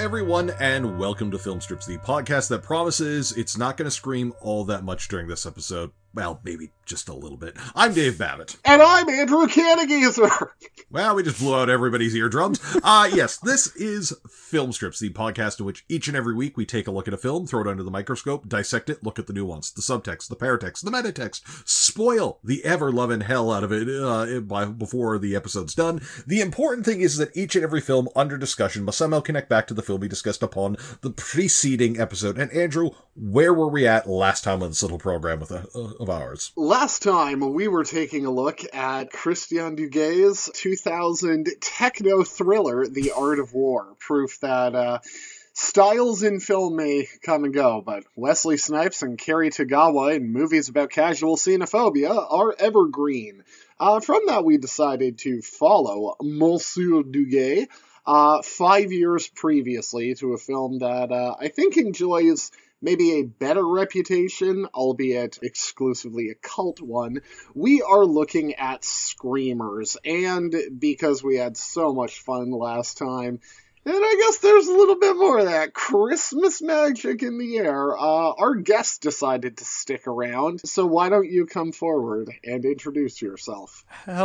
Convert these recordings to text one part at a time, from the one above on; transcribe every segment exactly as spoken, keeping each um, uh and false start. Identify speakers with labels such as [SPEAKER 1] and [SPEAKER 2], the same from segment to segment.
[SPEAKER 1] everyone, and welcome to Film Strips, the podcast that promises it's not going to scream all that much during this episode. Well, maybe just a little bit. I'm Dave Babbitt.
[SPEAKER 2] And I'm Andrew Cannigeezer.
[SPEAKER 1] Well, we just blew out everybody's eardrums. Uh, yes, this is Film Strips, the podcast in which each and every week we take a look at a film, throw it under the microscope, dissect it, look at the nuance, the subtext, the paratext, the metatext, spoil the ever-loving hell out of it uh, by, before the episode's done. The important thing is that each and every film under discussion must somehow connect back to the film we discussed upon the preceding episode. And Andrew, where were we at last time on this little program with a, uh, of ours?
[SPEAKER 2] Last time we were taking a look at Christian Duguay's two thousand techno thriller, The Art of War. Proof that uh, styles in film may come and go, but Wesley Snipes and Cary Tagawa in movies about casual xenophobia are evergreen. Uh, from that, we decided to follow Monsieur Duguay uh, five years previously to a film that uh, I think enjoys maybe a better reputation, albeit exclusively a cult one. We are looking at Screamers, and because we had so much fun last time, and I guess there's a little bit more of that Christmas magic in the air, uh, our guest decided to stick around, so why don't you come forward and introduce yourself?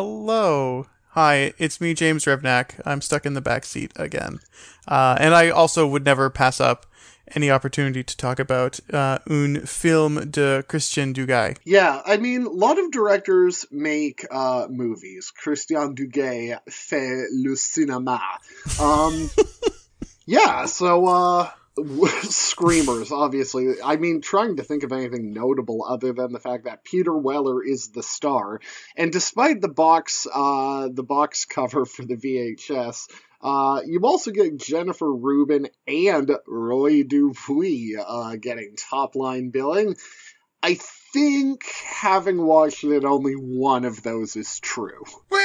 [SPEAKER 3] Hello. Hi, it's me, James Revnak. I'm stuck in the back seat again. Uh, and I also would never pass up any opportunity to talk about uh, un film de Christian Duguay.
[SPEAKER 2] Yeah, I mean, a lot of directors make uh, movies. Christian Duguay fait le cinéma. Um, yeah, so, uh, Screamers, obviously. I mean, trying to think of anything notable other than the fact that Peter Weller is the star. And despite the box, uh, the box cover for the V H S, Uh, you also get Jennifer Rubin and Roy Dupuis uh, getting top-line billing. I think, having watched it, only one of those is true.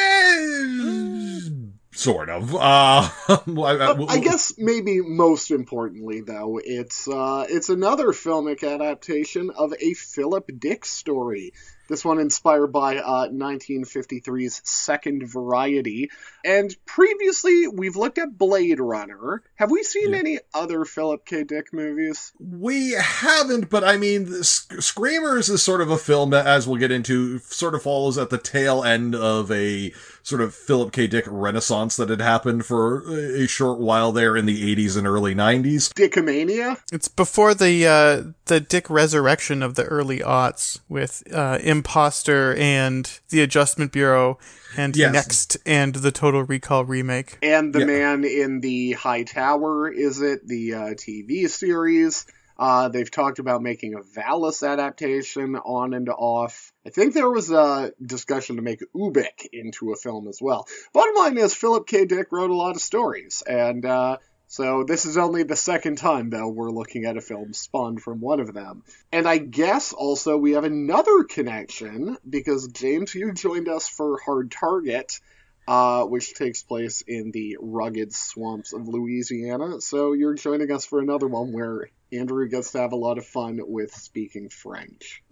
[SPEAKER 1] Well, sort of. Uh,
[SPEAKER 2] I, I guess maybe most importantly, though, it's uh, it's another filmic adaptation of a Philip Dick story. This one inspired by uh, nineteen fifty-three's Second Variety. And previously, we've looked at Blade Runner. Have we seen yeah. any other Philip K. Dick movies?
[SPEAKER 1] We haven't, but I mean, Screamers is sort of a film that, as we'll get into, sort of follows at the tail end of a sort of Philip K. Dick renaissance that had happened for a short while there in the eighties and early nineties.
[SPEAKER 2] Dickomania?
[SPEAKER 3] It's before the uh, the Dick resurrection of the early aughts with uh, Imposter and The Adjustment Bureau and yes. Next and the Total Recall remake.
[SPEAKER 2] And The
[SPEAKER 1] yeah.
[SPEAKER 2] Man in the High Tower, is it? The uh, T V series. Uh, they've talked about making a Valis adaptation on and off. I think there was a discussion to make Ubik into a film as well. Bottom line is, Philip K. Dick wrote a lot of stories, and uh, so this is only the second time, though, we're looking at a film spawned from one of them. And I guess also we have another connection, because James, you joined us for Hard Target, uh, which takes place in the rugged swamps of Louisiana. So you're joining us for another one where Andrew gets to have a lot of fun with speaking French.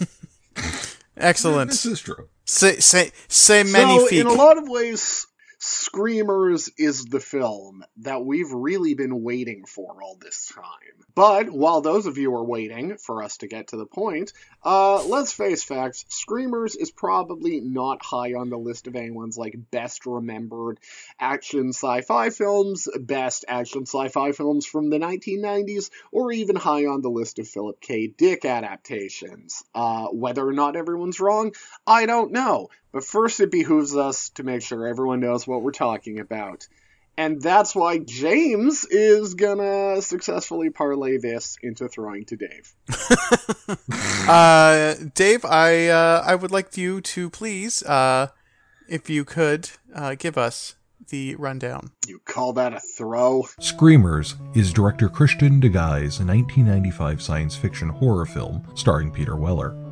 [SPEAKER 3] Excellent.
[SPEAKER 1] This is true.
[SPEAKER 3] C'est, c'est, c'est magnifique.
[SPEAKER 2] So, in a lot of ways, Screamers is the film that we've really been waiting for all this time. But while those of you are waiting for us to get to the point, uh, let's face facts, Screamers is probably not high on the list of anyone's like best remembered action sci-fi films, best action sci-fi films from the nineteen nineties, or even high on the list of Philip K. Dick adaptations. Uh, whether or not everyone's wrong, I don't know. But first it behooves us to make sure everyone knows what we're talking about. And that's why James is gonna successfully parlay this into throwing to Dave.
[SPEAKER 3] uh, Dave, I uh, I would like you to please, uh, if you could, uh, give us the rundown.
[SPEAKER 2] You call that a throw?
[SPEAKER 4] Screamers is director Christian Duguay's nineteen ninety-five science fiction horror film starring Peter Weller.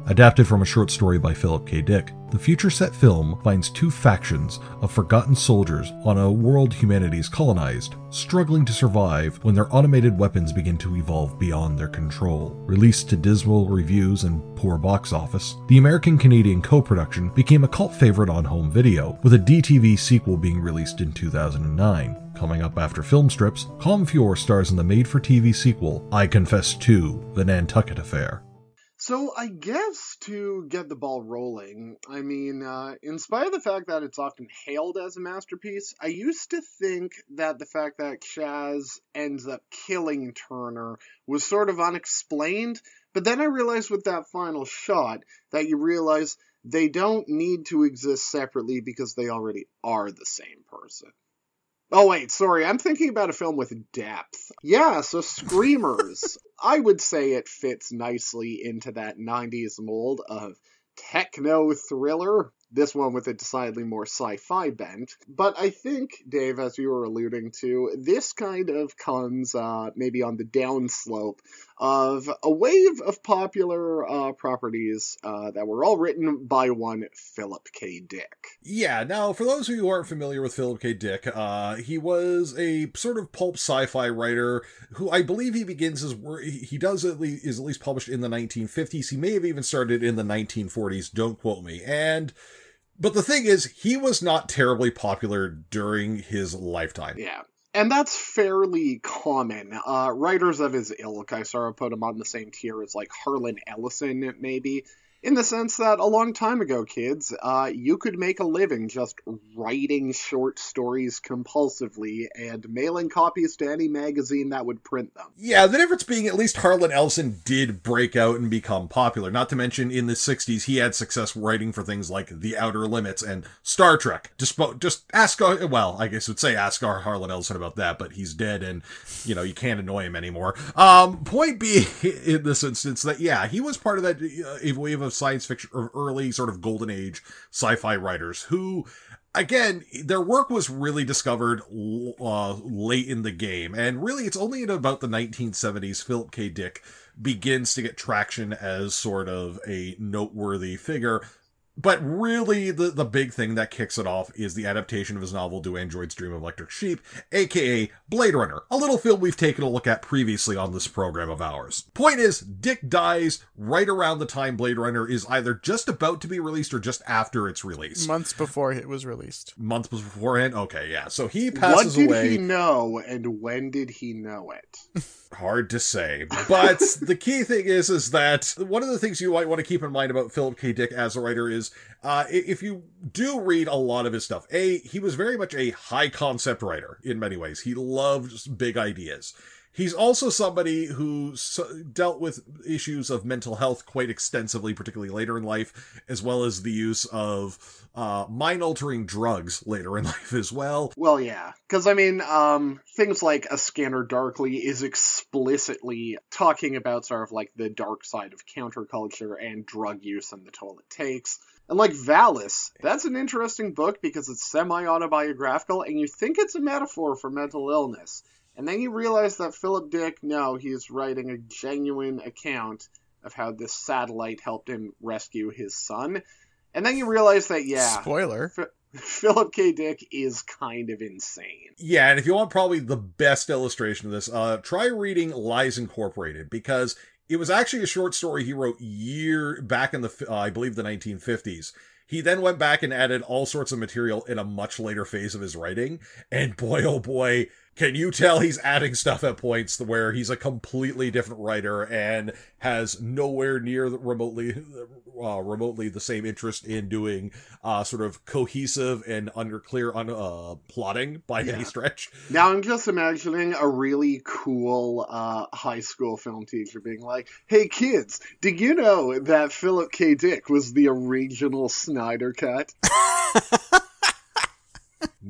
[SPEAKER 1] Adapted from a short story by Philip K. Dick, the future-set film finds two factions of forgotten soldiers on a world humanity's colonized, struggling to survive when their automated weapons begin to evolve beyond their control. Released to dismal reviews and poor box office, the American-Canadian co-production became a cult favorite on home video, with a D T V sequel being released in two thousand nine. Coming up after film strips, Comfior stars in the made-for-T V sequel, I Confess two, The Nantucket Affair.
[SPEAKER 2] So I guess to get the ball rolling, I mean, uh, in spite of the fact that it's often hailed as a masterpiece, I used to think that the fact that Chaz ends up killing Turner was sort of unexplained, but then I realized with that final shot that you realize they don't need to exist separately because they already are the same person. Oh, wait, sorry, I'm thinking about a film with depth. Yeah, so Screamers. I would say it fits nicely into that nineties mold of techno-thriller, this one with a decidedly more sci-fi bent. But I think, Dave, as you were alluding to, this kind of comes uh, maybe on the downslope of a wave of popular uh, properties uh, that were all written by one Philip K. Dick.
[SPEAKER 1] Yeah, now, for those of you who aren't familiar with Philip K. Dick, uh, he was a sort of pulp sci-fi writer who I believe he begins his work, he does at least, is at least published in the nineteen fifties. He may have even started in the nineteen forties, don't quote me. And But the thing is, he was not terribly popular during his lifetime.
[SPEAKER 2] Yeah. And that's fairly common. Uh, writers of his ilk, I sort of put him on the same tier as like Harlan Ellison, maybe. In the sense that a long time ago, kids, uh, you could make a living just writing short stories compulsively and mailing copies to any magazine that would print them.
[SPEAKER 1] Yeah, the difference being at least Harlan Ellison did break out and become popular. Not to mention, in the sixties, he had success writing for things like The Outer Limits and Star Trek. Just, just ask, well, I guess I would say ask our Harlan Ellison about that, but he's dead and, you know, you can't annoy him anymore. Um, point being, in this instance, that, yeah, he was part of that uh, wave of science fiction, or early sort of golden age sci-fi writers who, again, their work was really discovered uh, late in the game. And really, it's only in about the nineteen seventies Philip K. Dick begins to get traction as sort of a noteworthy figure. But really, the, the big thing that kicks it off is the adaptation of his novel Do Androids Dream of Electric Sheep, aka Blade Runner, a little film we've taken a look at previously on this program of ours. Point is, Dick dies right around the time Blade Runner is either just about to be released or just after its release.
[SPEAKER 3] Months before it was released.
[SPEAKER 1] Months beforehand? Okay, yeah. So he passes
[SPEAKER 2] away. What did
[SPEAKER 1] away.
[SPEAKER 2] he know, and when did he know it?
[SPEAKER 1] Hard to say. But the key thing is, is that one of the things you might want to keep in mind about Philip K. Dick as a writer is, uh, if you do read a lot of his stuff, A, he was very much a high concept writer in many ways. He loved big ideas. He's also somebody who dealt with issues of mental health quite extensively, particularly later in life, as well as the use of uh, mind-altering drugs later in life as well.
[SPEAKER 2] Well, yeah. Because, I mean, um, things like A Scanner Darkly is explicitly talking about sort of like the dark side of counterculture and drug use and the toll it takes. And like Valis, that's an interesting book because it's semi-autobiographical and you think it's a metaphor for mental illness. And then you realize that Philip Dick, no, he's writing a genuine account of how this satellite helped him rescue his son. And then you realize that, yeah.
[SPEAKER 3] Spoiler.
[SPEAKER 2] F- Philip K. Dick is kind of insane.
[SPEAKER 1] Yeah, and if you want probably the best illustration of this, uh, try reading Lies Incorporated, because it was actually a short story he wrote year back in the, uh, I believe, the nineteen fifties. He then went back and added all sorts of material in a much later phase of his writing. And boy, oh boy, can you tell he's adding stuff at points where he's a completely different writer and has nowhere near remotely uh, remotely the same interest in doing uh, sort of cohesive and underclear un- uh, plotting by yeah. any stretch.
[SPEAKER 2] Now I'm just imagining a really cool uh, high school film teacher being like, hey kids, did you know that Philip K. Dick was the original Snyder Cut?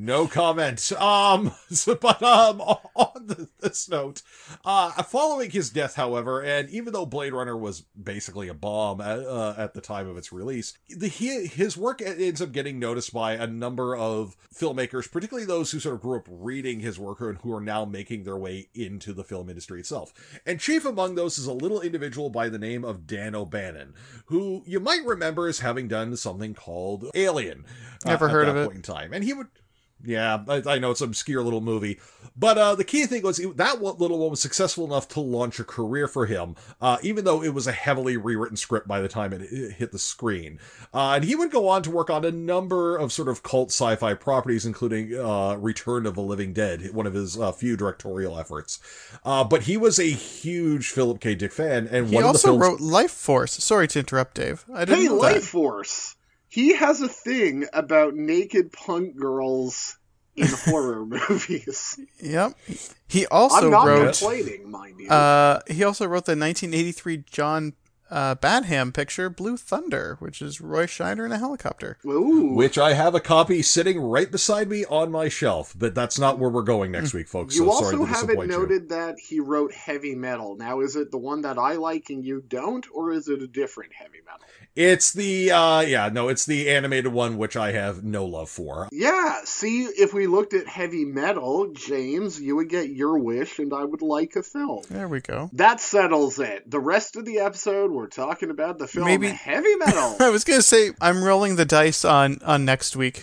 [SPEAKER 1] No comment. Um, so, but um, on the, this note, uh, following his death, however, and even though Blade Runner was basically a bomb at, uh, at the time of its release, the, he, his work ends up getting noticed by a number of filmmakers, particularly those who sort of grew up reading his work and who are now making their way into the film industry itself. And chief among those is a little individual by the name of Dan O'Bannon, who you might remember as having done something called Alien.
[SPEAKER 3] Never
[SPEAKER 1] uh,
[SPEAKER 3] heard
[SPEAKER 1] at
[SPEAKER 3] of
[SPEAKER 1] that
[SPEAKER 3] it.
[SPEAKER 1] point in time. And he would, yeah, I, I know it's an obscure little movie, but uh, the key thing was that little one was successful enough to launch a career for him, uh, even though it was a heavily rewritten script by the time it hit the screen. Uh, and he would go on to work on a number of sort of cult sci-fi properties, including uh, Return of the Living Dead, one of his uh, few directorial efforts. Uh, but he was a huge Philip K. Dick fan, and
[SPEAKER 3] He
[SPEAKER 1] one
[SPEAKER 3] also
[SPEAKER 1] of the films...
[SPEAKER 3] wrote Life Force. Sorry to interrupt, Dave. I didn't
[SPEAKER 2] Hey,
[SPEAKER 3] know
[SPEAKER 2] Life
[SPEAKER 3] that.
[SPEAKER 2] Force. He has a thing about naked punk girls in horror movies.
[SPEAKER 3] Yep. He also
[SPEAKER 2] I'm not
[SPEAKER 3] wrote.
[SPEAKER 2] complaining, mind you.
[SPEAKER 3] Uh, he also wrote the nineteen eighty-three John uh, Badham picture Blue Thunder, which is Roy Scheider in a helicopter.
[SPEAKER 2] Ooh.
[SPEAKER 1] Which I have a copy sitting right beside me on my shelf, but that's not where we're going next week, folks.
[SPEAKER 2] You
[SPEAKER 1] so
[SPEAKER 2] also
[SPEAKER 1] sorry to
[SPEAKER 2] have it
[SPEAKER 1] disappoint you.
[SPEAKER 2] noted that he wrote heavy metal. Now, is it the one that I like and you don't, or is it a different heavy metal?
[SPEAKER 1] It's the, uh, yeah, no, it's the animated one, which I have no love for.
[SPEAKER 2] Yeah, see, if we looked at heavy metal, James, you would get your wish and I would like a film.
[SPEAKER 3] There we go.
[SPEAKER 2] That settles it. The rest of the episode, we're talking about the film
[SPEAKER 3] Maybe-
[SPEAKER 2] Heavy Metal.
[SPEAKER 3] I was gonna say I'm rolling the dice on on next week.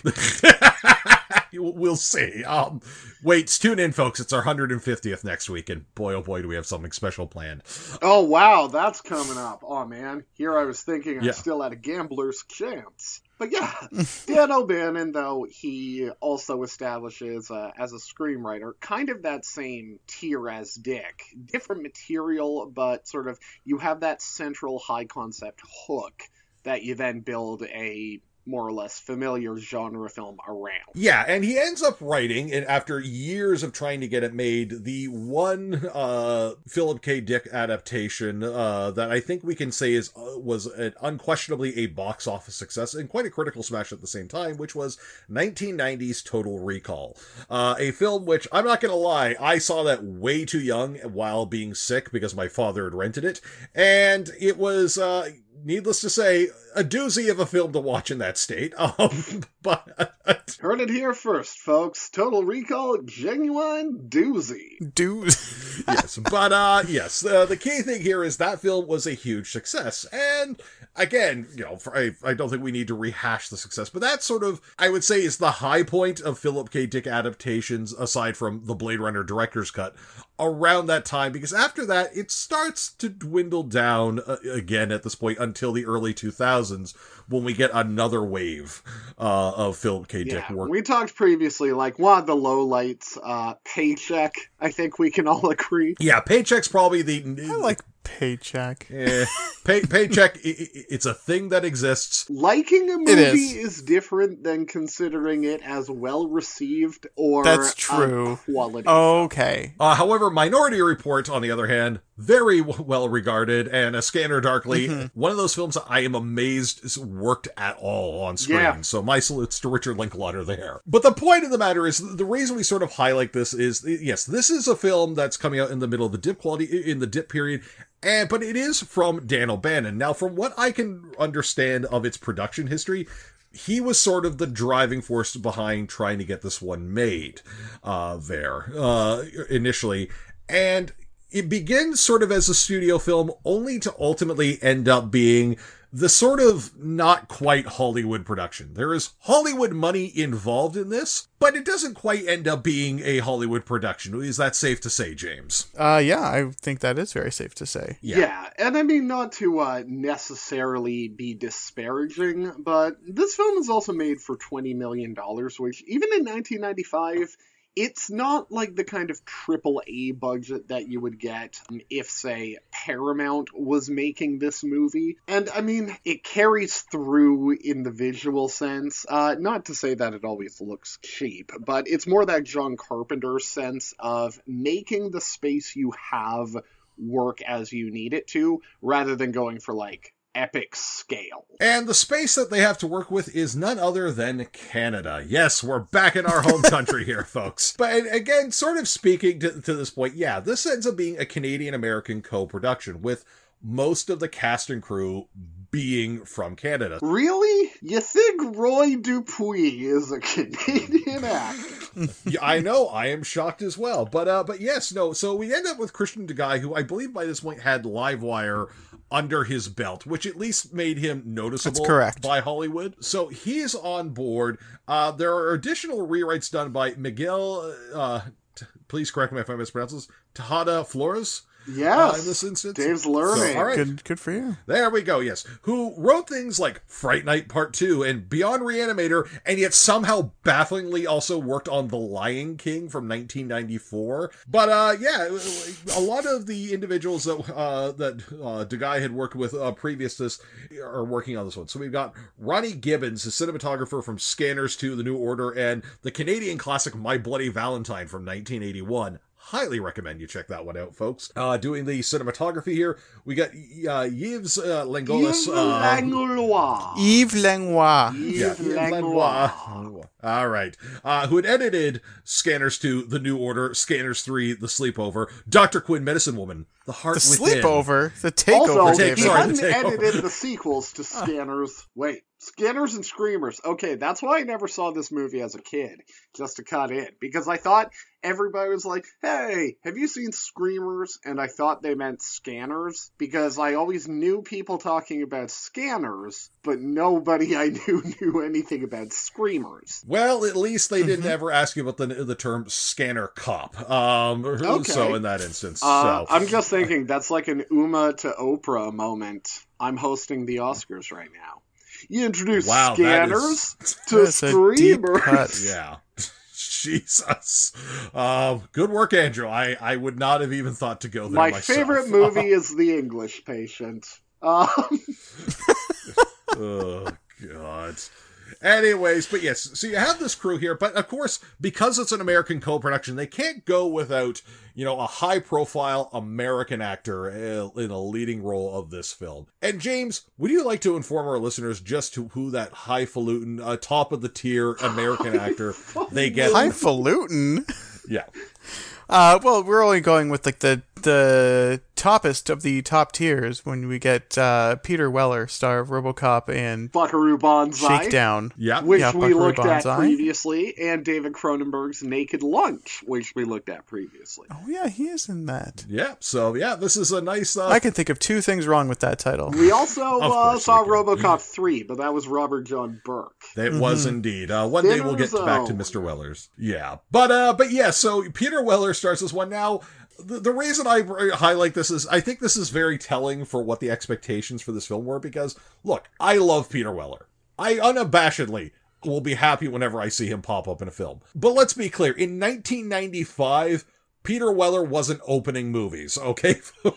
[SPEAKER 1] We'll see. Um, wait, tune in, folks. It's our one hundred fiftieth next week, and boy, oh boy, do we have something special planned.
[SPEAKER 2] Oh, wow, that's coming up. Oh, man. Here I was thinking I
[SPEAKER 1] Yeah.
[SPEAKER 2] still had a gambler's chance. But yeah, Dan O'Bannon, though, he also establishes uh, as a screenwriter kind of that same tier as Dick. Different material, but sort of you have that central high concept hook that you then build a more or less familiar genre film around.
[SPEAKER 1] Yeah, and he ends up writing, and after years of trying to get it made, the one uh, Philip K. Dick adaptation uh, that I think we can say is uh, was an unquestionably a box office success and quite a critical smash at the same time, which was nineteen nineties Total Recall. Uh, a film which, I'm not going to lie, I saw that way too young while being sick because my father had rented it, and it was... Uh, needless to say, a doozy of a film to watch in that state. Um, but
[SPEAKER 2] Heard it here first, folks. Total Recall, genuine doozy.
[SPEAKER 3] Dude.
[SPEAKER 1] yes, but uh, yes, uh, the key thing here is that film was a huge success, and again, you know, for, I, I don't think we need to rehash the success, but that sort of, I would say, is the high point of Philip K. Dick adaptations, aside from the Blade Runner director's cut, around that time, because after that, it starts to dwindle down uh, again at this point until the early two thousands, when we get another wave uh, of Philip K. Dick
[SPEAKER 2] Yeah,
[SPEAKER 1] work.
[SPEAKER 2] we talked previously, like, one of the lowlights, uh, Paycheck, I think we can all agree.
[SPEAKER 1] Yeah, Paycheck's probably the...
[SPEAKER 3] I like Paycheck.
[SPEAKER 1] Eh, pay, paycheck, i- i- it's a thing that exists.
[SPEAKER 2] Liking a
[SPEAKER 3] It
[SPEAKER 2] movie
[SPEAKER 3] is.
[SPEAKER 2] is different than considering it as well received or
[SPEAKER 3] That's
[SPEAKER 2] a
[SPEAKER 3] true.
[SPEAKER 2] quality.
[SPEAKER 3] Okay.
[SPEAKER 1] Uh, however, Minority Report, on the other hand, very w- well regarded, and A Scanner Darkly, one of those films that I am amazed is worked at all on screen.
[SPEAKER 2] Yeah.
[SPEAKER 1] So my salutes to Richard Linklater there. But the point of the matter is, the reason we sort of highlight this is, yes, this is a film that's coming out in the middle of the dip quality, in the dip period, and but it is from Dan O'Bannon. Now, from what I can understand of its production history, he was sort of the driving force behind trying to get this one made uh, there uh, initially. And it begins sort of as a studio film, only to ultimately end up being the sort of not quite Hollywood production. There is Hollywood money involved in this, but it doesn't quite end up being a Hollywood production. Is that safe to say, James?
[SPEAKER 3] Uh, yeah, I think that is very safe to say.
[SPEAKER 2] Yeah. and I mean, not to uh, necessarily be disparaging, but this film is also made for twenty million dollars, which even in nineteen ninety-five, it's not like the kind of triple A budget that you would get if, say, Paramount was making this movie. And, I mean, it carries through in the visual sense. Uh, not to say that it always looks cheap, but it's more that John Carpenter sense of making the space you have work as you need it to, rather than going for, like, epic scale.
[SPEAKER 1] And the space that they have to work with is none other than Canada. Yes, we're back in our home country here, folks. But again, sort of speaking to, to this point, yeah, this ends up being a Canadian-American co-production with most of the cast and crew being from Canada.
[SPEAKER 2] Really? You think Roy Dupuis is a Canadian actor?
[SPEAKER 1] Yeah, I know, I am shocked as well. But uh, but yes, no, so we end up with Christian Duguay, who I believe by this point had Livewire under his belt, which at least made him noticeable.
[SPEAKER 3] That's correct.
[SPEAKER 1] By Hollywood. So he's on board. Uh, there are additional rewrites done by Miguel, uh, t- please correct me if I mispronounce this, Tejada Flores.
[SPEAKER 2] Yes.
[SPEAKER 1] Uh, in this instance.
[SPEAKER 2] Dave's learning.
[SPEAKER 1] So, all right.
[SPEAKER 3] Good, good for you.
[SPEAKER 1] There we go, yes. Who wrote things like Fright Night Part two and Beyond Reanimator, and yet somehow bafflingly also worked on The Lion King from nineteen ninety-four. But, uh, yeah, a lot of the individuals that, uh, that, uh, Duguay had worked with, uh, previous to this are working on this one. So we've got Ronnie Gibbons, the cinematographer from Scanners two, The New Order, and the Canadian classic My Bloody Valentine from nineteen eighty-one. Highly recommend you check that one out, folks. Uh, doing the cinematography here, we got uh, Yves uh, Langolis.
[SPEAKER 2] Yves
[SPEAKER 1] uh,
[SPEAKER 2] Langlois.
[SPEAKER 3] Yves Langlois.
[SPEAKER 2] Yves
[SPEAKER 1] Yeah, Yves
[SPEAKER 2] Langlois.
[SPEAKER 1] Langlois. All right. Uh, who had edited Scanners two, The New Order, Scanners three, The Sleepover, Doctor Quinn, Medicine Woman, The Heart
[SPEAKER 3] The
[SPEAKER 1] Within.
[SPEAKER 3] sleepover, the takeover,
[SPEAKER 2] Also,
[SPEAKER 1] Take-
[SPEAKER 2] he
[SPEAKER 3] David.
[SPEAKER 1] sorry, the
[SPEAKER 2] hadn't
[SPEAKER 1] takeover.
[SPEAKER 2] edited the sequels to Scanners. Wait, Scanners and Screamers. Okay, that's why I never saw this movie as a kid, just to cut in. Because I thought everybody was like, hey, have you seen Screamers? And I thought they meant Scanners, because I always knew people talking about Scanners, but nobody I knew knew anything about Screamers.
[SPEAKER 1] Well, at least they didn't ever ask you about the the term scanner cop. Um,
[SPEAKER 2] Okay.
[SPEAKER 1] So in that instance,
[SPEAKER 2] Uh,
[SPEAKER 1] so
[SPEAKER 2] I'm just thinking, that's like an Uma to Oprah moment. I'm hosting the Oscars right now. You introduce
[SPEAKER 1] Wow, that
[SPEAKER 2] Scanners
[SPEAKER 1] is-
[SPEAKER 2] to
[SPEAKER 3] That's a deep
[SPEAKER 2] Screamers.
[SPEAKER 3] cut.
[SPEAKER 1] yeah. Jesus. Uh, good work, Andrew. I, I would not have even thought to go there
[SPEAKER 2] My
[SPEAKER 1] myself.
[SPEAKER 2] favorite movie is The English Patient. Um,
[SPEAKER 1] Oh, God. Anyways, but yes, so you have this crew here, but of course, because it's an American co-production, they can't go without, you know, a high-profile American actor uh, in a leading role of this film. And James, would you like to inform our listeners just to who that highfalutin, uh, top-of-the-tier American actor they get?
[SPEAKER 3] Highfalutin.
[SPEAKER 1] Yeah.
[SPEAKER 3] Uh, well, we're only going with like the the toppest of the top tiers when we get uh, Peter Weller, star of RoboCop and
[SPEAKER 2] Buckaroo Banzai,
[SPEAKER 3] Shakedown.
[SPEAKER 1] Yeah.
[SPEAKER 2] which
[SPEAKER 3] Yeah,
[SPEAKER 2] we
[SPEAKER 3] Buckaroo
[SPEAKER 2] looked at
[SPEAKER 3] Banzai.
[SPEAKER 2] previously, and David Cronenberg's Naked Lunch, which we looked at previously.
[SPEAKER 3] Oh yeah, he is in that.
[SPEAKER 1] Yeah. So, yeah, this is a nice... Uh,
[SPEAKER 3] I can think of two things wrong with that title.
[SPEAKER 2] We also
[SPEAKER 1] Of
[SPEAKER 2] uh,
[SPEAKER 1] course
[SPEAKER 2] saw
[SPEAKER 1] we can.
[SPEAKER 2] RoboCop three, but that was Robert John Burke.
[SPEAKER 1] It was indeed. Uh, one day we'll get to back to
[SPEAKER 2] Zone.
[SPEAKER 1] Mister Weller's. Yeah. But, uh, but yeah, so Peter Weller starts this one. Now, the, the reason I highlight this is I think this is very telling for what the expectations for this film were, because, look, I love Peter Weller. I unabashedly will be happy whenever I see him pop up in a film. But let's be clear, in nineteen ninety-five... Peter Weller wasn't opening movies, okay?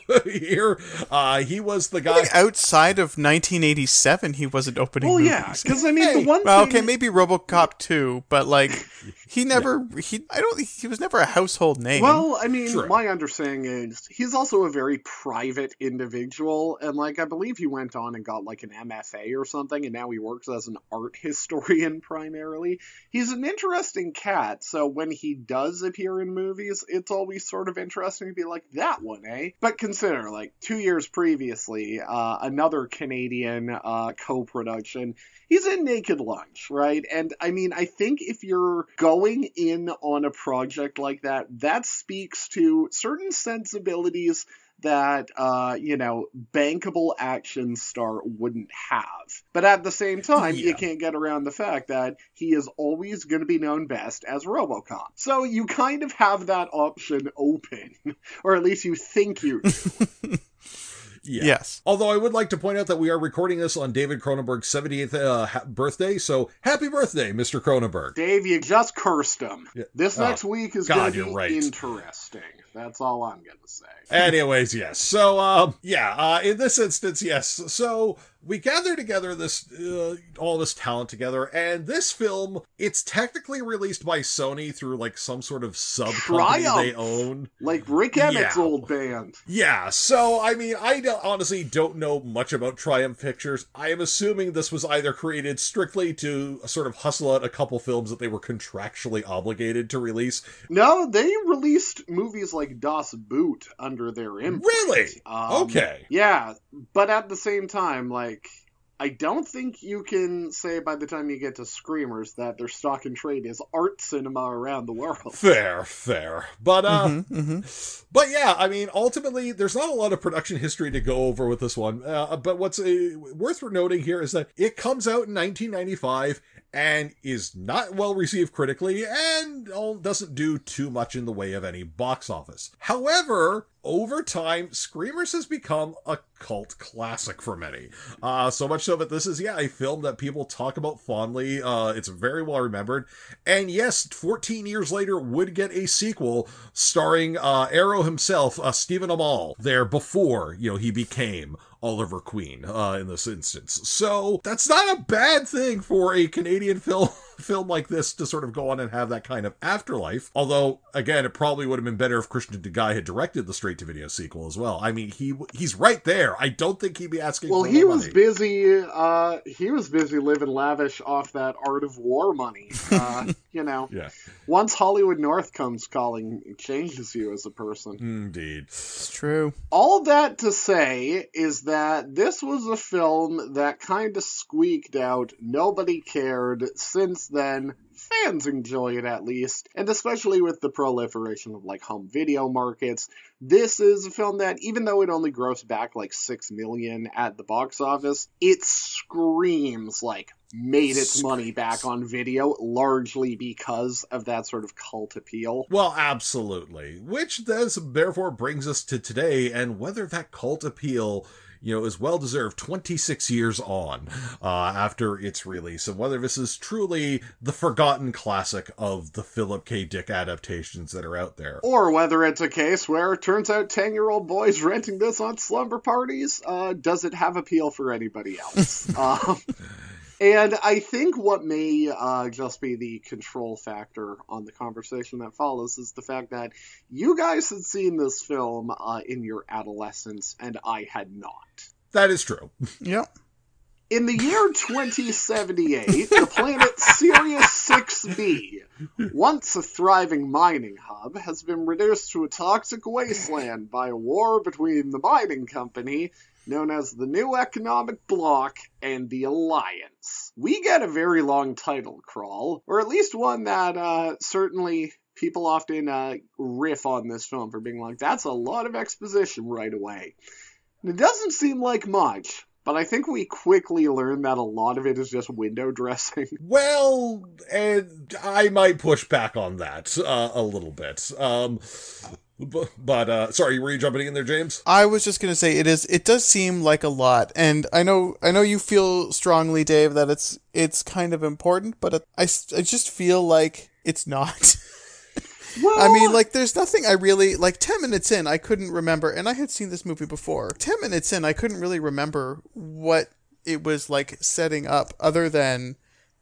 [SPEAKER 1] Here, uh, he was the
[SPEAKER 3] I
[SPEAKER 1] guy...
[SPEAKER 3] think outside of nineteen eighty-seven, he wasn't opening
[SPEAKER 2] Well,
[SPEAKER 3] movies.
[SPEAKER 2] yeah, because I mean,
[SPEAKER 1] Hey,
[SPEAKER 2] the one
[SPEAKER 3] Well,
[SPEAKER 2] thing...
[SPEAKER 3] okay, maybe RoboCop two, but like he never he I don't he was never a household name.
[SPEAKER 2] Well, I mean,
[SPEAKER 1] True.
[SPEAKER 2] my understanding is he's also a very private individual, and like I believe he went on and got like an M F A or something, and now he works as an art historian primarily. He's an interesting cat, so when he does appear in movies, it's always sort of interesting to be like, that one, eh? But consider, like, two years previously, uh, another Canadian uh, co-production, he's in Naked Lunch, right? And I mean, I think if you're going in on a project like that, that speaks to certain sensibilities that, uh, you know, bankable action star wouldn't have. But at the same time,
[SPEAKER 1] Yeah.
[SPEAKER 2] you can't get around the fact that he is always going to be known best as RoboCop. So you kind of have that option open, or at least you think you do.
[SPEAKER 1] Yeah.
[SPEAKER 3] Yes.
[SPEAKER 1] Although I would like to point out that we are recording this on David Cronenberg's seventieth uh, ha- birthday, so happy birthday, Mister Cronenberg.
[SPEAKER 2] Dave, you just cursed him.
[SPEAKER 1] Yeah.
[SPEAKER 2] This
[SPEAKER 1] Oh,
[SPEAKER 2] next week is
[SPEAKER 1] God,
[SPEAKER 2] going to
[SPEAKER 1] you're
[SPEAKER 2] be
[SPEAKER 1] right.
[SPEAKER 2] interesting. That's all I'm going to say.
[SPEAKER 1] Anyways, yes. So, um, yeah, uh, in this instance, yes. So, we gather together this uh, all this talent together, and this film, it's technically released by Sony through like some sort of sub company they own,
[SPEAKER 2] like Rick Emmett's
[SPEAKER 1] yeah.
[SPEAKER 2] old band.
[SPEAKER 1] Yeah, so I mean, I don't, honestly don't know much about Triumph Pictures. I am assuming this was either created strictly to sort of hustle out a couple films that they were contractually obligated to release.
[SPEAKER 2] No, they released movies like Das Boot under their imprint.
[SPEAKER 1] Really?
[SPEAKER 2] Um,
[SPEAKER 1] Okay.
[SPEAKER 2] Yeah, but at the same time, like, I don't think you can say by the time you get to Screamers that their stock and trade is art cinema around the world.
[SPEAKER 1] Fair, fair. But, uh,
[SPEAKER 3] Mm-hmm, mm-hmm.
[SPEAKER 1] but yeah, I mean, ultimately, there's not a lot of production history to go over with this one. Uh, but what's uh, worth noting here is that it comes out in nineteen ninety-five and is not well received critically and doesn't do too much in the way of any box office. However, over time, Screamers has become a cult classic for many. Uh, so much so that this is, yeah, a film that people talk about fondly. Uh, it's very well remembered. And yes, fourteen years later would get a sequel starring uh, Arrow himself, uh, Stephen Amell, there before, you know, he became Oliver Queen uh, in this instance. So that's not a bad thing for a Canadian film film like this to sort of go on and have that kind of afterlife. Although, again, it probably would have been better if Christian DeGuy had directed the straight-to-video sequel as well. I mean, he he's right there. I don't think he'd be asking
[SPEAKER 2] well,
[SPEAKER 1] for
[SPEAKER 2] he
[SPEAKER 1] more
[SPEAKER 2] was
[SPEAKER 1] money.
[SPEAKER 2] busy. Uh, he was busy living lavish off that Art of War money. Uh, you know,
[SPEAKER 1] Yeah.
[SPEAKER 2] Once Hollywood North comes calling, it changes you as a person.
[SPEAKER 1] Indeed.
[SPEAKER 3] It's true.
[SPEAKER 2] All that to say is that this was a film that kind of squeaked out. Nobody cared. Since then, fans enjoy it at least. And especially with the proliferation of like home video markets, this is a film that, even though it only grossed back like six million at the box office, it screams like made its
[SPEAKER 1] Screams.
[SPEAKER 2] money back on video, largely because of that sort of cult appeal.
[SPEAKER 1] Well, absolutely. Which does, therefore brings us to today and whether that cult appeal, you know, is well-deserved twenty-six years on uh, after its release, and whether this is truly the forgotten classic of the Philip K. Dick adaptations that are out there.
[SPEAKER 2] Or whether it's a case where it turns out ten-year-old boys renting this on slumber parties, uh, does it have appeal for anybody else? um, and I think what may uh, just be the control factor on the conversation that follows is the fact that you guys had seen this film uh, in your adolescence, and I had not.
[SPEAKER 1] That is true.
[SPEAKER 3] Yep.
[SPEAKER 2] In the year twenty seventy-eight, the planet Sirius six B, once a thriving mining hub, has been reduced to a toxic wasteland by a war between the mining company, known as the New Economic Bloc, and the Alliance. We get a very long title crawl, or at least one that uh, certainly people often uh, riff on this film for being like, that's a lot of exposition right away. And it doesn't seem like much, but I think we quickly learn that a lot of it is just window dressing.
[SPEAKER 1] Well, and I might push back on that uh, a little bit. Um, but, but uh, sorry, were you jumping in there, James?
[SPEAKER 3] I was just gonna say it is. It does seem like a lot, and I know. I know you feel strongly, Dave, that it's it's kind of important, but it, I I just feel like it's not.
[SPEAKER 2] Well,
[SPEAKER 3] I mean, like, there's nothing I really, like, ten minutes in, I couldn't remember, and I had seen this movie before. ten minutes in, I couldn't really remember what it was, like, setting up, other than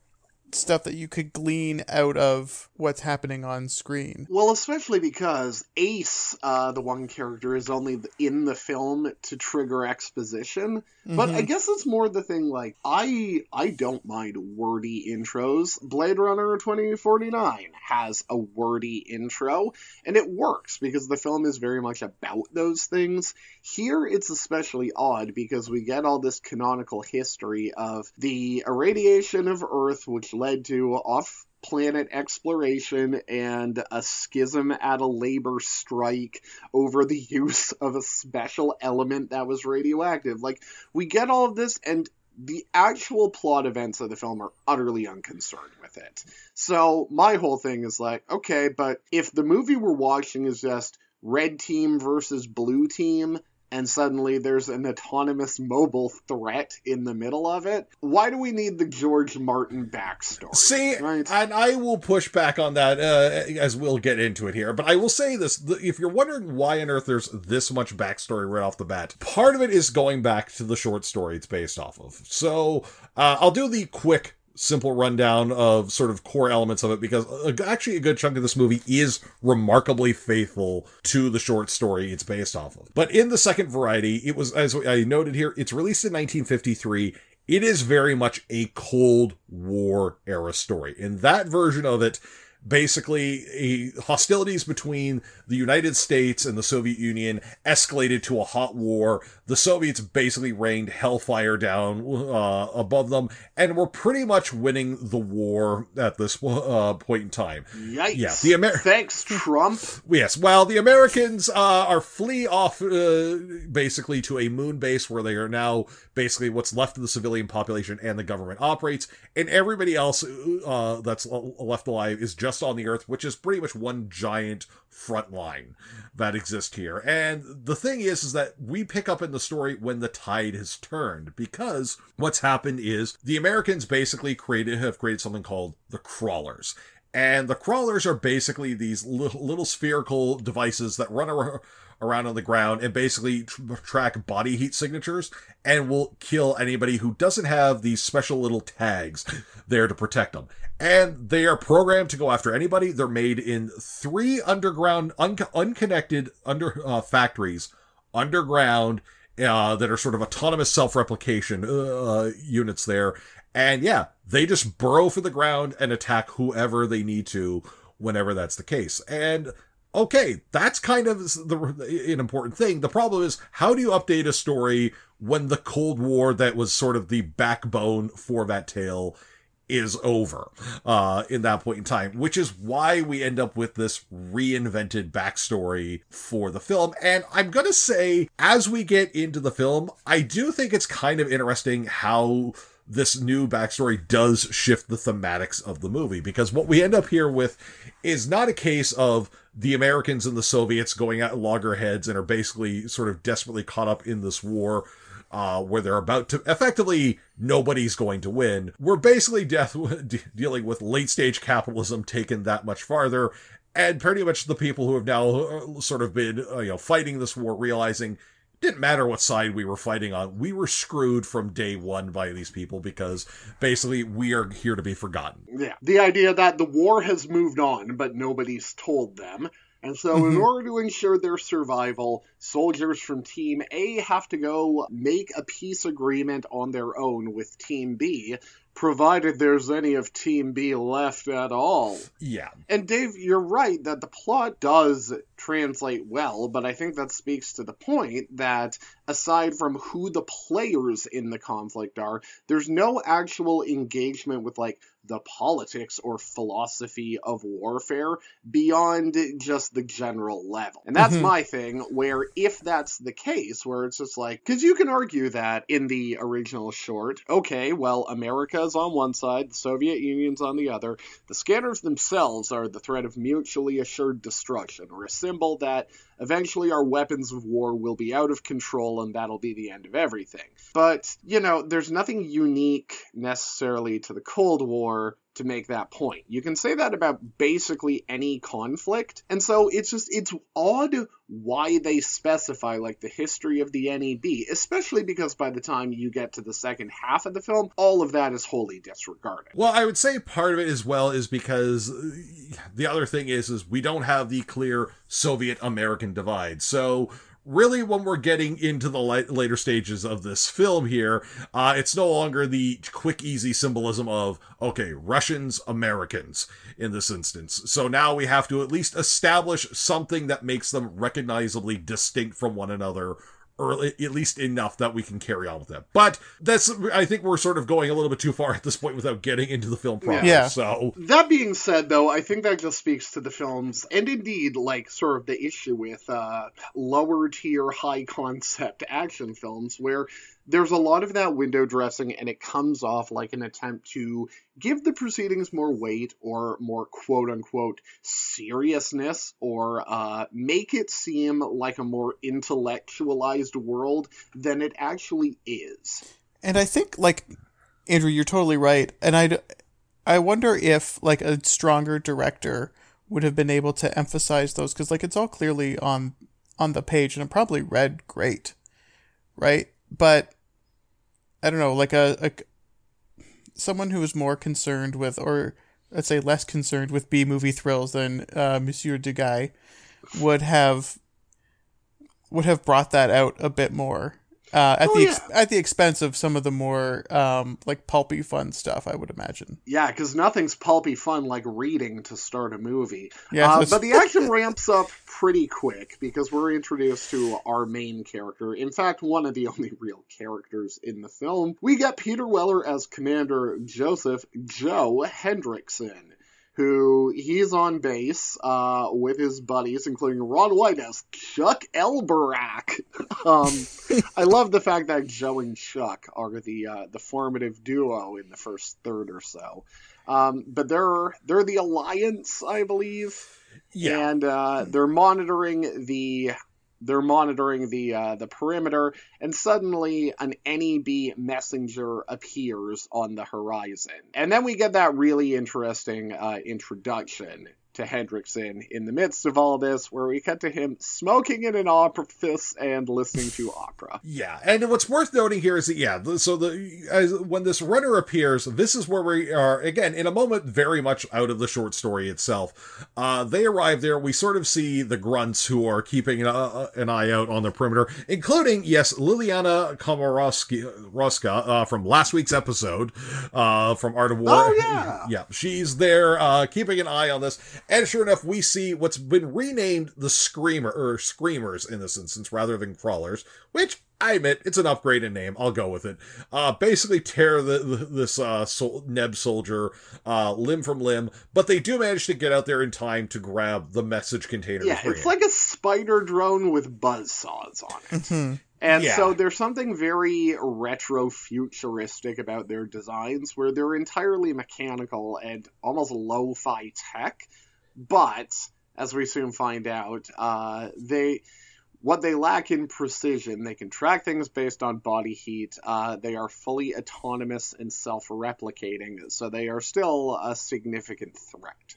[SPEAKER 3] stuff that you could glean out of what's happening on screen.
[SPEAKER 2] Well, especially because Ace, uh, the one character, is only in the film to trigger exposition. But
[SPEAKER 3] Mhm.
[SPEAKER 2] I guess it's more the thing, like, I I don't mind wordy intros. Blade Runner twenty forty-nine has a wordy intro, and it works because the film is very much about those things. Here, it's especially odd because we get all this canonical history of the irradiation of Earth, which led to off planet exploration and a schism at a labor strike over the use of a special element that was radioactive. Like, we get all of this, and the actual plot events of the film are utterly unconcerned with it. So my whole thing is like, okay, but if the movie we're watching is just red team versus blue team, and suddenly there's an autonomous mobile threat in the middle of it. Why do we need the George Martin backstory?
[SPEAKER 1] See,
[SPEAKER 2] right?
[SPEAKER 1] and I will push back on that uh, as we'll get into it here, but I will say this, if you're wondering why on earth there's this much backstory right off the bat, part of it is going back to the short story it's based off of. So uh, I'll do the quick simple rundown of sort of core elements of it, because actually a good chunk of this movie is remarkably faithful to the short story it's based off of. But in the second variety, it was, as I noted here, it's released in nineteen fifty-three. It is very much a Cold War era story. In that version of it, basically, a, hostilities between the United States and the Soviet Union escalated to a hot war. The Soviets basically rained hellfire down uh, above them, and were pretty much winning the war at this uh, point in time.
[SPEAKER 2] Yikes.
[SPEAKER 1] Yeah, the Amer-
[SPEAKER 2] Thanks, Trump.
[SPEAKER 1] Yes, well, the Americans uh, are flee off uh, basically to a moon base where they are now basically what's left of the civilian population and the government operates, and everybody else uh, that's left alive is just on the Earth, which is pretty much one giant front line that exists here. And the thing is, is that we pick up in the story when the tide has turned, because what's happened is the Americans basically created have created something called the Crawlers. And the Crawlers are basically these little, little spherical devices that run ar- around on the ground and basically tr- track body heat signatures and will kill anybody who doesn't have these special little tags there to protect them. And they are programmed to go after anybody. They're made in three underground, un- unconnected under uh, factories underground uh, that are sort of autonomous self-replication uh, units there. And yeah, they just burrow for the ground and attack whoever they need to whenever that's the case. And okay, that's kind of the, an important thing. The problem is, how do you update a story when the Cold War that was sort of the backbone for that tale is over uh, in that point in time, which is why we end up with this reinvented backstory for the film. And I'm going to say, as we get into the film, I do think it's kind of interesting how this new backstory does shift the thematics of the movie, because what we end up here with is not a case of the Americans and the Soviets going at loggerheads and are basically sort of desperately caught up in this war uh, where they're about to, effectively, nobody's going to win. We're basically death, de- dealing with late stage capitalism taken that much farther, and pretty much the people who have now sort of been, uh, you know, fighting this war realizing didn't matter what side we were fighting on. We were screwed from day one by these people because basically we are here to be forgotten.
[SPEAKER 2] Yeah. The idea that the war has moved on, but nobody's told them. And so mm-hmm. in order to ensure their survival, soldiers from Team A have to go make a peace agreement on their own with Team B, provided there's any of Team B left at all.
[SPEAKER 1] Yeah.
[SPEAKER 2] And Dave, you're right that the plot does translate well, but I think that speaks to the point that aside from who the players in the conflict are, there's no actual engagement with, like, the politics or philosophy of warfare beyond just the general level. And that's mm-hmm. my thing, where if that's the case, where it's just like, because you can argue that in the original short, okay, well, America's on one side, the Soviet Union's on the other. The scanners themselves are the threat of mutually assured destruction, or a symbol that eventually our weapons of war will be out of control and that'll be the end of everything. But, you know, there's nothing unique necessarily to the Cold War to make that point. You can say that about basically any conflict. And so it's just, it's odd why they specify, like, the history of the N E B, especially because by the time you get to the second half of the film, all of that is wholly disregarded.
[SPEAKER 1] Well, I would say part of it as well is because the other thing is, is we don't have the clear Soviet-American divide. So really, when we're getting into the later stages of this film here, uh, it's no longer the quick, easy symbolism of, okay, Russians, Americans in this instance. So now we have to at least establish something that makes them recognizably distinct from one another, or at least enough that we can carry on with that. But that's, I think we're sort of going a little bit too far at this point without getting into the film proper.
[SPEAKER 3] Yeah.
[SPEAKER 1] So
[SPEAKER 2] that being said, though, I think that just speaks to the film's, and indeed, like, sort of the issue with uh, lower tier, high concept action films, where there's a lot of that window dressing, and it comes off like an attempt to give the proceedings more weight or more quote-unquote seriousness, or uh, make it seem like a more intellectualized world than it actually is.
[SPEAKER 3] And I think, like, Andrew, you're totally right. And I I wonder if, like, a stronger director would have been able to emphasize those, because, like, it's all clearly on on the page, and it probably read great, right? But I don't know, like a, a someone who is more concerned with, or let's say less concerned with B-movie thrills than uh, Monsieur Deguy would have would have brought that out a bit more. Uh, at oh, the ex- yeah. at the expense of some of the more um, like pulpy fun stuff, I would imagine.
[SPEAKER 2] Yeah, because nothing's pulpy fun like reading to start a movie. Yeah, uh, but the action ramps up pretty quick because we're introduced to our main character. In fact, one of the only real characters in the film. We get Peter Weller as Commander Joseph Joe Hendrickson, who he's on base uh, with his buddies, including Ron White as Chuck Elberack. um, I love the fact that Joe and Chuck are the uh, the formative duo in the first third or so. Um, but they're they're the Alliance, I believe, yeah, and uh, they're monitoring the. They're monitoring the uh, the perimeter, and suddenly an N E B messenger appears on the horizon. And then we get that really interesting uh, introduction to Hendrickson in the midst of all this, where we cut to him smoking in an office and listening to opera.
[SPEAKER 1] Yeah, and what's worth noting here is that, yeah, so the as, when this runner appears, this is where we are, again, in a moment very much out of the short story itself. Uh, they arrive there, we sort of see the grunts who are keeping an, uh, an eye out on the perimeter, including, yes, Liliana Komorowska uh, from last week's episode, uh, from Art of War.
[SPEAKER 2] Oh, yeah!
[SPEAKER 1] Yeah, she's there uh, keeping an eye on this. And sure enough, we see what's been renamed the Screamer, or Screamers in this instance, rather than Crawlers, which, I admit, it's an upgraded name. I'll go with it. Uh, basically tear the, the, this uh, sol- Neb soldier uh, limb from limb, but they do manage to get out there in time to grab the message container.
[SPEAKER 2] Yeah, it's like a spider drone with buzzsaws on it. Mm-hmm. And yeah. So there's something very retro-futuristic about their designs, where they're entirely mechanical and almost lo-fi tech. But, as we soon find out, uh, they what they lack in precision, they can track things based on body heat. Uh, they are fully autonomous and self-replicating, so they are still a significant threat.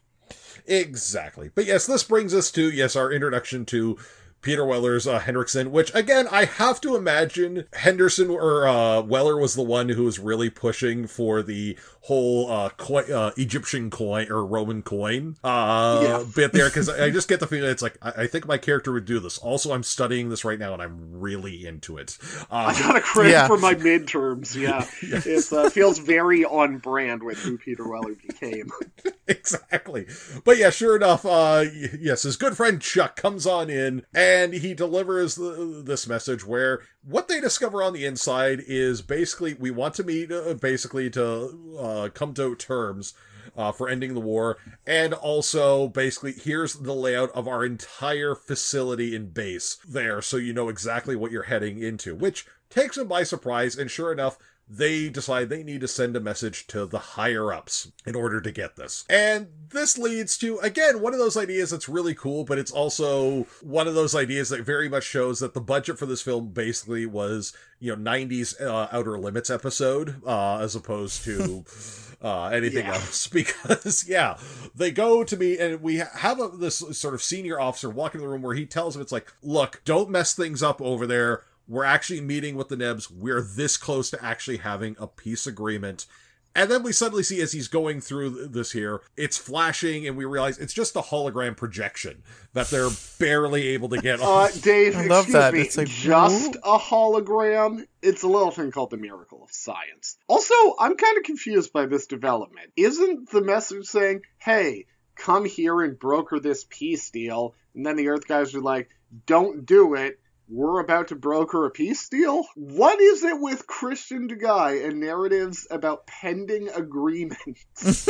[SPEAKER 1] Exactly. But yes, this brings us to, yes, our introduction to Peter Weller's uh, Hendrickson, which, again, I have to imagine Henderson or uh, Weller was the one who was really pushing for the whole uh, coin, uh, Egyptian coin or Roman coin uh, yeah. bit there, because I just get the feeling it's like, I, I think my character would do this. Also, I'm studying this right now, and I'm really into it.
[SPEAKER 2] Um, I got a credit yeah. for my midterms, yeah. yes. It uh, feels very on brand with who Peter Weller became.
[SPEAKER 1] Exactly. But yeah, sure enough, uh, yes, his good friend Chuck comes on in, and he delivers the, this message where what they discover on the inside is basically, we want to meet, uh, basically to uh, come to terms uh, for ending the war, and also basically here's the layout of our entire facility and base there, so you know exactly what you're heading into, which takes them by surprise, and sure enough, they decide they need to send a message to the higher-ups in order to get this. And this leads to, again, one of those ideas that's really cool, but it's also one of those ideas that very much shows that the budget for this film basically was, you know, nineties uh, Outer Limits episode, uh, as opposed to uh, anything yeah. else. Because, yeah, they go to me, and we have a, this sort of senior officer walk in the room where he tells them, it's like, look, don't mess things up over there. We're actually meeting with the Nebs. We're this close to actually having a peace agreement. And then we suddenly see, as he's going through this here, it's flashing, and we realize it's just a hologram projection that they're barely able to get
[SPEAKER 2] on. Uh, Dave,
[SPEAKER 3] I love
[SPEAKER 2] excuse
[SPEAKER 3] that.
[SPEAKER 2] me,
[SPEAKER 3] it's like,
[SPEAKER 2] just a hologram? It's a little thing called the miracle of science. Also, I'm kind of confused by this development. Isn't the message saying, hey, come here and broker this peace deal? And then the Earth guys are like, don't do it. We're about to broker a peace deal? What is it with Christian Deguy and narratives about pending agreements?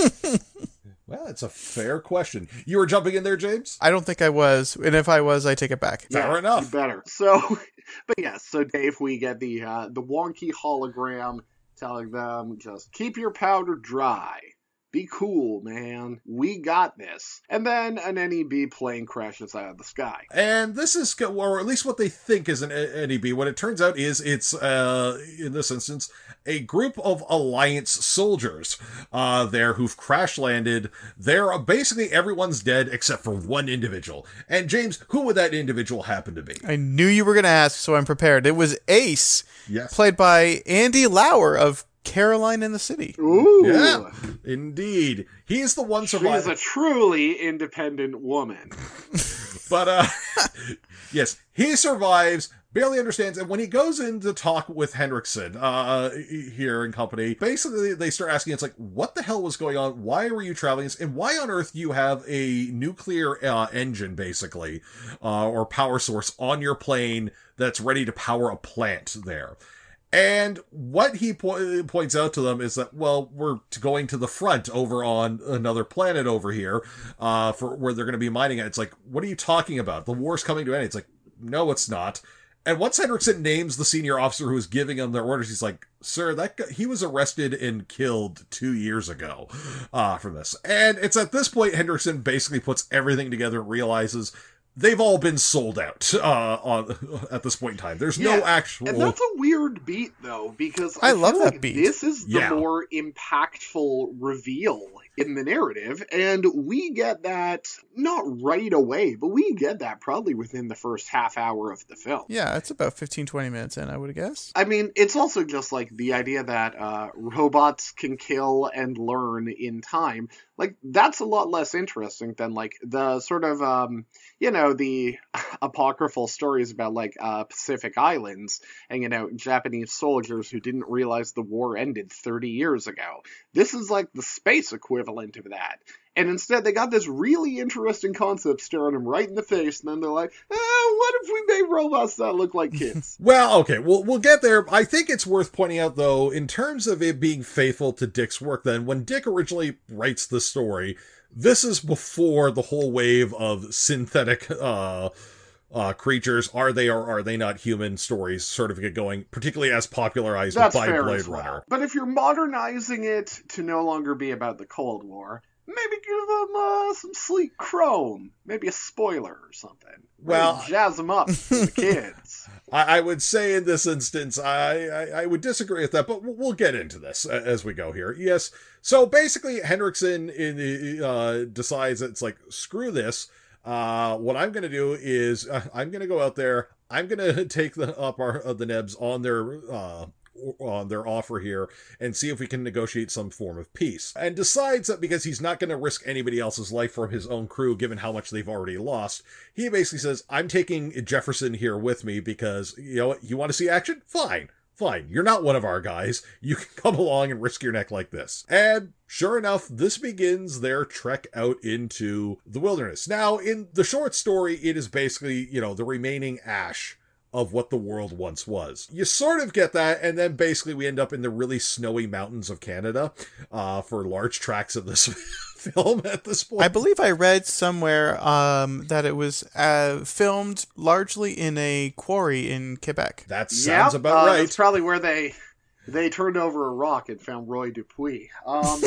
[SPEAKER 1] Well, it's a fair question. You were jumping in there, James?
[SPEAKER 3] I don't think I was, and if I was, I take it back.
[SPEAKER 1] Fair
[SPEAKER 2] yeah,
[SPEAKER 1] enough.
[SPEAKER 2] You better. So, But yes, so Dave, we get the uh, the wonky hologram telling them, just keep your powder dry. Be cool, man. We got this. And then an N E B plane crashes out of the sky.
[SPEAKER 1] And this is, or at least what they think is an N E B. What it turns out is it's, uh, in this instance, a group of Alliance soldiers uh, there who've crash landed. They're basically everyone's dead except for one individual. And James, who would that individual happen to be?
[SPEAKER 3] I knew you were going to ask, so I'm prepared. It was Ace,
[SPEAKER 1] yes.
[SPEAKER 3] played by Andy Lauer of Caroline in the City.
[SPEAKER 2] Ooh.
[SPEAKER 1] Yeah, indeed. He's the one surviving.
[SPEAKER 2] She's a truly independent woman.
[SPEAKER 1] But, uh, yes, he survives, barely understands, and when he goes in to talk with Henriksen, uh, here in company, basically they start asking, it's like, what the hell was going on? Why were you traveling this? And why on earth do you have a nuclear uh, engine, basically, uh, or power source on your plane that's ready to power a plant there? And what he po- points out to them is that, well, we're going to the front over on another planet over here, uh, for where they're going to be mining it. It's like, what are you talking about? The war's coming to an end. It's like, no, it's not. And once Henriksen names the senior officer who's giving them their orders, he's like, sir, that guy, he was arrested and killed two years ago, uh, from this. And it's at this point, Henriksen basically puts everything together and realizes they've all been sold out uh, on at this point in time. There's
[SPEAKER 2] yeah,
[SPEAKER 1] no actual...
[SPEAKER 2] And that's a weird beat, though, because I,
[SPEAKER 3] I
[SPEAKER 2] feel
[SPEAKER 3] love
[SPEAKER 2] like
[SPEAKER 3] that beat.
[SPEAKER 2] This is the
[SPEAKER 1] yeah.
[SPEAKER 2] more impactful reveal in the narrative, and we get that not right away, but we get that probably within the first half hour of the film.
[SPEAKER 3] Yeah, it's about fifteen, twenty minutes in, I would guess.
[SPEAKER 2] I mean, it's also just like the idea that uh, robots can kill and learn in time. Like, that's a lot less interesting than, like, the sort of, um, you know, the apocryphal stories about, like, uh, Pacific Islands and, you know, Japanese soldiers who didn't realize the war ended thirty years ago. This is, like, the space equivalent of that. And instead, they got this really interesting concept staring them right in the face, and then they're like, eh, what if we made robots that look like kids?
[SPEAKER 1] Well, okay, we'll, we'll get there. I think it's worth pointing out, though, in terms of it being faithful to Dick's work, then, when Dick originally writes the story, this is before the whole wave of synthetic uh, uh, creatures, are they or are they not human stories sort of get going, particularly as popularized
[SPEAKER 2] That's
[SPEAKER 1] by
[SPEAKER 2] fair
[SPEAKER 1] Blade
[SPEAKER 2] as well.
[SPEAKER 1] Runner.
[SPEAKER 2] But if you're modernizing it to no longer be about the Cold War, maybe give them uh, some sleek chrome, maybe a spoiler or something.
[SPEAKER 1] Well,
[SPEAKER 2] maybe jazz them up for the kids.
[SPEAKER 1] I, I would say in this instance, I, I, I would disagree with that, but we'll get into this as we go here. Yes, so basically Henriksen in, uh, decides that it's like, screw this. Uh, what I'm going to do is uh, I'm going to go out there. I'm going to take the up our uh, the Nebs on their uh, on their offer here and see if we can negotiate some form of peace. And decides that because he's not going to risk anybody else's life from his own crew, given how much they've already lost, he basically says, I'm taking Jefferson here with me because, you know what, you want to see action? Fine. Fine, you're not one of our guys. You can come along and risk your neck like this. And sure enough, this begins their trek out into the wilderness. Now, in the short story, it is basically, you know, the remaining ash of what the world once was. You sort of get that, and then basically we end up in the really snowy mountains of Canada uh, for large tracts of this film at this point.
[SPEAKER 3] I believe I read somewhere um, that it was uh, filmed largely in a quarry in Quebec.
[SPEAKER 1] That sounds
[SPEAKER 2] yep,
[SPEAKER 1] about
[SPEAKER 2] uh,
[SPEAKER 1] right.
[SPEAKER 2] That's probably where they they turned over a rock and found Roy Dupuis. Um,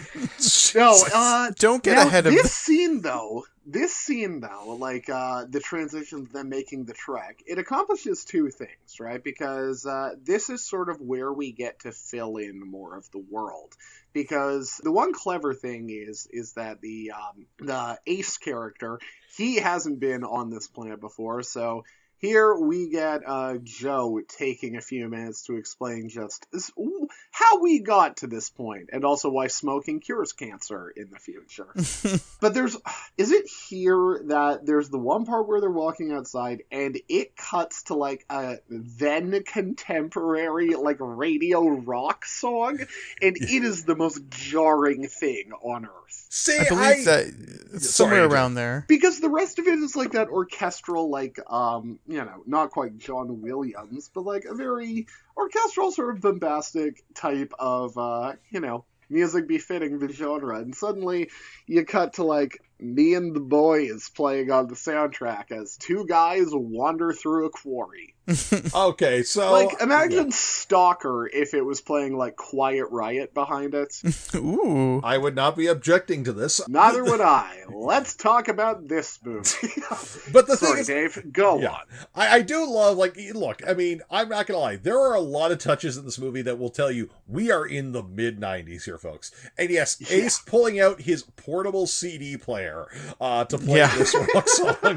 [SPEAKER 2] no, uh,
[SPEAKER 3] Don't get
[SPEAKER 2] now,
[SPEAKER 3] ahead of
[SPEAKER 2] this
[SPEAKER 3] the-
[SPEAKER 2] scene though. This scene, though, like uh, the transition to them making the trek, it accomplishes two things, right? Because uh, this is sort of where we get to fill in more of the world. Because the one clever thing is is that the um, the Ace character, he hasn't been on this planet before, so here we get uh, Joe taking a few minutes to explain just this, how we got to this point, and also why smoking cures cancer in the future. But there's, is it here that there's the one part where they're walking outside, and it cuts to like a then contemporary like radio rock song, and it is the most jarring thing on earth.
[SPEAKER 1] See,
[SPEAKER 3] I believe
[SPEAKER 1] I...
[SPEAKER 3] that it's somewhere
[SPEAKER 1] Sorry,
[SPEAKER 3] around there.
[SPEAKER 2] Because the rest of it is like that orchestral, like, um, you know, not quite John Williams, but like a very orchestral sort of bombastic type of, uh, you know, music befitting the genre. And suddenly you cut to like Me and the Boys playing on the soundtrack as two guys wander through a quarry.
[SPEAKER 1] Okay, so...
[SPEAKER 2] Like, imagine
[SPEAKER 1] yeah.
[SPEAKER 2] Stalker if it was playing, like, Quiet Riot behind it.
[SPEAKER 3] Ooh.
[SPEAKER 1] I would not be objecting to this.
[SPEAKER 2] Neither would I. Let's talk about this movie.
[SPEAKER 1] But the
[SPEAKER 2] Sorry,
[SPEAKER 1] thing is...
[SPEAKER 2] Dave, go
[SPEAKER 1] yeah.
[SPEAKER 2] on.
[SPEAKER 1] I, I do love, like, look, I mean, I'm not gonna lie, there are a lot of touches in this movie that will tell you we are in the mid nineties here, folks. And yes,
[SPEAKER 2] Yeah.
[SPEAKER 1] Ace pulling out his portable C D player uh, to play
[SPEAKER 3] Yeah.
[SPEAKER 1] this rock song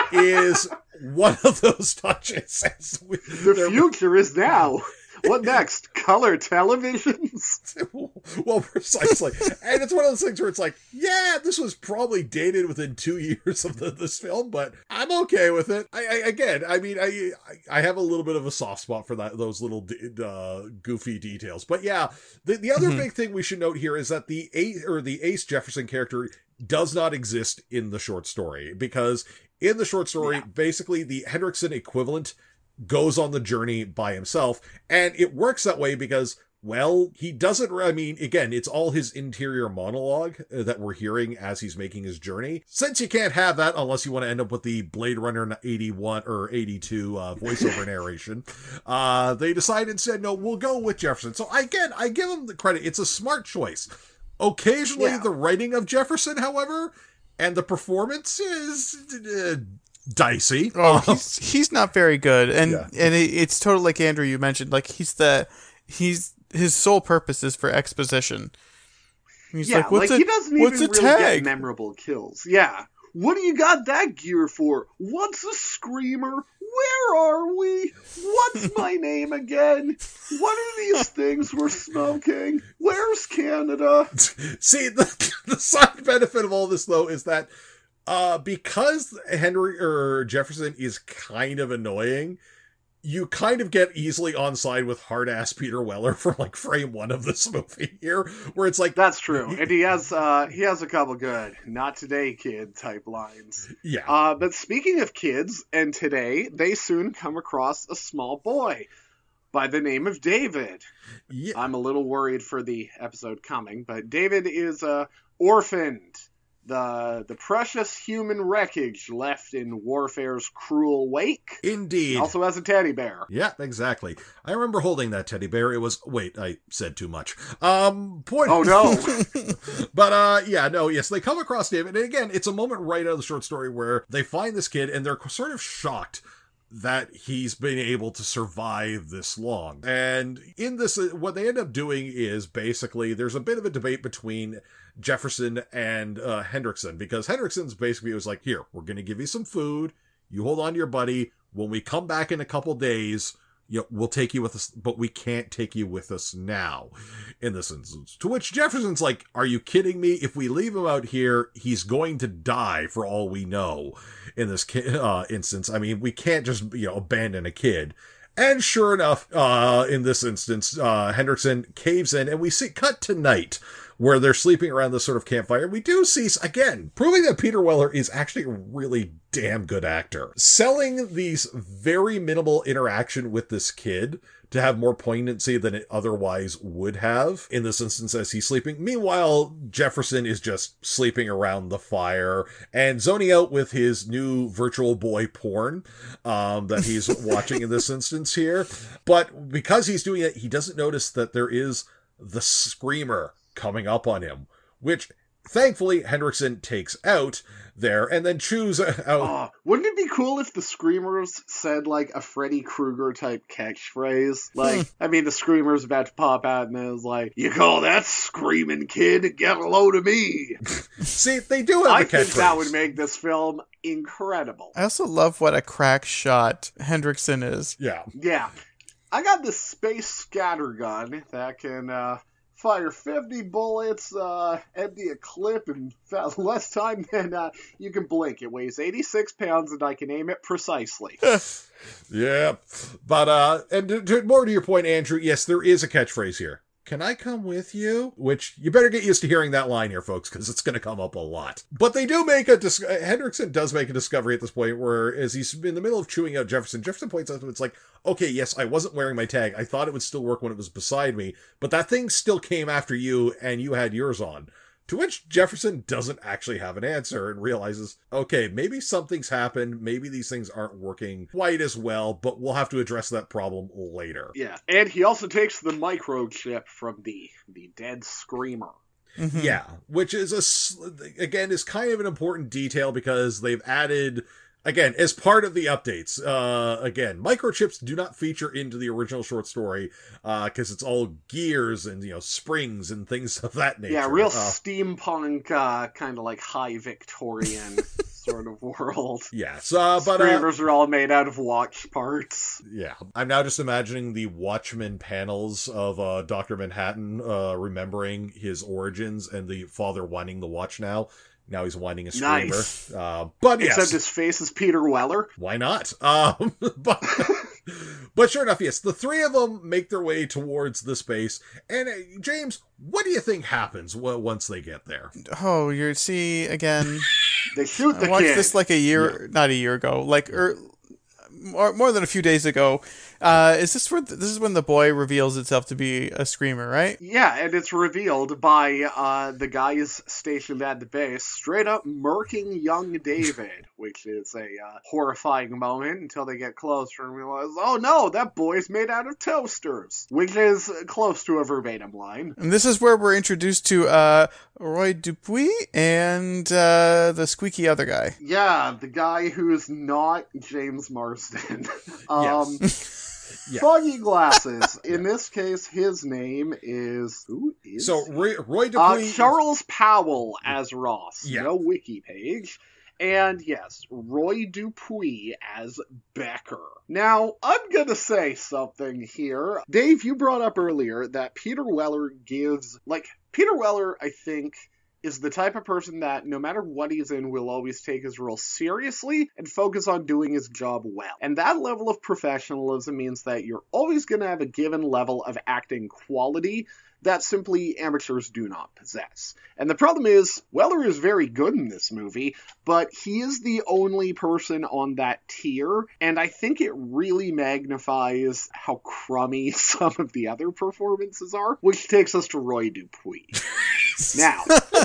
[SPEAKER 1] is one of those touches. We,
[SPEAKER 2] The future is now. What next? Color televisions?
[SPEAKER 1] well, precisely. And it's one of those things where it's like, yeah, this was probably dated within two years of the, this film, but I'm okay with it. I, I again, I mean, I I have a little bit of a soft spot for that those little uh, goofy details. But yeah, the the other
[SPEAKER 3] Mhm.
[SPEAKER 1] big thing we should note here is that the Ace or the Ace Jefferson character does not exist in the short story, because in the short story,
[SPEAKER 2] Yeah.
[SPEAKER 1] basically the Hendrickson equivalent goes on the journey by himself, and it works that way because, well, he doesn't, I mean, again, it's all his interior monologue uh, that we're hearing as he's making his journey. Since you can't have that unless you want to end up with the Blade Runner eighty-one or eighty-two uh, voiceover narration, uh, they decide instead, no, we'll go with Jefferson. So again, I give him the credit. It's a smart choice. Occasionally,
[SPEAKER 2] Yeah.
[SPEAKER 1] the writing of Jefferson, however, and the performance is uh, dicey.
[SPEAKER 3] Oh,
[SPEAKER 1] Um,
[SPEAKER 3] he's he's not very good, and
[SPEAKER 1] Yeah.
[SPEAKER 3] and it, it's totally like Andrew you mentioned. Like he's the he's his sole purpose is for exposition. He's
[SPEAKER 2] yeah,
[SPEAKER 3] like, what's
[SPEAKER 2] like
[SPEAKER 3] a
[SPEAKER 2] he doesn't
[SPEAKER 3] what's
[SPEAKER 2] even
[SPEAKER 3] a
[SPEAKER 2] really
[SPEAKER 3] tag?
[SPEAKER 2] get memorable kills. Yeah. What do you got that gear for? What's a screamer? Where are we? What's my name again? What are these things we're smoking? Where's Canada?
[SPEAKER 1] See, the, the side benefit of all this, though, is that uh, because Henry or Jefferson is kind of annoying, you kind of get easily on side with hard-ass Peter Weller for like frame one of this movie here, where it's like,
[SPEAKER 2] That's true, and he has uh, he has a couple good "not today, kid" type lines.
[SPEAKER 1] yeah,
[SPEAKER 2] Uh, but speaking of kids, and today they soon come across a small boy by the name of David.
[SPEAKER 1] yeah,
[SPEAKER 2] I'm a little worried for the episode coming, but David is uh, orphaned. The the precious human wreckage left in warfare's cruel wake.
[SPEAKER 1] indeed.
[SPEAKER 2] He also has a teddy bear.
[SPEAKER 1] Yeah, exactly. I remember holding that teddy bear. It was, wait, I said too much. Um, point.
[SPEAKER 2] Oh no.
[SPEAKER 1] But, uh, yeah, no, yes, they come across David. And again, it's a moment right out of the short story where they find this kid and they're sort of shocked that he's been able to survive this long. And in this, uh, what they end up doing is basically, there's a bit of a debate between Jefferson and uh, Hendrickson, because Hendrickson's basically was like, here, we're going to give you some food. You hold on to your buddy. When we come back in a couple days, you know, we'll take you with us, but we can't take you with us now in this instance. To which Jefferson's like, are you kidding me? If we leave him out here, he's going to die for all we know in this ki- uh, instance. I mean, we can't just, you know, abandon a kid. And sure enough, uh, in this instance, uh, Hendrickson caves in and we see cut to night where they're sleeping around this sort of campfire. We do see, again, proving that Peter Weller is actually a really damn good actor. Selling these very minimal interaction with this kid to have more poignancy than it otherwise would have in this instance as he's sleeping. Meanwhile, Jefferson is just sleeping around the fire and zoning out with his new virtual boy porn um, that he's watching in this instance here. But because he's doing it, he doesn't notice that there is the screamer coming up on him, which thankfully Hendrickson takes out there and then chews out.
[SPEAKER 2] Oh, wouldn't it be cool if the screamers said like a Freddy Krueger type catchphrase? Like, I mean, the screamer's about to pop out and it was like, "You call that screaming, kid? Get a load of me!"
[SPEAKER 1] See, they do have
[SPEAKER 2] I
[SPEAKER 1] the
[SPEAKER 2] think
[SPEAKER 1] catchphrase.
[SPEAKER 2] that would make this film incredible.
[SPEAKER 3] I also love what a crack shot Hendrickson is.
[SPEAKER 1] Yeah.
[SPEAKER 2] Yeah, I got this space scatter gun that can uh, fire fifty bullets, uh, empty a clip in fa- less time than uh, you can blink. It weighs eighty-six pounds and I can aim it precisely.
[SPEAKER 1] Yeah. But, uh, and to, to, more to your point, Andrew, yes, there is a catchphrase here. Can I come with you? Which you better get used to hearing that line here, folks, because it's going to come up a lot. But they do make a, dis- Hendrickson does make a discovery at this point where as he's in the middle of chewing out Jefferson, Jefferson points out that it's like, okay, yes, I wasn't wearing my tag. I thought it would still work when it was beside me, but that thing still came after you and you had yours on. To which Jefferson doesn't actually have an answer and realizes, okay, maybe something's happened. Maybe these things aren't working quite as well, but we'll have to address that problem later.
[SPEAKER 2] Yeah, and he also takes the microchip from the the dead Screamer.
[SPEAKER 3] Mm-hmm.
[SPEAKER 1] Yeah, which is, a again, is kind of an important detail because they've added... Again, as part of the updates, uh, again, microchips do not feature into the original short story, uh, cause it's all gears and, you know, springs and things of that nature.
[SPEAKER 2] Yeah, real
[SPEAKER 1] uh,
[SPEAKER 2] steampunk, uh, kind of like high Victorian sort of world.
[SPEAKER 1] Yes, uh, but, uh,
[SPEAKER 2] Screamers are all made out of watch parts.
[SPEAKER 1] Yeah. I'm now just imagining the Watchmen panels of, uh, Doctor Manhattan, uh, remembering his origins and the father winding the watch now. Now he's winding a Screamer.
[SPEAKER 2] Nice.
[SPEAKER 1] Uh, but yes.
[SPEAKER 2] Except his face is Peter Weller.
[SPEAKER 1] Why not? Um, but, but sure enough, yes, the three of them make their way towards the space. And uh, James, what do you think happens w- once they get there?
[SPEAKER 3] Oh, you see, again,
[SPEAKER 2] They shoot the
[SPEAKER 3] I watched
[SPEAKER 2] kid.
[SPEAKER 3] this like a year, not a year ago, like er, more, more than a few days ago. Uh, is this where th- this is when the boy reveals itself to be a Screamer, right?
[SPEAKER 2] Yeah, and it's revealed by uh, the guys stationed at the base straight up murking young David, which is a uh, horrifying moment until they get closer and realize, oh no, that boy's made out of toasters, which is close to a verbatim line.
[SPEAKER 3] And this is where we're introduced to uh, Roy Dupuis and uh, the squeaky other guy.
[SPEAKER 2] Yeah, the guy who's not James Marsden. um,
[SPEAKER 1] Yes. Yeah.
[SPEAKER 2] Foggy glasses. In this case, his name is... Who is
[SPEAKER 1] So, Roy, Roy
[SPEAKER 2] Uh,
[SPEAKER 1] Dupuis...
[SPEAKER 2] Charles Powell as Ross.
[SPEAKER 1] Yeah.
[SPEAKER 2] No wiki page. And yes, Roy Dupuis as Becker. Now, I'm gonna say something here. Dave, you brought up earlier that Peter Weller gives... Like, Peter Weller, I think... is the type of person that, no matter what he's in, will always take his role seriously and focus on doing his job well. And that level of professionalism means that you're always going to have a given level of acting quality that simply amateurs do not possess. And the problem is, Weller is very good in this movie, but he is the only person on that tier, and I think it really magnifies how crummy some of the other performances are, which takes us to Roy Dupuis. Now,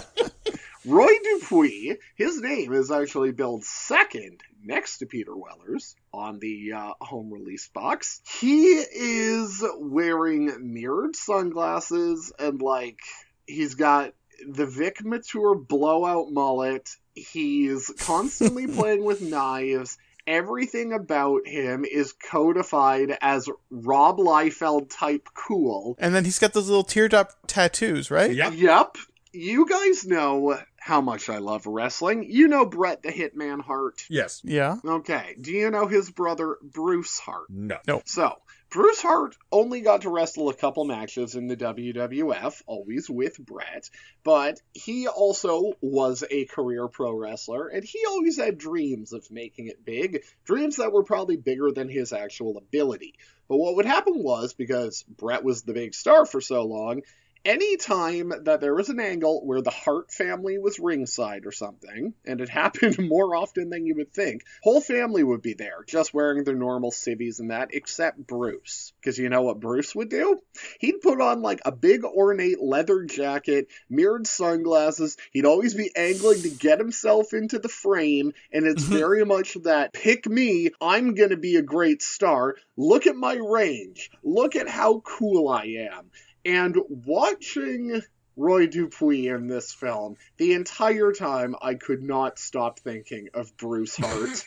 [SPEAKER 2] Roy Dupuis, his name is actually billed second next to Peter Weller's on the uh, home release box. He is wearing mirrored sunglasses and, like, he's got the Vic Mature blowout mullet. He's constantly playing with knives. Everything about him is codified as Rob Liefeld type cool.
[SPEAKER 3] And then he's got those little teardrop tattoos, right?
[SPEAKER 1] Yep.
[SPEAKER 2] Yep. You guys know how much I love wrestling. You know Bret the Hitman Hart.
[SPEAKER 1] Yes.
[SPEAKER 3] Yeah.
[SPEAKER 2] Okay. Do you know his brother Bruce Hart?
[SPEAKER 1] No.
[SPEAKER 3] No.
[SPEAKER 2] So, Bruce Hart only got to wrestle a couple matches in the W W F, always with Bret, but he also was a career pro wrestler, and he always had dreams of making it big, dreams that were probably bigger than his actual ability. But what would happen was, because Bret was the big star for so long, any time that there was an angle where the Hart family was ringside or something, and it happened more often than you would think, whole family would be there, just wearing their normal civvies and that, except Bruce. Because you know what Bruce would do? He'd put on like a big ornate leather jacket, mirrored sunglasses, he'd always be angling to get himself into the frame, and it's very much that, pick me, I'm gonna be a great star, look at my range, look at how cool I am. And watching Roy Dupuis in this film, the entire time I could not stop thinking of Bruce Hart.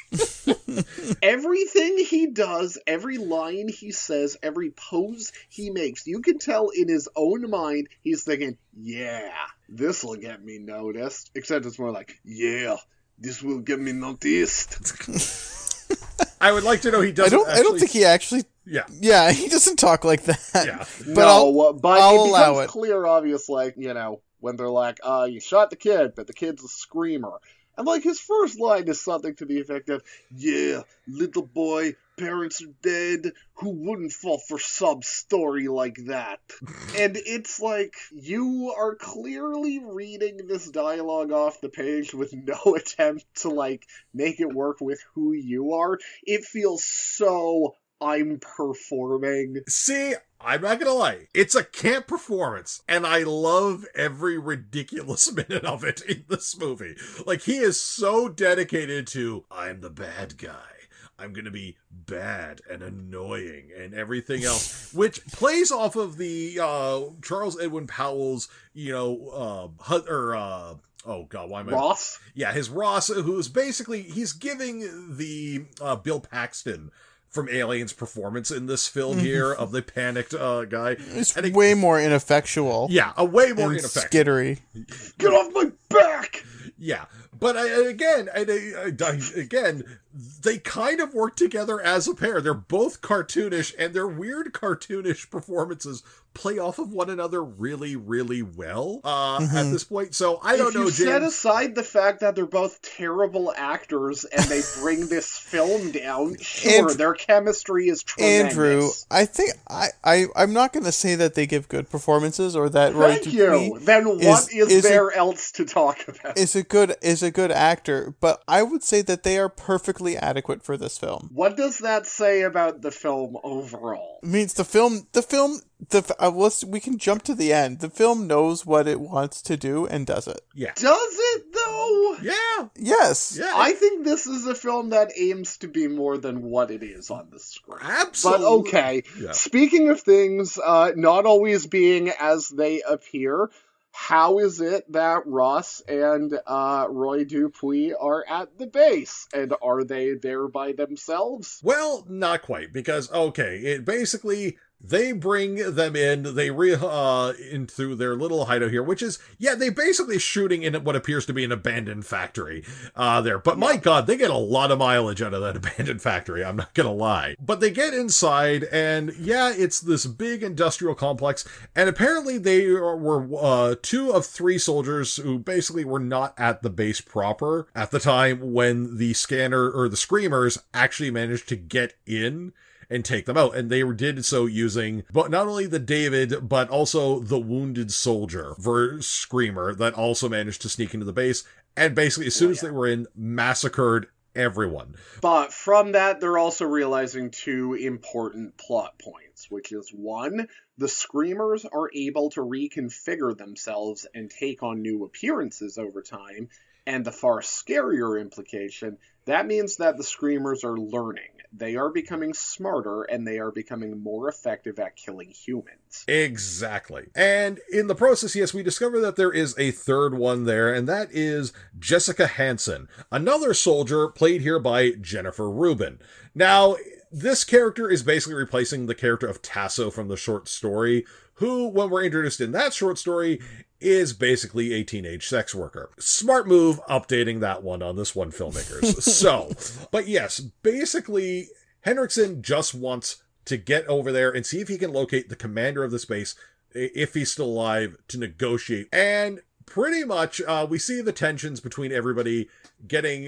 [SPEAKER 2] Everything he does, every line he says, every pose he makes, you can tell in his own mind he's thinking, yeah, this'll get me noticed. Except it's more like, yeah, this will get me noticed.
[SPEAKER 1] I would like to know he doesn't
[SPEAKER 3] I don't.
[SPEAKER 1] actually...
[SPEAKER 3] I don't think he actually.
[SPEAKER 1] Yeah.
[SPEAKER 3] Yeah, he doesn't talk like that.
[SPEAKER 1] Yeah.
[SPEAKER 3] But
[SPEAKER 2] no,
[SPEAKER 3] I'll,
[SPEAKER 2] but
[SPEAKER 3] I'll
[SPEAKER 2] it
[SPEAKER 3] allow
[SPEAKER 2] becomes
[SPEAKER 3] it.
[SPEAKER 2] clear, obvious, like, you know, when they're like, uh, you shot the kid, but the kid's a screamer. And, like, his first line is something to the effect of, yeah, little boy, parents are dead, who wouldn't fall for some story like that? And it's like, you are clearly reading this dialogue off the page with no attempt to, like, make it work with who you are. It feels so I'm performing.
[SPEAKER 1] See, I'm not gonna lie. It's a camp performance, and I love every ridiculous minute of it in this movie. Like, he is so dedicated to, I'm the bad guy. I'm gonna be bad and annoying and everything else, which plays off of the uh, Charles Edwin Powell's, you know, uh, or uh, oh god, why am I
[SPEAKER 2] Ross?
[SPEAKER 1] Yeah, his Ross, who's basically he's giving the uh, Bill Paxton from Aliens performance in this film here of the panicked uh, guy.
[SPEAKER 3] It's
[SPEAKER 1] and it,
[SPEAKER 3] way more ineffectual.
[SPEAKER 1] Yeah, a way more
[SPEAKER 3] and
[SPEAKER 1] ineffectual.
[SPEAKER 3] skittery.
[SPEAKER 2] Get off my back!
[SPEAKER 1] Yeah, but I, again, I, I, again, they kind of work together as a pair. They're both cartoonish, and their weird cartoonish performances play off of one another really, really well uh, mm-hmm. at this point. So I don't
[SPEAKER 2] if
[SPEAKER 1] know,
[SPEAKER 2] you
[SPEAKER 1] James.
[SPEAKER 2] Set aside the fact that they're both terrible actors and they bring this film down, sure, Andrew, their chemistry is tremendous.
[SPEAKER 3] Andrew, I think I, I I'm not going to say that they give good performances or that Roy
[SPEAKER 2] Thank you. Then what is, is, is there a, else to talk about?
[SPEAKER 3] Is a good is a good actor, but I would say that they are perfectly adequate for this film.
[SPEAKER 2] What does that say about the film overall?
[SPEAKER 3] It means the film the film the uh, let's we can jump to the end. The film knows what it wants to do and does it.
[SPEAKER 1] Yeah.
[SPEAKER 2] Does it though?
[SPEAKER 1] Yeah.
[SPEAKER 3] Yes.
[SPEAKER 1] Yeah.
[SPEAKER 2] I think this is a film that aims to be more than what it is on the screen.
[SPEAKER 1] Absolutely.
[SPEAKER 2] But okay. Yeah. Speaking of things uh, not always being as they appear, how is it that Ross and uh, Roy Dupuis are at the base? And are they there by themselves?
[SPEAKER 1] Well, not quite, because, okay, it basically, they bring them in, they re, uh, into their little hideout here, which is, yeah, they basically shooting in what appears to be an abandoned factory, uh, there. But my god, they get a lot of mileage out of that abandoned factory, I'm not gonna lie. But they get inside, and yeah, it's this big industrial complex, and apparently they were, uh, two of three soldiers who basically were not at the base proper at the time when the scanner, or the screamers, actually managed to get in and take them out. And they did so using but not only the David, but also the wounded soldier for Screamer that also managed to sneak into the base. And basically, as soon oh, yeah. as they were in, massacred everyone.
[SPEAKER 2] But from that, they're also realizing two important plot points, which is one, the Screamers are able to reconfigure themselves and take on new appearances over time. And the far scarier implication, that means that the Screamers are learning. They are becoming smarter, and they are becoming more effective at killing humans.
[SPEAKER 1] Exactly. And in the process, yes, we discover that there is a third one there, and that is Jessica Hansen, another soldier played here by Jennifer Rubin. Now, this character is basically replacing the character of Tasso from the short story, who, when we're introduced in that short story, is basically a teenage sex worker. Smart move, updating that one on this one, filmmakers. So, but yes, basically, Henriksen just wants to get over there and see if he can locate the commander of this base, if he's still alive, to negotiate. And pretty much, uh, we see the tensions between everybody getting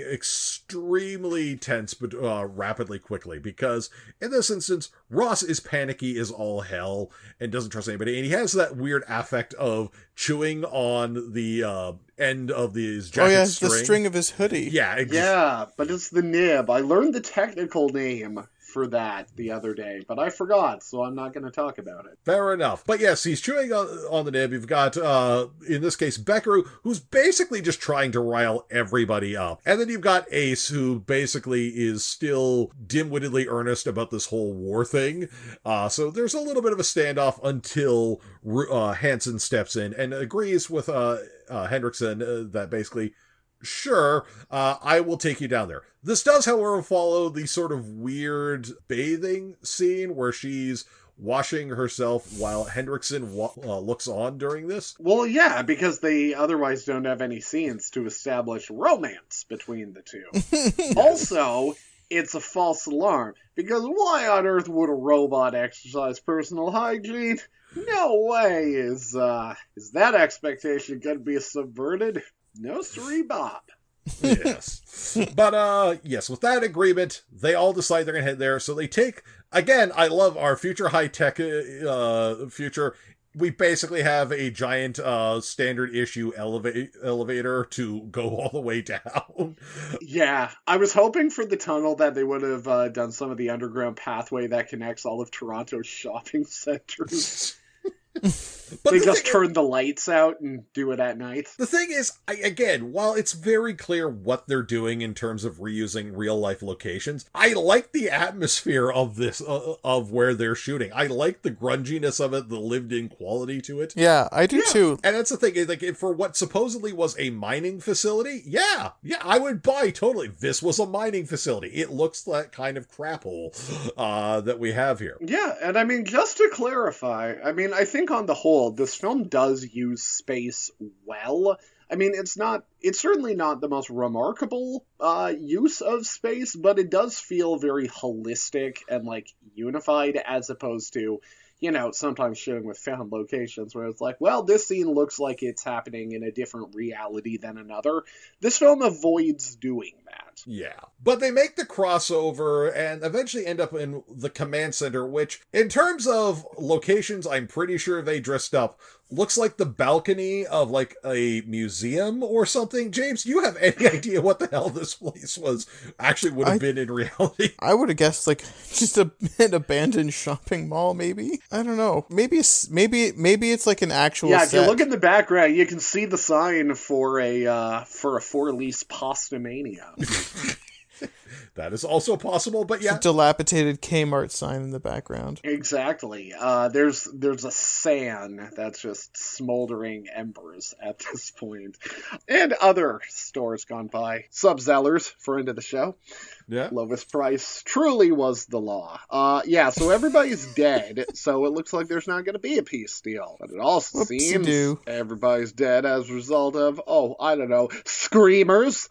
[SPEAKER 1] extremely tense, but uh, rapidly, quickly, because in this instance, Ross is panicky as all hell and doesn't trust anybody, and he has that weird affect of chewing on the uh, end of his jacket
[SPEAKER 3] oh, yeah,
[SPEAKER 1] string.
[SPEAKER 3] the string of his hoodie.
[SPEAKER 1] Yeah, ex-
[SPEAKER 2] yeah, but it's the nib. I learned the technical name for that the other day, but I forgot, so I'm not going to talk about it.
[SPEAKER 1] Fair enough. But yes, he's chewing on, on the nib. You've got, uh, in this case, Becker, who's basically just trying to rile everybody up. And then you've got Ace, who basically is still dim-wittedly earnest about this whole war thing. Uh, so there's a little bit of a standoff until uh, Hansen steps in and agrees with uh, uh, Henriksen uh, that basically, sure, uh, I will take you down there. This does, however, follow the sort of weird bathing scene where she's washing herself while Henriksen wa- uh, looks on during this.
[SPEAKER 2] Well, yeah, because they otherwise don't have any scenes to establish romance between the two. Also, it's a false alarm, because why on earth would a robot exercise personal hygiene? No way is, uh, is that expectation going to be subverted? No siree, Bob.
[SPEAKER 1] Yes. But, uh, yes, with that agreement, they all decide they're gonna head there, so they take, again, I love our future high-tech, uh, future, we basically have a giant uh, standard issue eleva- elevator to go all the way down.
[SPEAKER 2] Yeah, I was hoping for the tunnel that they would have uh, done some of the underground pathway that connects all of Toronto's shopping centers.
[SPEAKER 1] But
[SPEAKER 2] they
[SPEAKER 1] the
[SPEAKER 2] just
[SPEAKER 1] thing
[SPEAKER 2] turn
[SPEAKER 1] is,
[SPEAKER 2] the lights out and do it at night.
[SPEAKER 1] the thing is, I, again, while it's very clear what they're doing in terms of reusing real life locations, I like the atmosphere of this, uh, of where they're shooting. I like the grunginess of it, the lived in quality to it.
[SPEAKER 3] Yeah, I do
[SPEAKER 2] Yeah.
[SPEAKER 3] too.
[SPEAKER 1] And that's the thing, is like if for what supposedly was a mining facility, yeah, yeah, I would buy totally. This was a mining facility. It looks like kind of crap hole uh, that we have here.
[SPEAKER 2] Yeah, and I mean, just to clarify, I mean, I think on the whole, this film does use space well. I mean, it's not, it's certainly not the most remarkable uh, use of space, but it does feel very holistic and, like, unified as opposed to, you know, sometimes shooting with found locations where it's like, well, this scene looks like it's happening in a different reality than another. This film avoids doing that.
[SPEAKER 1] Yeah. But they make the crossover and eventually end up in the command center, which, in terms of locations, I'm pretty sure they dressed up. Looks like the balcony of, like, a museum or something. James, do you have any idea what the hell this place was, actually would have
[SPEAKER 3] I-
[SPEAKER 1] been in reality?
[SPEAKER 3] I would have guessed like just a, an abandoned shopping mall, maybe. I don't know. Maybe it's maybe maybe it's like an actual.
[SPEAKER 2] Yeah, if
[SPEAKER 3] set.
[SPEAKER 2] you look in the background, you can see the sign for a uh, for a for lease Pastamania.
[SPEAKER 1] That is also possible, but
[SPEAKER 3] It's
[SPEAKER 1] yeah.
[SPEAKER 3] a dilapidated Kmart sign in the background.
[SPEAKER 2] Exactly. Uh, there's there's a sand that's just smoldering embers at this point, and other stores gone by. Subzellers, friend of the show.
[SPEAKER 1] Yeah.
[SPEAKER 2] Lowest price truly was the law. Uh, yeah, so everybody's dead, so it looks like there's not going to be a peace deal. But it also
[SPEAKER 3] Whoopsie-doo.
[SPEAKER 2] seems everybody's dead as a result of, oh, I don't know, screamers.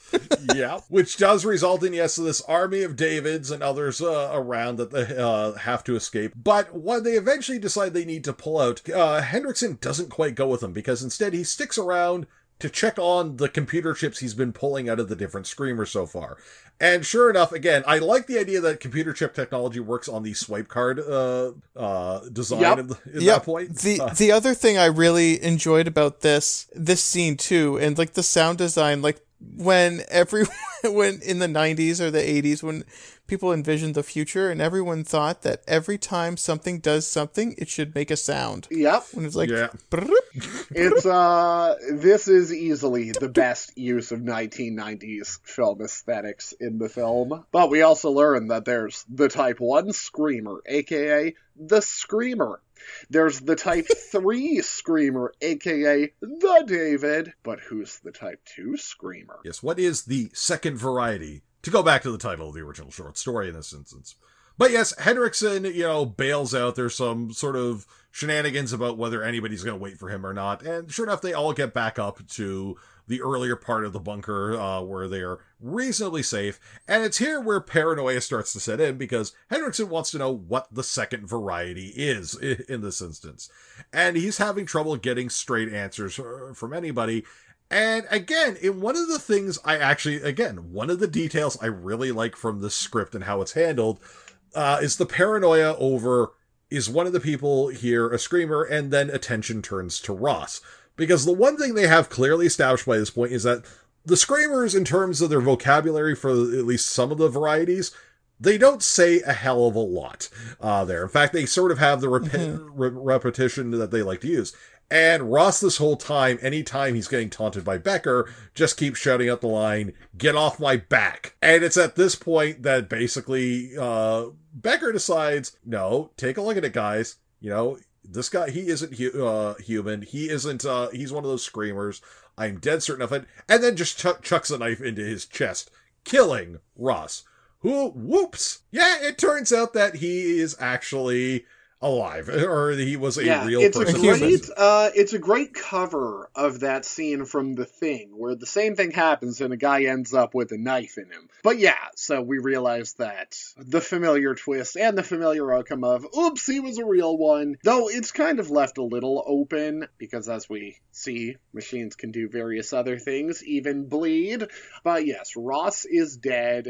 [SPEAKER 1] Yeah, which does result in, yes, this army of Davids and others uh, around that they uh, have to escape. But when they eventually decide they need to pull out, uh, Hendrickson doesn't quite go with them, because instead he sticks around to check on the computer chips he's been pulling out of the different screamers so far. And sure enough, again, I like the idea that computer chip technology works on the swipe card uh, uh, design
[SPEAKER 2] Yep.
[SPEAKER 1] of the, at
[SPEAKER 3] Yep.
[SPEAKER 1] that point.
[SPEAKER 3] The
[SPEAKER 1] Uh,
[SPEAKER 3] the other thing I really enjoyed about this this scene too, and like the sound design, like when every when in the nineties or the eighties when people envisioned the future and everyone thought that every time something does something, it should make a sound.
[SPEAKER 2] Yep.
[SPEAKER 3] When it's like,
[SPEAKER 1] Yeah.
[SPEAKER 3] brrrr.
[SPEAKER 2] It's uh this is easily the best use of nineteen nineties film aesthetics in the film. But we also learn that there's the type one screamer, aka the screamer. There's the type three screamer, aka the David. But who's the type two screamer?
[SPEAKER 1] Yes, what is the second variety? To go back to the title of the original short story in this instance. But yes, Hendrickson, you know, bails out. There's some sort of shenanigans about whether anybody's going to wait for him or not. And sure enough, they all get back up to the earlier part of the bunker uh, where they are reasonably safe. And it's here where paranoia starts to set in, because Hendrickson wants to know what the second variety is in this instance. And he's having trouble getting straight answers from anybody. And again, in one of the things I actually, again, one of the details I really like from this script and how it's handled uh, is the paranoia over, is one of the people here a screamer? And then attention turns to Ross. Because the one thing they have clearly established by this point is that the screamers, in terms of their vocabulary for at least some of the varieties, they don't say a hell of a lot uh, there. In fact, they sort of have the rep-
[SPEAKER 3] Mhm.
[SPEAKER 1] re- repetition that they like to use. And Ross, this whole time, anytime he's getting taunted by Becker, just keeps shouting out the line, "Get off my back." And it's at this point that basically uh, Becker decides, no, take a look at it, guys. You know, this guy, he isn't hu- uh, human. He isn't, uh, he's one of those screamers. I'm dead certain of it. And then just ch- chucks a knife into his chest, killing Ross. Who, whoops. Yeah, it turns out that he is actually alive, or he was a
[SPEAKER 2] yeah,
[SPEAKER 1] real
[SPEAKER 2] it's
[SPEAKER 1] person.
[SPEAKER 2] a great, uh, it's a great cover of that scene from The Thing, where the same thing happens and a guy ends up with a knife in him. But yeah, so we realize that the familiar twist and the familiar outcome of, oops, he was a real one, though it's kind of left a little open, because as we see, machines can do various other things, even bleed. But yes, Ross is dead.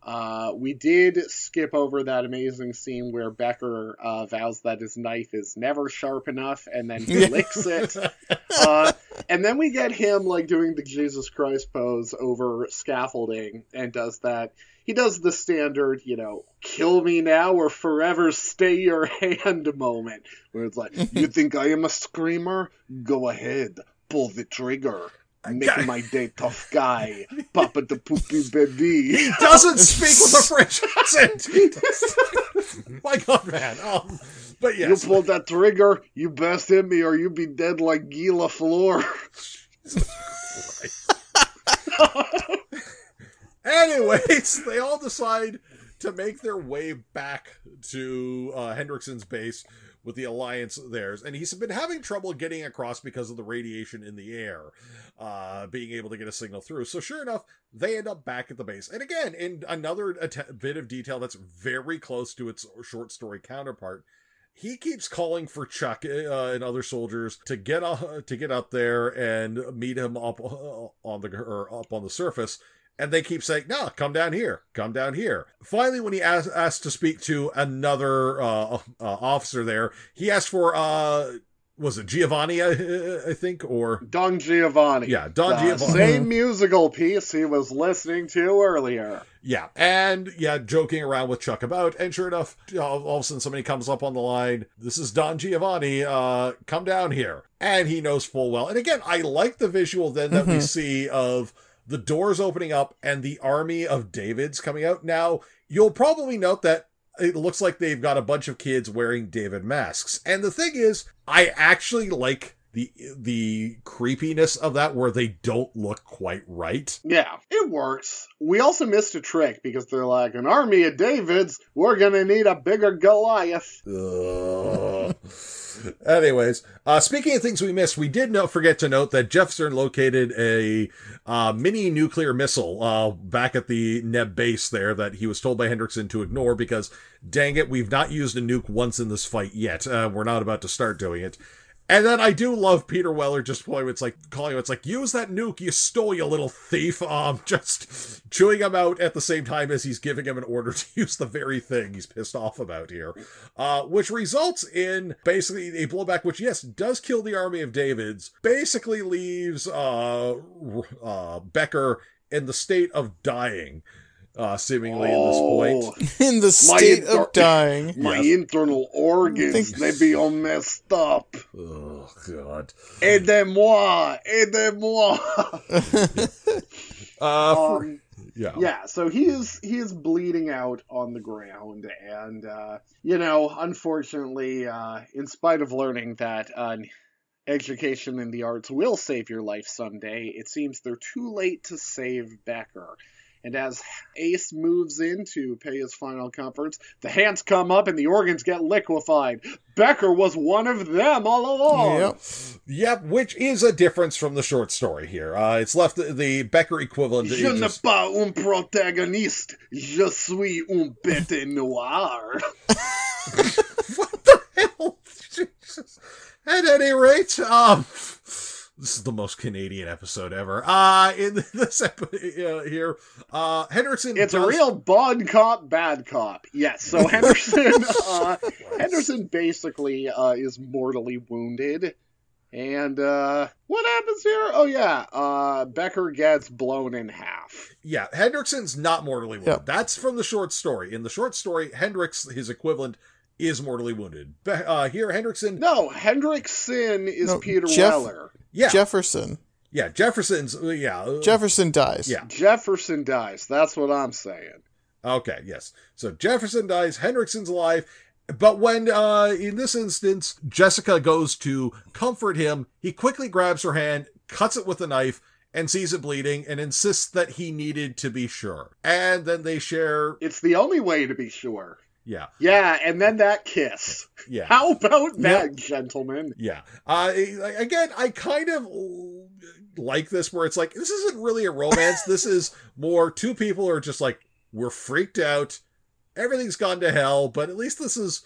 [SPEAKER 2] Uh, we did skip over that amazing scene where Becker uh, vows that his knife is never sharp enough, and then he licks it. Uh, and then we get him like doing the Jesus Christ pose over scaffolding, and does that. He does the standard, you know, kill me now or forever stay your hand moment, where it's like, you think I am a screamer? Go ahead, pull the trigger. Make my day tough guy. Papa the poopy baby.
[SPEAKER 1] He doesn't speak with a French accent. He doesn't. My God, man. Um, but yes.
[SPEAKER 2] You pull that trigger, you best hit me or you be dead like Guy Lafleur.
[SPEAKER 1] Anyways, they all decide to make their way back to uh, Hendrickson's base with the Alliance theirs, and he's been having trouble getting across because of the radiation in the air, uh, being able to get a signal through. So sure enough, they end up back at the base. And again, in another att- bit of detail that's very close to its short story counterpart, he keeps calling for Chuck uh, and other soldiers to get uh, to get up there and meet him up uh, on the or up on the surface. And they keep saying, no, come down here, come down here. Finally, when he asked, asked to speak to another uh, uh, officer there, he asked for, uh, was it Giovanni, I, I think, or?
[SPEAKER 2] Don Giovanni.
[SPEAKER 1] Yeah, Don
[SPEAKER 2] the
[SPEAKER 1] Giovanni.
[SPEAKER 2] Same musical piece he was listening to earlier.
[SPEAKER 1] Yeah, and yeah, joking around with Chuck about, and sure enough, all, all of a sudden somebody comes up on the line, this is Don Giovanni, uh, come down here. And he knows full well. And again, I like the visual then that we see of the doors opening up and the army of Davids coming out. Now, you'll probably note that it looks like they've got a bunch of kids wearing David masks. And the thing is, I actually like the the creepiness of that where they don't look quite right.
[SPEAKER 2] Yeah, it works. We also missed a trick because they're like, an army of Davids, we're gonna need a bigger Goliath.
[SPEAKER 1] Ugh. Anyways, uh, speaking of things we missed, we did not forget to note that Jefferson located a uh, mini nuclear missile uh, back at the Neb base there that he was told by Hendrickson to ignore because, dang it, we've not used a nuke once in this fight yet. Uh, we're not about to start doing it. And then I do love Peter Weller just calling it's like calling him, it's like, use that nuke you stole, you little thief. Um, just chewing him out at the same time as he's giving him an order to use the very thing he's pissed off about here. Uh, which results in basically a blowback, which yes, does kill the army of Davids, basically leaves uh, uh, Becker in the state of dying. Uh, seemingly
[SPEAKER 2] oh,
[SPEAKER 1] at this point.
[SPEAKER 3] In the state
[SPEAKER 2] inter-
[SPEAKER 3] of dying.
[SPEAKER 2] My
[SPEAKER 1] Yes.
[SPEAKER 2] internal organs,
[SPEAKER 3] Think-
[SPEAKER 2] they be all messed up.
[SPEAKER 1] Oh, God.
[SPEAKER 2] Aidez-moi! Aidez-moi!
[SPEAKER 1] Uh, for,
[SPEAKER 2] um,
[SPEAKER 1] yeah.
[SPEAKER 2] yeah, so he is he is bleeding out on the ground, and uh, you know, unfortunately, uh, in spite of learning that uh, education in the arts will save your life someday, it seems they're too late to save Becker. And as Ace moves in to pay his final comforts, the hands come up and the organs get liquefied. Becker was one of them all along.
[SPEAKER 3] Yep.
[SPEAKER 1] Yep, which is a difference from the short story here. Uh, it's left the, the Becker equivalent.
[SPEAKER 2] Je
[SPEAKER 1] is
[SPEAKER 2] ne
[SPEAKER 1] just-
[SPEAKER 2] pas un protagoniste, je suis un bête noir.
[SPEAKER 1] What the hell? Jesus. At any rate, um, this is the most Canadian episode ever. Uh, in this episode uh, here, uh, Henderson.
[SPEAKER 2] It's
[SPEAKER 1] does-
[SPEAKER 2] a real Bond cop, bad cop. Yes, so Henderson, uh, Henderson basically uh, is mortally wounded. And uh, what happens here? Oh, yeah, uh, Becker gets blown in half.
[SPEAKER 1] Yeah, Hendrickson's not mortally wounded.
[SPEAKER 3] Yep.
[SPEAKER 1] That's from the short story. In the short story, Hendricks, his equivalent, is mortally wounded. Be- uh, here, Hendrickson.
[SPEAKER 2] No, Hendrickson is
[SPEAKER 3] No,
[SPEAKER 2] Peter
[SPEAKER 3] Jeff-
[SPEAKER 2] Weller.
[SPEAKER 1] Yeah,
[SPEAKER 3] Jefferson.
[SPEAKER 1] yeah, Jefferson's. uh, Yeah, uh,
[SPEAKER 3] Jefferson dies.
[SPEAKER 1] Yeah.
[SPEAKER 2] Jefferson dies. That's what I'm saying.
[SPEAKER 1] Okay, yes. So Jefferson dies, Hendrickson's alive, but when, uh, in this instance, Jessica goes to comfort him, he quickly grabs her hand, cuts it with a knife, and sees it bleeding, and insists that he needed to be sure. And then they share,
[SPEAKER 2] It's the only way to be sure.
[SPEAKER 1] yeah,
[SPEAKER 2] Yeah, and then that kiss.
[SPEAKER 1] yeah.
[SPEAKER 2] How about that, gentlemen?
[SPEAKER 1] Yeah. Uh, again, I kind of like this where it's like, this isn't really a romance. This is more two people are just like, we're freaked out. Everything's gone to hell, but at least this is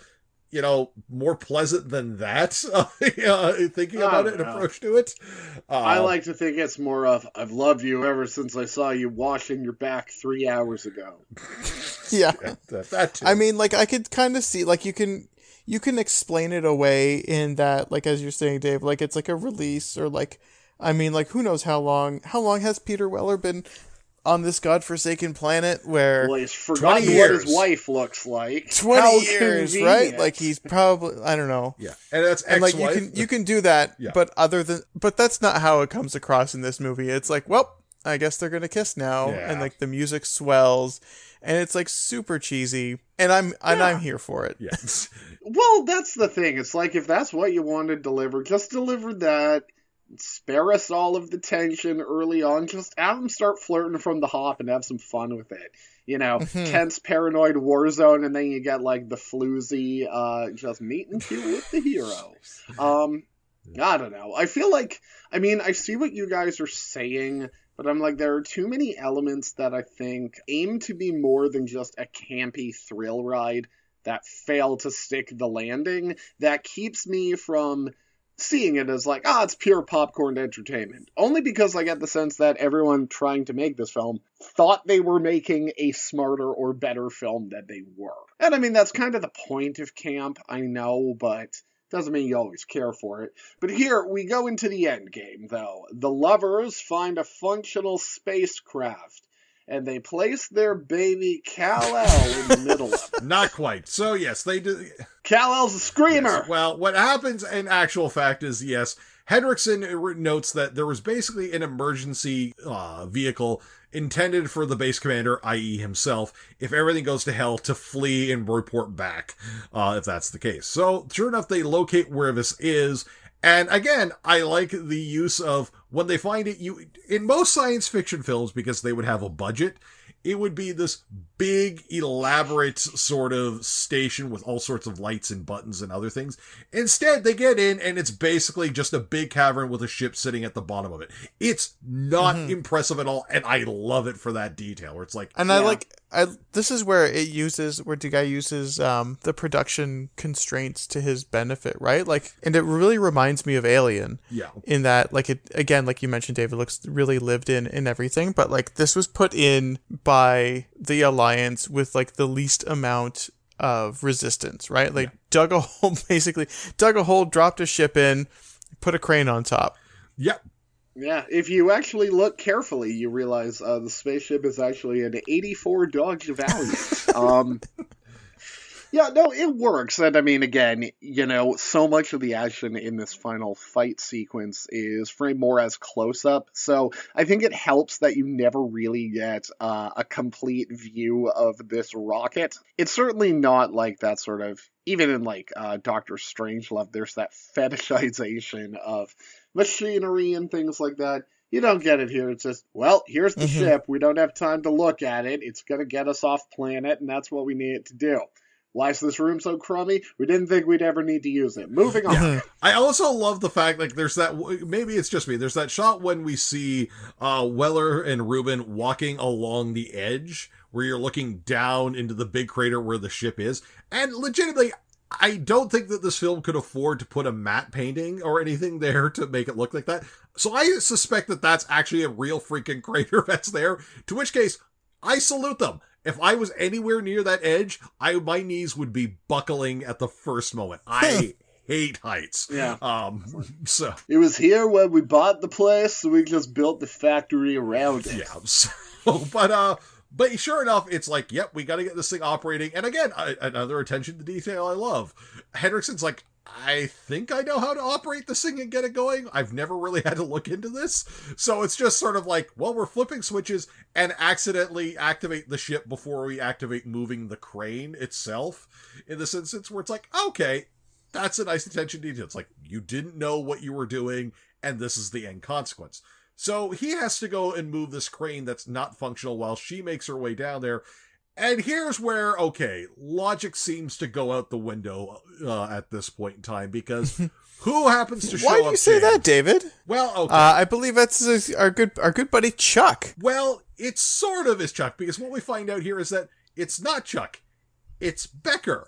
[SPEAKER 1] you know, more pleasant than that, uh, thinking about it and
[SPEAKER 2] know.
[SPEAKER 1] approach to it. Uh,
[SPEAKER 2] I like to think it's more of, I've loved you ever since I saw you washing your back three hours ago.
[SPEAKER 3] Yeah.
[SPEAKER 1] that, that too.
[SPEAKER 3] I mean, like, I could kind of see, like, you can you can explain it away in that, like, as you're saying, Dave, like, it's like a release, or like, I mean, like, who knows how long, how long has Peter Weller been on this godforsaken planet where...
[SPEAKER 2] Well, he's forgotten what his wife looks like.
[SPEAKER 3] twenty
[SPEAKER 2] How
[SPEAKER 3] years,
[SPEAKER 2] convenient.
[SPEAKER 3] right? Like, he's probably, I don't know.
[SPEAKER 1] Yeah, and that's
[SPEAKER 3] And, like,
[SPEAKER 1] ex-wife.
[SPEAKER 3] you can, you can do that,
[SPEAKER 1] Yeah.
[SPEAKER 3] but other than, but that's not how it comes across in this movie. It's like, well, I guess they're gonna kiss now,
[SPEAKER 1] Yeah.
[SPEAKER 3] and, like, the music swells, and it's, like, super cheesy, and I'm, and
[SPEAKER 2] Yeah.
[SPEAKER 3] I'm here for it.
[SPEAKER 1] Yes.
[SPEAKER 2] Well, that's the thing. It's like, if that's what you want to deliver, just deliver that. Spare us all of the tension early on. Just have them start flirting from the hop and have some fun with it. You know,
[SPEAKER 3] Mhm.
[SPEAKER 2] tense, paranoid war zone, and then you get, like, the floozy, uh, just meeting you with the hero. Um, I don't know. I feel like, I mean, I see what you guys are saying, but I'm like, there are too many elements that I think aim to be more than just a campy thrill ride that fail to stick the landing, that keeps me from seeing it as like, ah, it's pure popcorn entertainment. Only because I get the sense that everyone trying to make this film thought they were making a smarter or better film than they were. And I mean, that's kind of the point of camp, I know, but doesn't mean you always care for it. But here, we go into the end game, though. The lovers find a functional spacecraft, and they place their baby Kal-El in the middle of it.
[SPEAKER 1] Not quite. So, yes, they do.
[SPEAKER 2] Kal-El's a screamer!
[SPEAKER 1] Yes. Well, what happens in actual fact is, yes, Henriksen notes that there was basically an emergency uh, vehicle intended for the base commander, that is himself, if everything goes to hell, to flee and report back, uh, if that's the case. So, sure enough, they locate where this is. And again, I like the use of, when they find it, you in most science fiction films, because they would have a budget, it would be this big, elaborate sort of station with all sorts of lights and buttons and other things. Instead, they get in, and it's basically just a big cavern with a ship sitting at the bottom of it. It's not
[SPEAKER 3] Mhm.
[SPEAKER 1] impressive at all, and I love it for that detail, where it's like...
[SPEAKER 3] And
[SPEAKER 2] Yeah.
[SPEAKER 3] I like, I this is where it uses, where the guy uses um, the production constraints to his benefit, right? Like, and it really reminds me of Alien.
[SPEAKER 1] Yeah.
[SPEAKER 3] In that, like, it, again, like you mentioned, David, looks really lived in and everything, but, like, this was put in by the Alliance with, like, the least amount of resistance, right? Like,
[SPEAKER 1] Yeah.
[SPEAKER 3] dug a hole, basically, dug a hole, dropped a ship in, put a crane on top.
[SPEAKER 1] Yep.
[SPEAKER 2] Yeah, if you actually look carefully, you realize uh, the spaceship is actually an eighty-four Dodge Valiant. um, yeah, no, it works. And I mean, again, you know, so much of the action in this final fight sequence is framed more as close-up. So I think it helps that you never really get uh, a complete view of this rocket. It's certainly not like that sort of, even in like uh, Doctor Strangelove, there's that fetishization of machinery and things like that. You don't get it here. It's just, well, here's the
[SPEAKER 3] Mhm.
[SPEAKER 2] ship. We don't have time to look at it. It's going to get us off planet, and that's what we need it to do. Why is this room so crummy? We didn't think we'd ever need to use it. Moving on.
[SPEAKER 3] Mhm.
[SPEAKER 1] I also love the fact, like, there's that, maybe it's just me, there's that shot when we see uh, Weller and Rubin walking along the edge, where you're looking down into the big crater where the ship is. And legitimately, I don't think that this film could afford to put a matte painting or anything there to make it look like that. So I suspect that that's actually a real freaking crater that's there, to which case, I salute them. If I was anywhere near that edge, I my knees would be buckling at the first moment. I hate heights.
[SPEAKER 2] Yeah.
[SPEAKER 1] Um. So
[SPEAKER 2] It was here when we bought the place, so we just built the factory around it.
[SPEAKER 1] yeah. So, but uh. But sure enough, it's like, yep, we got to get this thing operating. And again, I, another attention to detail I love. Henriksen's like, I think I know how to operate this thing and get it going. I've never really had to look into this. So it's just sort of like, well, we're flipping switches and accidentally activate the ship before we activate moving the crane itself. In this instance, where it's like, okay, that's a nice attention to detail. It's like, you didn't know what you were doing, and this is the end consequence. So he has to go and move this crane that's not functional while she makes her way down there. And here's where, okay, logic seems to go out the window uh, at this point in time, because who happens to show up?
[SPEAKER 3] Why do you say
[SPEAKER 1] James?
[SPEAKER 3] that, David?
[SPEAKER 1] Well, okay.
[SPEAKER 3] Uh, I believe that's our good our good buddy Chuck.
[SPEAKER 1] Well, it sort of is Chuck, because what we find out here is that it's not Chuck. It's Becker.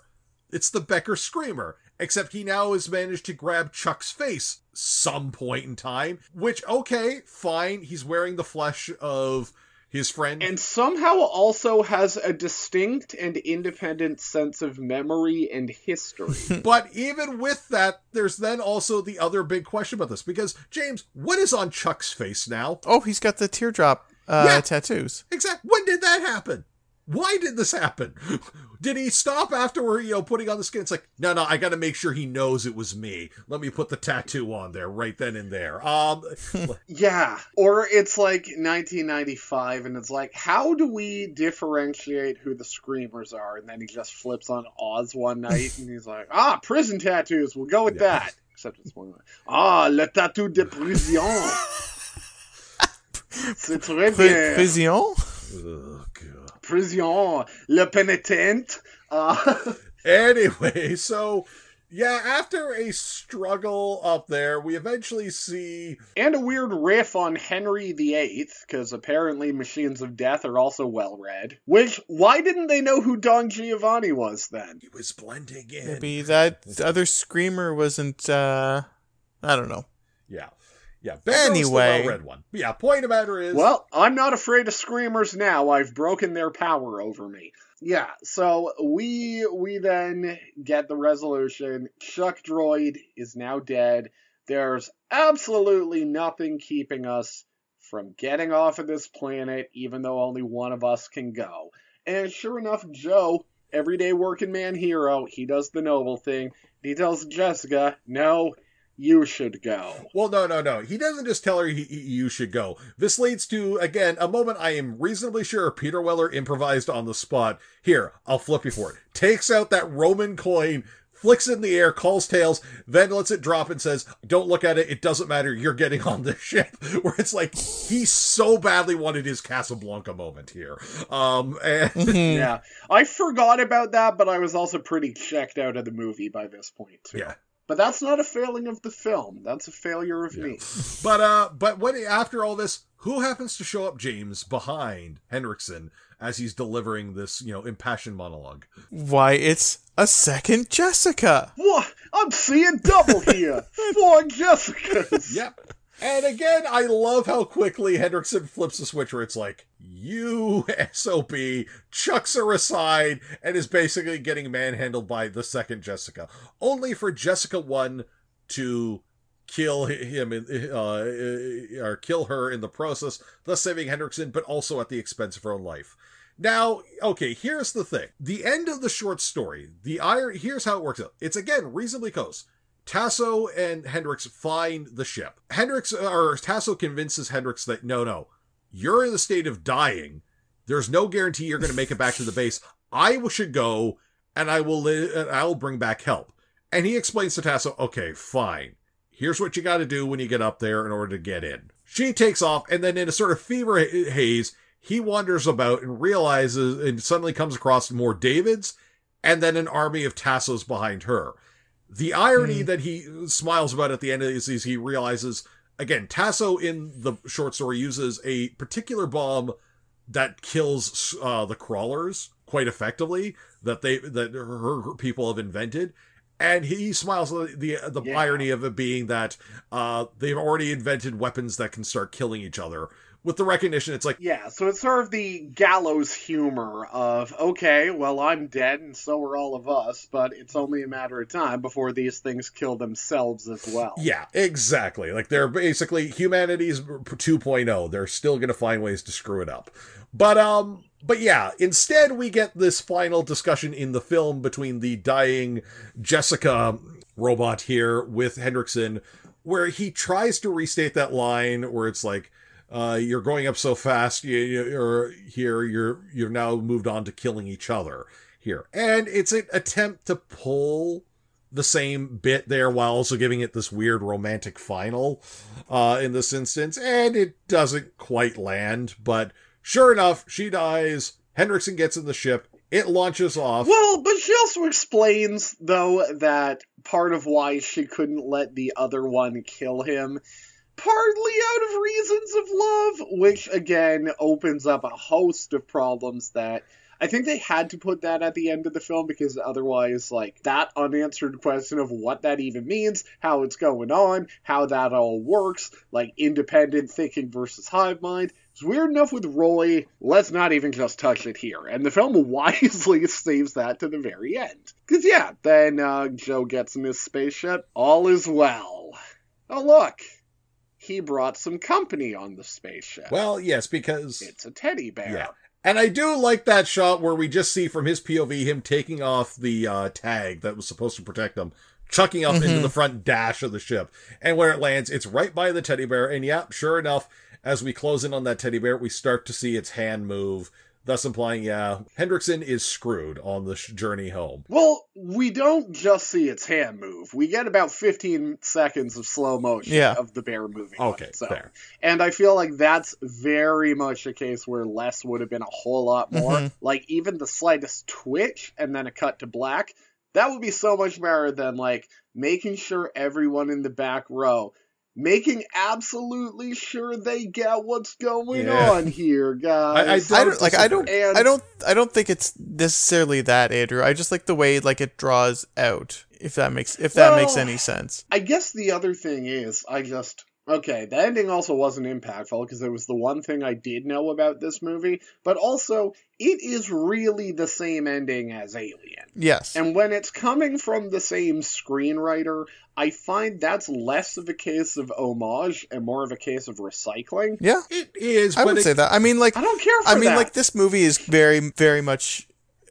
[SPEAKER 1] It's the Becker Screamer, except he now has managed to grab Chuck's face some point in time, which, okay, fine, he's wearing the flesh of his friend.
[SPEAKER 2] And somehow also has a distinct and independent sense of memory and history.
[SPEAKER 1] But even with that, there's then also the other big question about this, because, James, what is on Chuck's face now?
[SPEAKER 3] Oh, he's got the teardrop uh,
[SPEAKER 1] Yeah.
[SPEAKER 3] tattoos.
[SPEAKER 1] Exactly. When did that happen? Why did this happen? Did he stop after, you know, putting on the skin? It's like, no, no, I gotta make sure he knows it was me. Let me put the tattoo on there right then and there. Um,
[SPEAKER 2] Yeah. Or it's like nineteen ninety-five and it's like, how do we differentiate who the Screamers are? And then he just flips on Oz one night and he's like, ah, prison tattoos, we'll go with
[SPEAKER 1] Yeah.
[SPEAKER 2] that. Except it's one like, ah, le tattoo de prison. C'est très
[SPEAKER 3] Pri-
[SPEAKER 2] bien.
[SPEAKER 3] Prison?
[SPEAKER 1] oh, God.
[SPEAKER 2] Prison. Le pénitent. Uh,
[SPEAKER 1] Anyway, so, yeah, after a struggle up there, we eventually see...
[SPEAKER 2] and a weird riff on Henry the Eighth, because apparently Machines of Death are also well read. Which, why didn't they know who Don Giovanni was then?
[SPEAKER 1] He was blending in.
[SPEAKER 3] Maybe that other screamer wasn't, uh, I don't know.
[SPEAKER 1] Yeah. Yeah, Becker's
[SPEAKER 3] Anyway.
[SPEAKER 1] the well-read one. Yeah, point of matter is...
[SPEAKER 2] Well, I'm not afraid of Screamers now. I've broken their power over me. Yeah, so we we then get the resolution. Chuck Droid is now dead. There's absolutely nothing keeping us from getting off of this planet, even though only one of us can go. And sure enough, Joe, everyday working man hero, he does the noble thing. He tells Jessica, no, you should go.
[SPEAKER 1] Well, no, no, no. He doesn't just tell her he, he, you should go. This leads to, again, a moment I am reasonably sure Peter Weller improvised on the spot. Here, I'll flip you for it. Takes out that Roman coin, flicks it in the air, calls tails, then lets it drop and says, don't look at it, it doesn't matter, you're getting on the ship. Where it's like, he so badly wanted his Casablanca moment here. Um, and
[SPEAKER 2] Yeah, I forgot about that, but I was also pretty checked out of the movie by this point, too.
[SPEAKER 1] yeah.
[SPEAKER 2] But that's not a failing of the film. That's a failure of
[SPEAKER 1] Yeah.
[SPEAKER 2] me.
[SPEAKER 1] But, uh, but when, after all this, who happens to show up, James, behind Henriksen as he's delivering this, you know, impassioned monologue?
[SPEAKER 3] Why, it's a second Jessica.
[SPEAKER 2] What? I'm seeing double here. Four Jessicas.
[SPEAKER 1] Yep. And again, I love how quickly Henriksen flips the switch where it's like, you S O B, chucks her aside, and is basically getting manhandled by the second Jessica. Only for Jessica one to kill him, in, uh, or kill her in the process, thus saving Henriksen, but also at the expense of her own life. Now, okay, here's the thing. The end of the short story, the iron, here's how it works out. It's, again, reasonably close. Tasso and Hendrix find the ship. Hendrix, or Tasso convinces Hendrix that, no, no, you're in the state of dying. There's no guarantee you're going to make it back to the base. I should go, and I will li- and I'll bring back help. And he explains to Tasso, okay, fine. Here's what you got to do when you get up there in order to get in. She takes off, and then in a sort of fever haze, he wanders about and realizes, and suddenly comes across more Davids, and then an army of Tassos behind her. The irony mm. that he smiles about at the end is, is he realizes, again, Tasso in the short story uses a particular bomb that kills uh, the crawlers quite effectively, that they that her, her people have invented. And he smiles at the the yeah. irony of it being that uh, they've already invented weapons that can start killing each other. With the recognition, it's like...
[SPEAKER 2] Yeah, so it's sort of the gallows humor of, okay, well, I'm dead and so are all of us, but it's only a matter of time before these things kill themselves as well.
[SPEAKER 1] Yeah, exactly. Like, they're basically humanity's two point oh. They're still going to find ways to screw it up. But, um... But yeah, instead we get this final discussion in the film between the dying Jessica robot here with Henriksen, where he tries to restate that line where it's like, uh, you're growing up so fast, you, you're here, you're, you've now moved on to killing each other here. And it's an attempt to pull the same bit there while also giving it this weird romantic final, uh, in this instance. And it doesn't quite land, but sure enough, she dies. Henriksen gets in the ship. It launches off.
[SPEAKER 2] Well, but she also explains, though, that part of why she couldn't let the other one kill him, partly out of reasons of love, which again opens up a host of problems that I think they had to put that at the end of the film because otherwise, like, that unanswered question of what that even means, how it's going on, how that all works, like, independent thinking versus hive mind. It's weird enough with Roy, let's not even just touch it here. And the film wisely saves that to the very end. Because, yeah, then uh, Joe gets in his spaceship, all is well. Oh, look, he brought some company on the spaceship.
[SPEAKER 1] Well, yes, because
[SPEAKER 2] it's a teddy bear.
[SPEAKER 1] Yeah. And I do like that shot where we just see from his P O V him taking off the uh, tag that was supposed to protect him, chucking up mm-hmm. into the front dash of the ship. And where it lands, it's right by the teddy bear. And yeah, sure enough, as we close in on that teddy bear, we start to see its hand move, thus implying, yeah, Hendrickson is screwed on the sh- journey home.
[SPEAKER 2] Well, we don't just see its hand move. We get about fifteen seconds of slow motion
[SPEAKER 3] yeah.
[SPEAKER 2] of the bear moving.
[SPEAKER 1] Okay,
[SPEAKER 2] on its own.
[SPEAKER 1] Fair.
[SPEAKER 2] And I feel like that's very much a case where less would have been a whole lot more. Mm-hmm. Like, even the slightest twitch and then a cut to black, that would be so much better than, like, making sure everyone in the back row making absolutely sure they get what's going yeah. on here, guys.
[SPEAKER 3] I, I, I don't like. I don't. And I don't. I don't think it's necessarily that, Andrew. I just like the way like it draws out. If that makes if that well, makes any sense.
[SPEAKER 2] I guess the other thing is, I just okay. The ending also wasn't impactful because it was the one thing I did know about this movie. But also, it is really the same ending as Alien.
[SPEAKER 3] Yes.
[SPEAKER 2] And when it's coming from the same screenwriter, I find that's less of a case of homage and more of a case of recycling.
[SPEAKER 3] Yeah,
[SPEAKER 1] it is.
[SPEAKER 3] I would
[SPEAKER 1] it,
[SPEAKER 3] say that. I mean, like,
[SPEAKER 2] I don't care for
[SPEAKER 3] I mean,
[SPEAKER 2] that.
[SPEAKER 3] like, this movie is very, very much.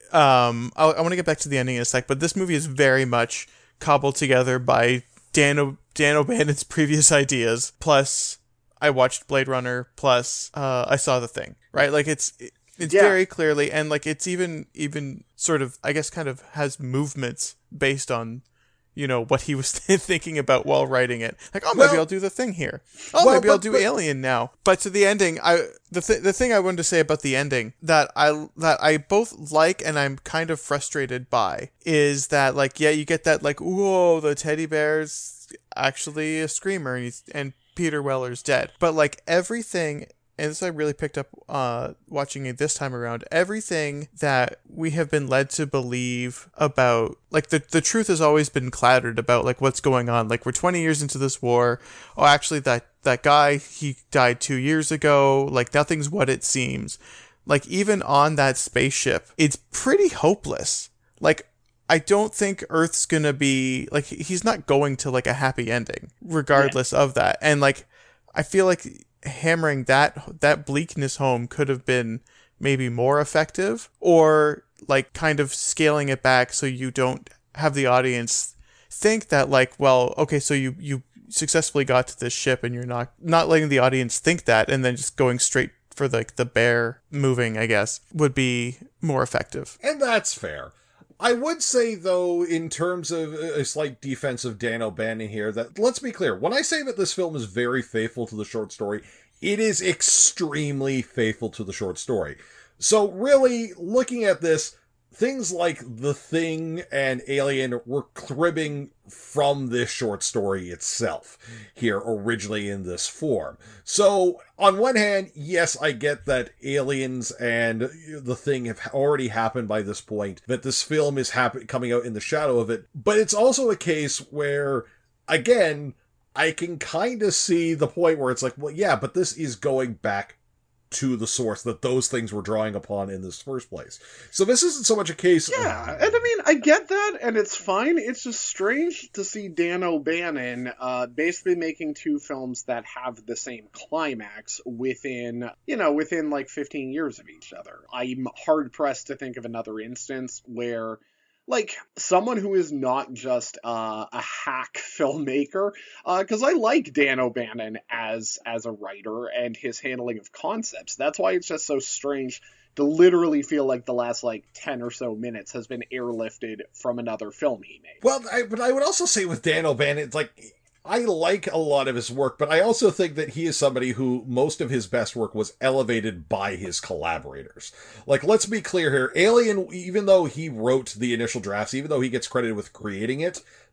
[SPEAKER 3] Um, I, I want to get back to the ending in a sec, but this movie is very much cobbled together by Dan o- Dan O'Bannon's previous ideas. Plus, I watched Blade Runner. Plus, uh, I saw The Thing. Right, like it's. It, It's yeah. very clearly, and like it's even even sort of, I guess, kind of has movements based on, you know, what he was thinking about while writing it. Like, oh, maybe well, I'll do The Thing here. Oh, well, maybe but, I'll do but, Alien now. But to the ending, I the th- the thing I wanted to say about the ending that I that I both like and I'm kind of frustrated by is that, like, yeah, you get that, like, whoa, the teddy bear's actually a screamer and he's, and Peter Weller's dead. But like everything. And this I really picked up uh, watching it this time around. Everything that we have been led to believe about, like, the, the truth has always been clouded about, like, what's going on. Like, we're twenty years into this war. Oh, actually, that, that guy, he died two years ago. Like, nothing's what it seems. Like, even on that spaceship, it's pretty hopeless. Like, I don't think Earth's gonna be, like, he's not going to, like, a happy ending, regardless yeah. of that. And, like, I feel like hammering that that bleakness home could have been maybe more effective, or like kind of scaling it back so you don't have the audience think that, like, well, okay, so you you successfully got to this ship and you're not not letting the audience think that, and then just going straight for like the bear moving, I guess, would be more effective.
[SPEAKER 1] And that's fair. I would say, though, in terms of a slight defense of Dan O'Bannon here, that let's be clear. When I say that this film is very faithful to the short story, it is extremely faithful to the short story. So really, looking at this, things like The Thing and Alien were cribbing from this short story itself here originally in this form. So on one hand, yes, I get that Aliens and The Thing have already happened by this point, that this film is happen- coming out in the shadow of it. But it's also a case where, again, I can kind of see the point where it's like, well, yeah, but this is going back to the source that those things were drawing upon in this first place. So this isn't so much a case
[SPEAKER 2] yeah, of... and I mean, I get that, and it's fine. It's just strange to see Dan O'Bannon uh, basically making two films that have the same climax within, you know, within like fifteen years of each other. I'm hard-pressed to think of another instance where, like, someone who is not just uh, a hack filmmaker, because uh, I like Dan O'Bannon as as a writer and his handling of concepts. That's why it's just so strange to literally feel like the last, like, ten or so minutes has been airlifted from another film he made.
[SPEAKER 1] Well, I, but I would also say with Dan O'Bannon, it's like, I like a lot of his work, but I also think that he is somebody who most of his best work was elevated by his collaborators. Like, let's be clear here. Alien, even though he wrote the initial drafts, even though he gets credited with creating it,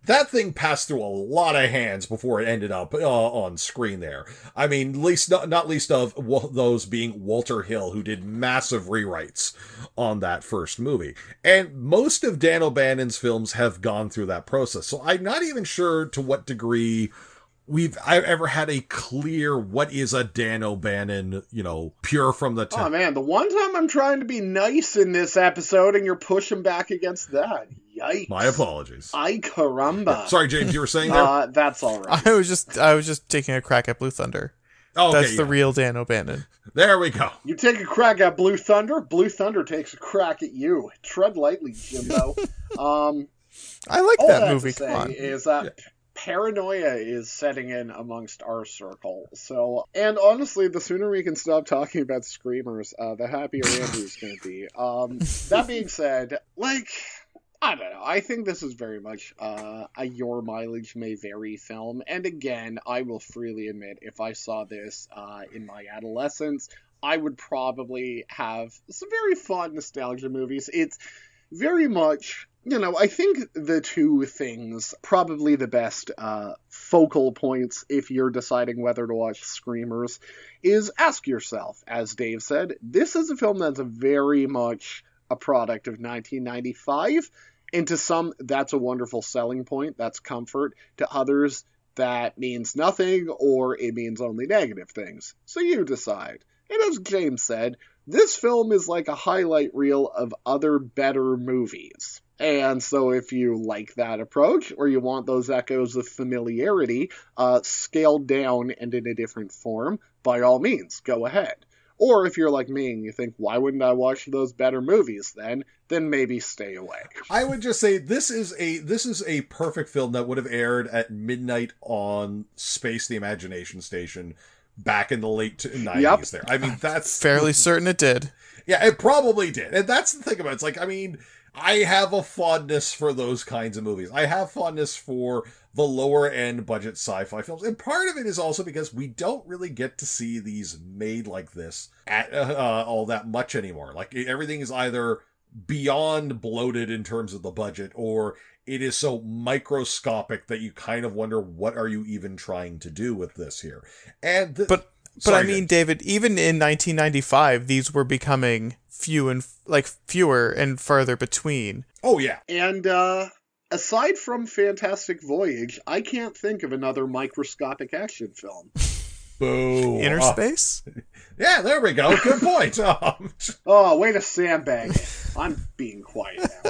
[SPEAKER 1] that thing passed through a lot of hands before it ended up uh, on screen there. I mean, least not, not least of w- those being Walter Hill, who did massive rewrites on that first movie. And most of Dan O'Bannon's films have gone through that process. So I'm not even sure to what degree we've I've ever had a clear what is a Dan O'Bannon, you know, pure from the top.
[SPEAKER 2] Oh man, the one time I'm trying to be nice in this episode and you're pushing back against that. Yikes.
[SPEAKER 1] My apologies.
[SPEAKER 2] Ay caramba.
[SPEAKER 1] Yeah, sorry, James, you were saying there?
[SPEAKER 2] Uh, that's all right.
[SPEAKER 3] I was just I was just taking a crack at Blue Thunder.
[SPEAKER 1] Oh, okay,
[SPEAKER 3] That's the
[SPEAKER 1] yeah.
[SPEAKER 3] real Dan O'Bannon.
[SPEAKER 1] There we go.
[SPEAKER 2] You take a crack at Blue Thunder, Blue Thunder takes a crack at you. Tread lightly, Jimbo. um,
[SPEAKER 3] I like
[SPEAKER 2] all
[SPEAKER 3] that
[SPEAKER 2] that
[SPEAKER 3] movie.
[SPEAKER 2] to
[SPEAKER 3] Come
[SPEAKER 2] say
[SPEAKER 3] on.
[SPEAKER 2] is that
[SPEAKER 1] Yeah.
[SPEAKER 2] paranoia is setting in amongst our circle. So, and honestly, the sooner we can stop talking about screamers, uh, the happier Andrew's going to be. Um, that being said, like, I don't know. I think this is very much uh, a your mileage may vary film. And again, I will freely admit, if I saw this uh, in my adolescence, I would probably have some very fond nostalgia movies. It's very much, you know, I think the two things, probably the best uh, focal points if you're deciding whether to watch Screamers, is ask yourself, as Dave said, this is a film that's very much a product of nineteen ninety-five, and to some, that's a wonderful selling point, that's comfort. To others, that means nothing, or it means only negative things. So you decide. And as James said, this film is like a highlight reel of other better movies. And so if you like that approach, or you want those echoes of familiarity, uh, scaled down and in a different form, by all means, go ahead. Or if you're like me and you think, why wouldn't I watch those better movies then? Then maybe stay away.
[SPEAKER 1] I would just say this is a this is a perfect film that would have aired at midnight on Space the Imagination Station back in the late nineties
[SPEAKER 2] Yep.
[SPEAKER 1] there. I mean, that's
[SPEAKER 3] Fairly certain it did.
[SPEAKER 1] Yeah, it probably did. And that's the thing about it. It's like, I mean, I have a fondness for those kinds of movies. I have fondness for the lower end budget sci-fi films. And part of it is also because we don't really get to see these made like this at uh, all that much anymore. Like everything is either beyond bloated in terms of the budget, or it is so microscopic that you kind of wonder, what are you even trying to do with this here? And the,
[SPEAKER 3] But but
[SPEAKER 1] Sorry,
[SPEAKER 3] I mean, David, even in nineteen ninety-five, these were becoming few and like fewer and farther between.
[SPEAKER 1] oh yeah.
[SPEAKER 2] And uh, aside from Fantastic Voyage, I can't think of another microscopic action film.
[SPEAKER 1] Boo.
[SPEAKER 3] Inner
[SPEAKER 1] Uh,
[SPEAKER 3] Space?
[SPEAKER 1] yeah, there we go. Good point. Um,
[SPEAKER 2] Oh, way to sandbag it. I'm being quiet now.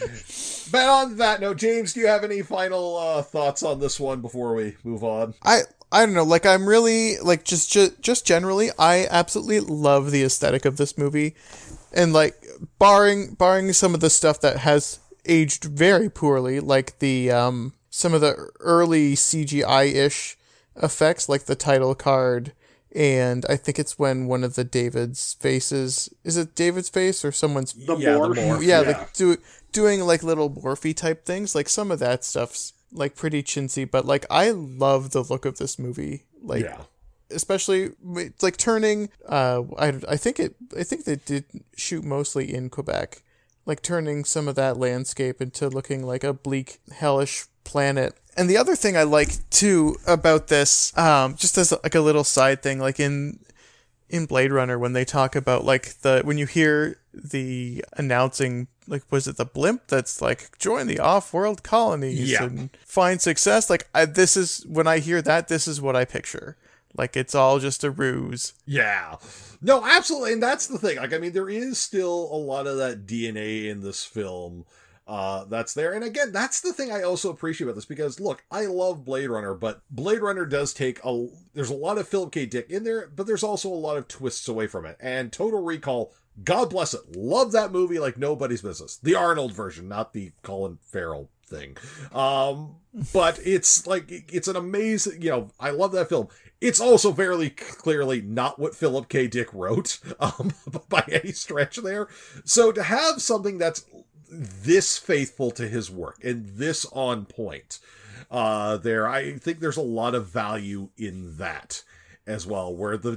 [SPEAKER 1] But on that note, James, do you have any final uh, thoughts on this one before we move on?
[SPEAKER 3] I I don't know, like I'm really like just just just generally I absolutely love the aesthetic of this movie. And like barring barring some of the stuff that has aged very poorly, like the um some of the early C G I-ish effects, like the title card, and I think it's when one of the David's faces, is it David's face or someone's
[SPEAKER 2] The
[SPEAKER 1] Yeah, the
[SPEAKER 2] morph.
[SPEAKER 1] morph,
[SPEAKER 3] yeah,
[SPEAKER 2] yeah.
[SPEAKER 3] like do, doing like little morphy type things. Like some of that stuff's like pretty chintzy, but like I love the look of this movie. Like
[SPEAKER 1] yeah.
[SPEAKER 3] especially it's like turning. Uh, I I think it. I think they did shoot mostly in Quebec. Like turning some of that landscape into looking like a bleak, hellish planet. And the other thing I like too about this, um, just as like a little side thing, like in in Blade Runner when they talk about like the when you hear the announcing, like was it the blimp that's like join the off-world colonies
[SPEAKER 1] Yeah.
[SPEAKER 3] and find success, like I, this is when I hear that, this is what I picture. Like it's all just a ruse.
[SPEAKER 1] Yeah. No, absolutely. And that's the thing. Like, I mean, there is still a lot of that D N A in this film uh, that's there. And again, that's the thing I also appreciate about this, because look, I love Blade Runner, but Blade Runner does take a, there's a lot of Philip K. Dick in there, but there's also a lot of twists away from it. And Total Recall, God bless it, love that movie like nobody's business. The Arnold version, not the Colin Farrell thing. Um, but it's like, it's an amazing, you know, I love that film. It's also very clearly not what Philip K. Dick wrote, um, by any stretch there. So to have something that's this faithful to his work and this on point, uh, there, I think there's a lot of value in that as well, where the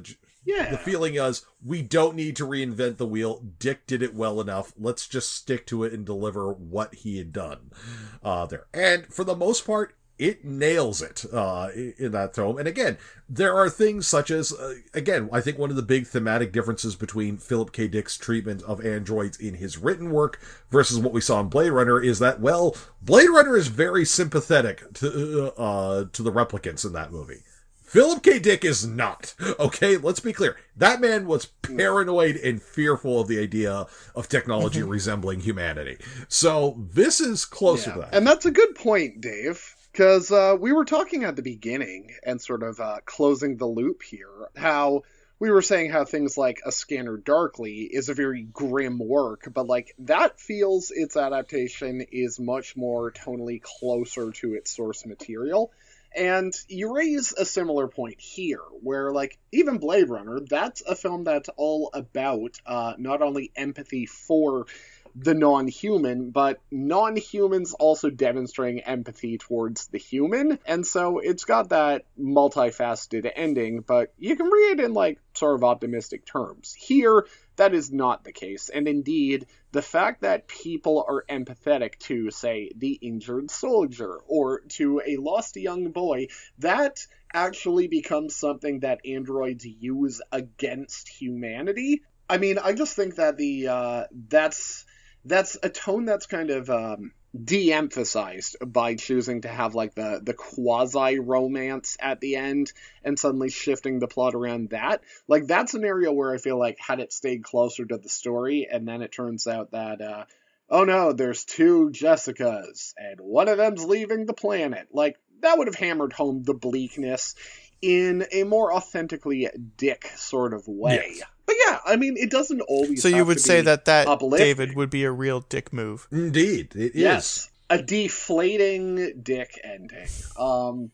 [SPEAKER 2] Yeah.
[SPEAKER 1] The feeling is, we don't need to reinvent the wheel. Dick did it well enough. Let's just stick to it and deliver what he had done uh, there. And for the most part, it nails it uh, in that film. And again, there are things such as, uh, again, I think one of the big thematic differences between Philip K. Dick's treatment of androids in his written work versus what we saw in Blade Runner is that, well, Blade Runner is very sympathetic to uh, to the replicants in that movie. Philip K. Dick is not. Okay, let's be clear. That man was paranoid and fearful of the idea of technology resembling humanity. So this is closer
[SPEAKER 2] yeah.
[SPEAKER 1] to that.
[SPEAKER 2] And that's a good point, Dave. Because uh, we were talking at the beginning and sort of uh, closing the loop here, how we were saying how things like A Scanner Darkly is a very grim work, but like that feels its adaptation is much more tonally closer to its source material. And you raise a similar point here, where like even Blade Runner, that's a film that's all about uh, not only empathy for the non-human, but non-humans also demonstrating empathy towards the human. And so it's got that multifaceted ending, but you can read it in like sort of optimistic terms. Here, that is not the case. And indeed, the fact that people are empathetic to, say, the injured soldier or to a lost young boy, that actually becomes something that androids use against humanity. I mean, I just think that the uh, that's that's a tone that's kind of um, de-emphasized by choosing to have like the the quasi-romance at the end and suddenly shifting the plot around that. Like that's an area where I feel like had it stayed closer to the story, and then it turns out that uh, oh no, there's two Jessicas and one of them's leaving the planet. Like that would have hammered home the bleakness in a more authentically Dick sort of way.
[SPEAKER 1] Yes.
[SPEAKER 2] But yeah, I mean, it doesn't always
[SPEAKER 3] So you
[SPEAKER 2] have
[SPEAKER 3] would
[SPEAKER 2] to
[SPEAKER 3] say
[SPEAKER 2] be
[SPEAKER 3] that that,
[SPEAKER 2] uplifting.
[SPEAKER 3] David, would be a real Dick move.
[SPEAKER 1] Indeed, it
[SPEAKER 2] Yes,
[SPEAKER 1] is.
[SPEAKER 2] a deflating Dick ending. Um,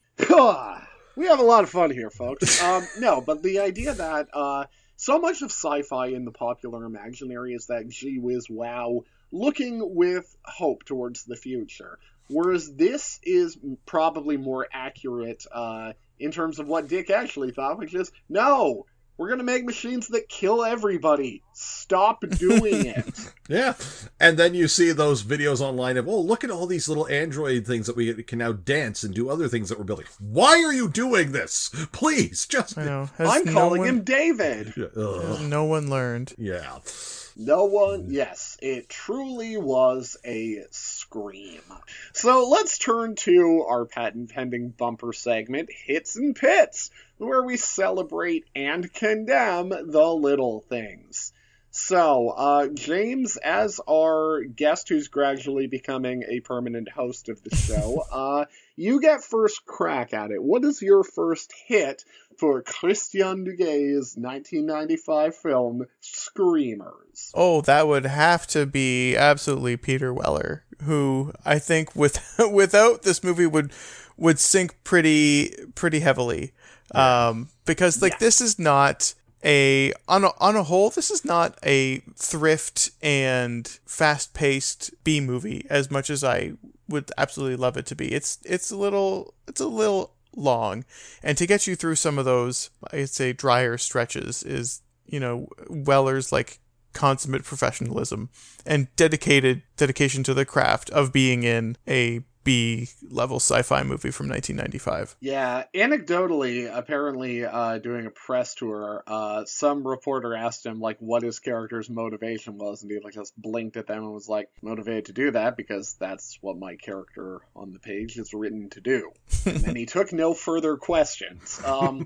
[SPEAKER 2] we have a lot of fun here, folks. Um, no, but the idea that uh, so much of sci-fi in the popular imaginary is that gee whiz wow, looking with hope towards the future. Whereas this is probably more accurate uh, in terms of what Dick actually thought, which is, no, we're going to make machines that kill everybody. Stop doing it.
[SPEAKER 1] Yeah. And then you see those videos online of, oh, look at all these little android things that we can now dance and do other things that we're building. Why are you doing this? Please, just...
[SPEAKER 3] I know. Has
[SPEAKER 2] I'm
[SPEAKER 3] no
[SPEAKER 2] calling
[SPEAKER 3] one,
[SPEAKER 2] him David.
[SPEAKER 1] Ugh.
[SPEAKER 3] No one learned.
[SPEAKER 1] Yeah.
[SPEAKER 2] No one, yes, it truly was a scream. So let's turn to our patent-pending bumper segment, Hits and Pits, where we celebrate and condemn the little things. So, uh, James, as our guest who's gradually becoming a permanent host of the show, uh, you get first crack at it. What is your first hit for Christian Duguay's nineteen ninety-five film, Screamers?
[SPEAKER 3] Oh, that would have to be absolutely Peter Weller, who I think with without this movie would would sink pretty pretty heavily. Yeah. Um, because like yeah. this is not a on a on a whole, this is not a thrift and fast paced B movie as much as I would absolutely love it to be. It's it's a little it's a little long, and to get you through some of those, I'd say drier stretches is, you know, Weller's like consummate professionalism and dedicated dedication to the craft of being in a B-level sci-fi movie from nineteen ninety-five.
[SPEAKER 2] Yeah, anecdotally, apparently uh, doing a press tour, uh, some reporter asked him like what his character's motivation was, and he like just blinked at them and was like, motivated to do that because that's what my character on the page is written to do. And then he took no further questions. Um,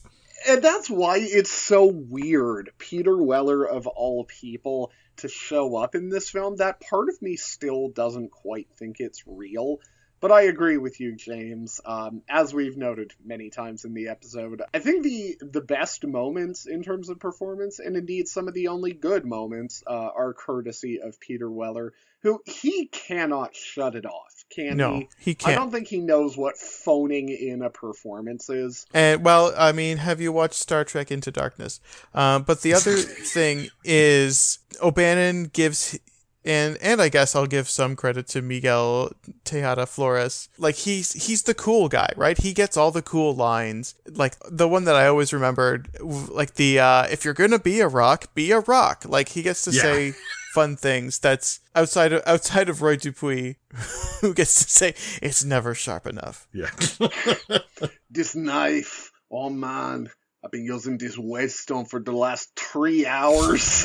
[SPEAKER 2] and that's why it's so weird, Peter Weller of all people, to show up in this film. That part of me still doesn't quite think it's real. But I agree with you, James. Um, as we've noted many times in the episode, I think the the best moments in terms of performance, and indeed some of the only good moments, uh, are courtesy of Peter Weller, who he cannot shut it off. Can
[SPEAKER 3] no,
[SPEAKER 2] he?
[SPEAKER 3] he can't.
[SPEAKER 2] I don't think he knows what phoning in a performance is.
[SPEAKER 3] And well, I mean, have you watched Star Trek Into Darkness? Uh, but the other thing is, O'Bannon gives And and I guess I'll give some credit to Miguel Tejada Flores. Like he's he's the cool guy, right? He gets all the cool lines. Like the one that I always remembered, like the uh, if you're gonna be a rock, be a rock. Like he gets to
[SPEAKER 1] Yeah.
[SPEAKER 3] say fun things that's outside of outside of Roy Dupuis, who gets to say it's never sharp enough.
[SPEAKER 1] Yeah.
[SPEAKER 2] This knife, oh man, I've been using this whetstone for the last three hours.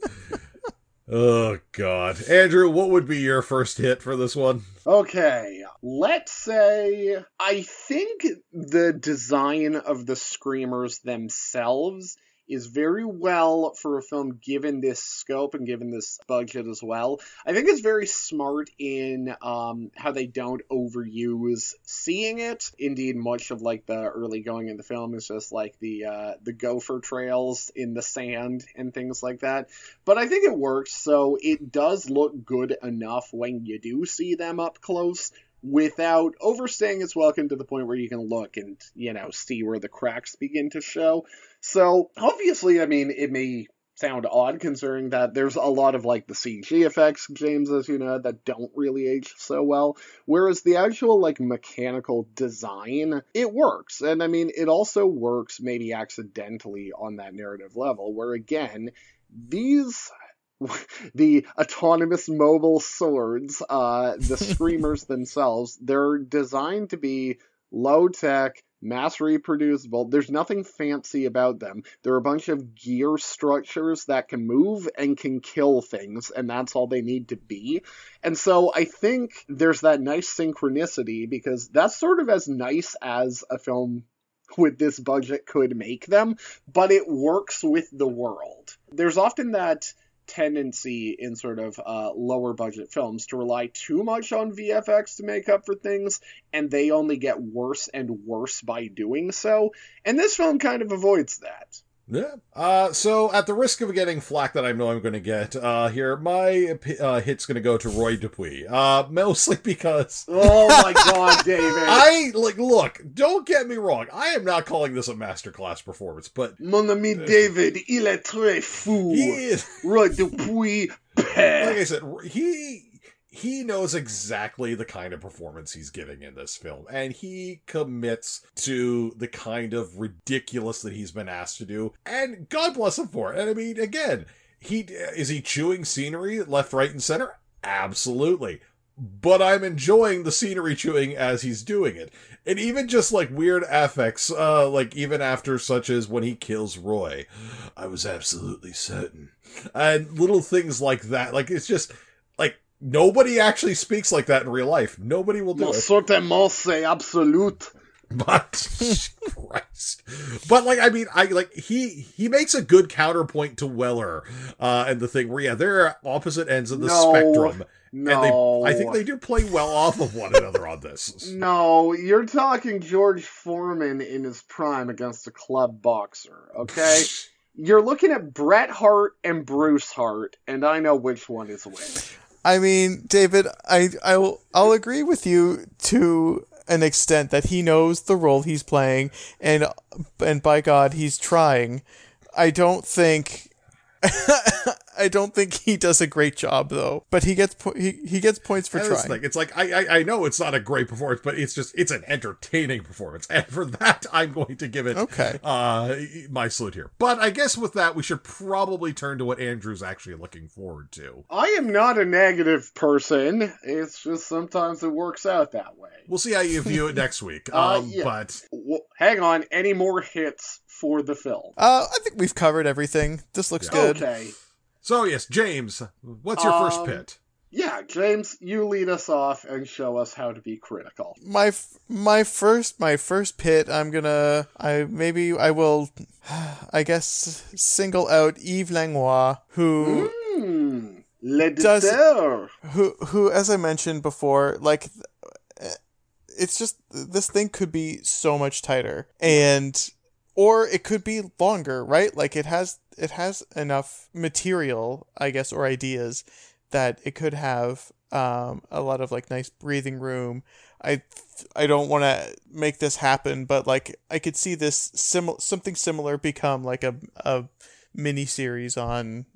[SPEAKER 1] Oh, God. Andrew, what would be your first hit for this one?
[SPEAKER 2] Okay, let's say I think the design of the Screamers themselves is very well for a film given this scope and given this budget as well. I think it's very smart in um, how they don't overuse seeing it. Indeed, much of like the early going in the film is just like the uh, the gopher trails in the sand and things like that. But I think it works, so it does look good enough when you do see them up close, without overstaying its welcome to the point where you can look and, you know, see where the cracks begin to show. So, obviously, I mean, it may sound odd considering that there's a lot of, like, the C G effects, James, as you know, that don't really age so well. Whereas the actual, like, mechanical design, it works. And, I mean, it also works maybe accidentally on that narrative level, where, again, these... the autonomous mobile swords, uh, the Screamers themselves, they're designed to be low-tech, mass reproducible. There's nothing fancy about them. They're a bunch of gear structures that can move and can kill things, and that's all they need to be. And so I think there's that nice synchronicity, because that's sort of as nice as a film with this budget could make them, but it works with the world. There's often that tendency in sort of uh, lower budget films to rely too much on V F X to make up for things, and they only get worse and worse by doing so. And this film kind of avoids that.
[SPEAKER 1] Yeah. Uh, so, at the risk of getting flack that I know I'm going to get uh, here, my uh, hit's going to go to Roy Dupuis. Uh, mostly because...
[SPEAKER 2] Oh my god, David.
[SPEAKER 1] I, like, look, don't get me wrong. I am not calling this a masterclass performance, but...
[SPEAKER 2] Mon ami David, il est très fou.
[SPEAKER 1] He is...
[SPEAKER 2] Roy Dupuis.
[SPEAKER 1] Like I said, he... He knows exactly the kind of performance he's giving in this film, and he commits to the kind of ridiculous that he's been asked to do, and God bless him for it. And I mean, again, he is he chewing scenery left, right, and center? Absolutely. But I'm enjoying the scenery chewing as he's doing it. And even just like weird affects, uh, like even after such as when he kills Roy, I was absolutely certain. And little things like that, like it's just, like, nobody actually speaks like that in real life. Nobody will do
[SPEAKER 2] Non
[SPEAKER 1] it.
[SPEAKER 2] certainement c'est absolute.
[SPEAKER 1] But Christ. But like I mean I like he he makes a good counterpoint to Weller uh and the thing where yeah, they're opposite ends of the
[SPEAKER 2] No,
[SPEAKER 1] spectrum.
[SPEAKER 2] No.
[SPEAKER 1] And they I think they do play well off of one another on this.
[SPEAKER 2] No, you're talking George Foreman in his prime against a club boxer, okay? You're looking at Bret Hart and Bruce Hart, and I know which one is which.
[SPEAKER 3] I mean, David, I I will I'll agree with you to an extent that he knows the role he's playing, and and by God, he's trying. I don't think I don't think he does a great job though, but he gets po- he he gets points for
[SPEAKER 1] And that's the
[SPEAKER 3] trying.
[SPEAKER 1] thing. It's like I, I I know it's not a great performance, but it's just it's an entertaining performance, and for that I'm going to give it
[SPEAKER 3] Okay.
[SPEAKER 1] uh my salute here. But I guess with that we should probably turn to what Andrew's actually looking forward to.
[SPEAKER 2] I am not a negative person. It's just sometimes it works out that way.
[SPEAKER 1] We'll see how you view it next week.
[SPEAKER 2] Uh,
[SPEAKER 1] Um,
[SPEAKER 2] yeah.
[SPEAKER 1] But
[SPEAKER 2] Well, hang on, any more hits for the film?
[SPEAKER 3] Uh, I think we've covered everything. This looks
[SPEAKER 1] Yeah.
[SPEAKER 3] good.
[SPEAKER 2] Okay.
[SPEAKER 1] so yes, James, what's your first
[SPEAKER 2] Um,
[SPEAKER 1] pit?
[SPEAKER 2] Yeah, James, you lead us off and show us how to be critical.
[SPEAKER 3] My f- my first my first pit. I'm gonna I maybe I will, I guess single out Yves Langlois, who
[SPEAKER 2] Hmm. L'éditeur.
[SPEAKER 3] Does- who who as I mentioned before, like it's just this thing could be so much tighter, and or it could be longer, right? Like it has it has enough material, I guess, or ideas that it could have um, a lot of like nice breathing room. I I don't want to make this happen, but like I could see this sim- something similar become like a a mini series on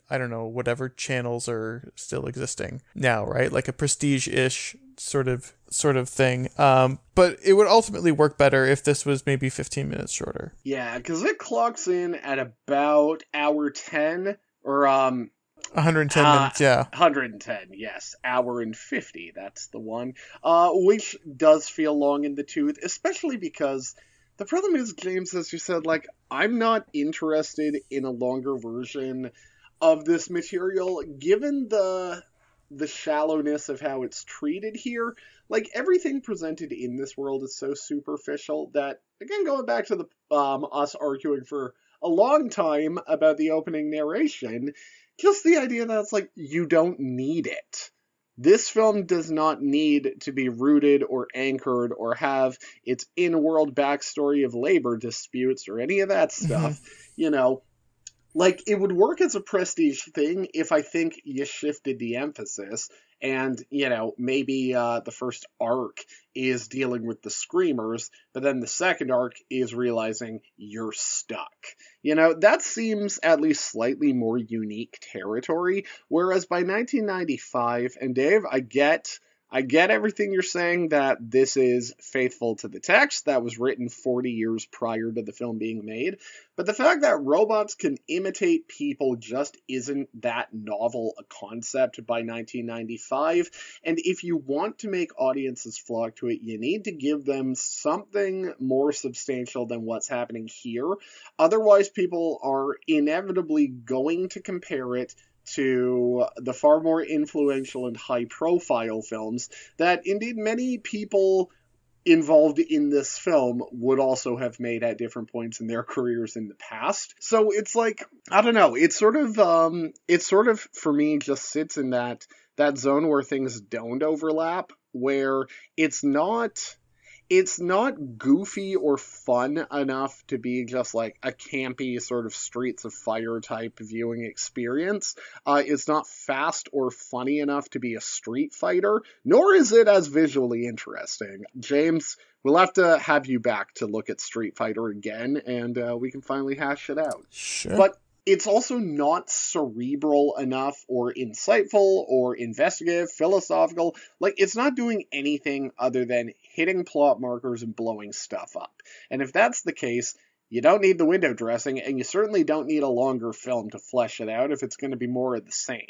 [SPEAKER 3] I don't know, whatever channels are still existing now, right? Like a prestige-ish sort of sort of thing. Um, but it would ultimately work better if this was maybe fifteen minutes shorter.
[SPEAKER 2] Yeah, because it clocks in at about hour ten, or um,
[SPEAKER 3] one hundred ten
[SPEAKER 2] uh,
[SPEAKER 3] minutes, yeah.
[SPEAKER 2] one hundred ten, yes, hour and fifty. That's the one. Uh, which does feel long in the tooth, especially because the problem is, James, as you said, like, I'm not interested in a longer version of this material, given the the shallowness of how it's treated here. Like, everything presented in this world is so superficial that, again, going back to the um, us arguing for a long time about the opening narration, just the idea that it's like, you don't need it. This film does not need to be rooted or anchored or have its in-world backstory of labor disputes or any of that stuff. Mm-hmm. You know, like, it would work as a prestige thing if I think you shifted the emphasis and, you know, maybe uh, the first arc is dealing with the Screamers, but then the second arc is realizing you're stuck. You know, that seems at least slightly more unique territory, whereas by nineteen ninety-five, and Dave, I get... I get everything you're saying, that this is faithful to the text that was written forty years prior to the film being made, but the fact that robots can imitate people just isn't that novel a concept by nineteen ninety-five, and if you want to make audiences flock to it, you need to give them something more substantial than what's happening here. Otherwise, people are inevitably going to compare it to the far more influential and high-profile films that, indeed, many people involved in this film would also have made at different points in their careers in the past. So it's like, I don't know, it's sort of, um, it sort of, for me, just sits in that, that zone where things don't overlap, where it's not... It's not goofy or fun enough to be just like a campy sort of Streets of Fire type viewing experience. Uh, it's not fast or funny enough to be a Street Fighter, nor is it as visually interesting. James, we'll have to have you back to look at Street Fighter again, and uh, we can finally hash it out.
[SPEAKER 3] Sure.
[SPEAKER 2] But it's also not cerebral enough or insightful or investigative, philosophical. Like, it's not doing anything other than hitting plot markers and blowing stuff up. And if that's the case, you don't need the window dressing, and you certainly don't need a longer film to flesh it out if it's going to be more of the same.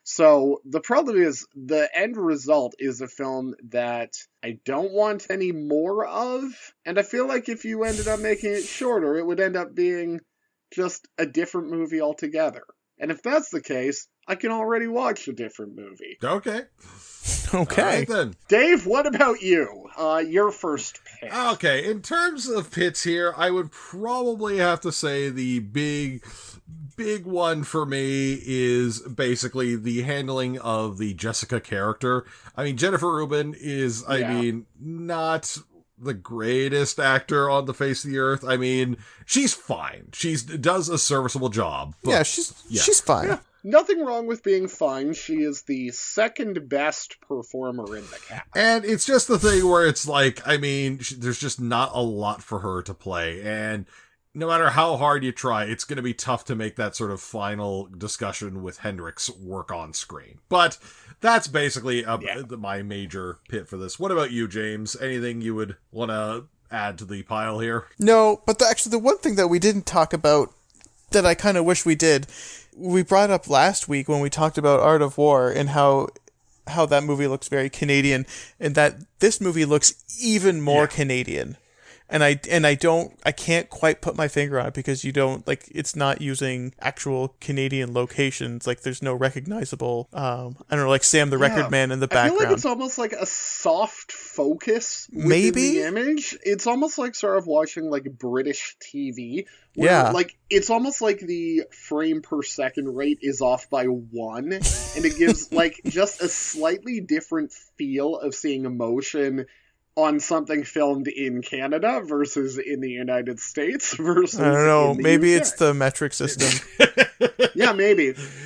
[SPEAKER 2] So the problem is, the end result is a film that I don't want any more of, and I feel like if you ended up making it shorter, it would end up being just a different movie altogether. And if that's the case, I can already watch a different movie.
[SPEAKER 1] Okay.
[SPEAKER 3] Okay.
[SPEAKER 1] All right, then.
[SPEAKER 2] Dave, what about you? Uh, your first pick.
[SPEAKER 1] Okay, in terms of pits here, I would probably have to say the big, big one for me is basically the handling of the Jessica character. I mean, Jennifer Rubin is, I
[SPEAKER 2] Yeah.
[SPEAKER 1] mean, not the greatest actor on the face of the earth. I mean, she's fine. She's does a serviceable job. But,
[SPEAKER 3] yeah, she's
[SPEAKER 1] yeah.
[SPEAKER 3] she's fine.
[SPEAKER 2] Yeah. Nothing wrong with being fine. She is the second best performer in the cast.
[SPEAKER 1] And it's just the thing where it's like, I mean, sh- there's just not a lot for her to play. And no matter how hard you try, it's going to be tough to make that sort of final discussion with Hendrix work on screen. But that's basically a,
[SPEAKER 2] Yeah.
[SPEAKER 1] my major pit for this. What about you, James? Anything you would want to add to the pile here?
[SPEAKER 3] No, but the, actually the one thing that we didn't talk about that I kind of wish we did, we brought up last week when we talked about Art of War and how how that movie looks very Canadian, and that this movie looks even more
[SPEAKER 1] Yeah.
[SPEAKER 3] Canadian. And I and I don't I can't quite put my finger on it because you don't like it's not using actual Canadian locations. Like there's no recognizable um I don't know, like Sam the
[SPEAKER 2] Yeah.
[SPEAKER 3] Record Man in the
[SPEAKER 2] I feel
[SPEAKER 3] background.
[SPEAKER 2] like it's almost like a soft focus within
[SPEAKER 3] Maybe?
[SPEAKER 2] the image. It's almost like sort of watching like British T V. Where,
[SPEAKER 3] Yeah.
[SPEAKER 2] Like it's almost like the frame per second rate is off by one, and it gives like just a slightly different feel of seeing emotion on something filmed in Canada versus in the United States versus
[SPEAKER 3] I don't know.
[SPEAKER 2] in the
[SPEAKER 3] Maybe
[SPEAKER 2] U K.
[SPEAKER 3] it's the metric system.
[SPEAKER 2] Yeah, maybe.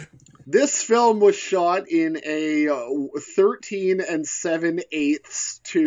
[SPEAKER 2] This film was shot in a uh, thirteen and seven eighths to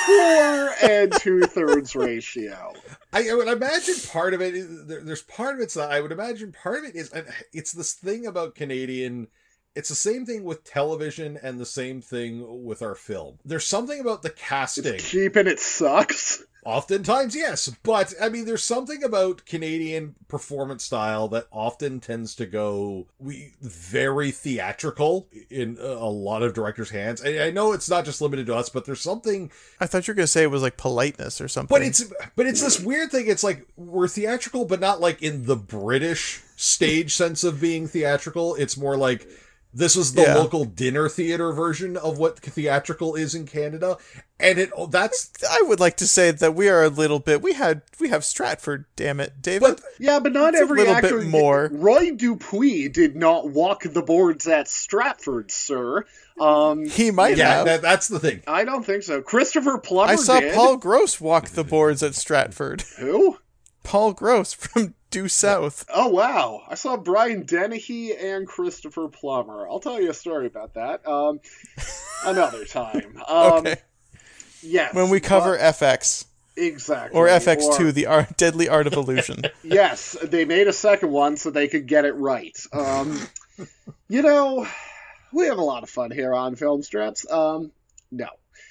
[SPEAKER 2] four and two thirds ratio.
[SPEAKER 1] I, I would imagine part of it is, there, there's part of it's that I would imagine part of it is, it's this thing about Canadian, it's the same thing with television and the same thing with our film. There's something about the casting.
[SPEAKER 2] It's cheap and it sucks.
[SPEAKER 1] Oftentimes, yes. But, I mean, there's something about Canadian performance style that often tends to go we very theatrical in a lot of directors' hands. I, I know it's not just limited to us, but there's something...
[SPEAKER 3] I thought you were going to say it was like politeness or something.
[SPEAKER 1] But it's but it's this weird thing. It's like, we're theatrical, but not like in the British stage sense of being theatrical. It's more like... This was the
[SPEAKER 3] yeah.
[SPEAKER 1] local dinner theater version of what theatrical is in Canada. And it that's
[SPEAKER 3] I would like to say that we are a little bit we had we have Stratford, damn it, David.
[SPEAKER 1] But,
[SPEAKER 2] yeah, but not
[SPEAKER 3] it's
[SPEAKER 2] every
[SPEAKER 3] a little
[SPEAKER 2] actor
[SPEAKER 3] bit more.
[SPEAKER 2] Roy Dupuis did not walk the boards at Stratford, sir. Um
[SPEAKER 3] he might
[SPEAKER 1] yeah,
[SPEAKER 3] have.
[SPEAKER 1] that, that's the thing.
[SPEAKER 2] I don't think so. Christopher Plummer
[SPEAKER 3] I saw
[SPEAKER 2] did.
[SPEAKER 3] Paul Gross walk the boards at Stratford.
[SPEAKER 2] Who?
[SPEAKER 3] Paul Gross from Due South.
[SPEAKER 2] Oh, wow. I saw Brian Dennehy and Christopher Plummer. I'll tell you a story about that um, another time. Um,
[SPEAKER 3] Okay.
[SPEAKER 2] Yes.
[SPEAKER 3] When we cover
[SPEAKER 2] but-
[SPEAKER 3] F X.
[SPEAKER 2] Exactly.
[SPEAKER 3] Or F X two,
[SPEAKER 2] Or-
[SPEAKER 3] the art, Deadly Art of Illusion.
[SPEAKER 2] Yes, they made a second one so they could get it right. Um, you know, we have a lot of fun here on Film Strips. Um, no.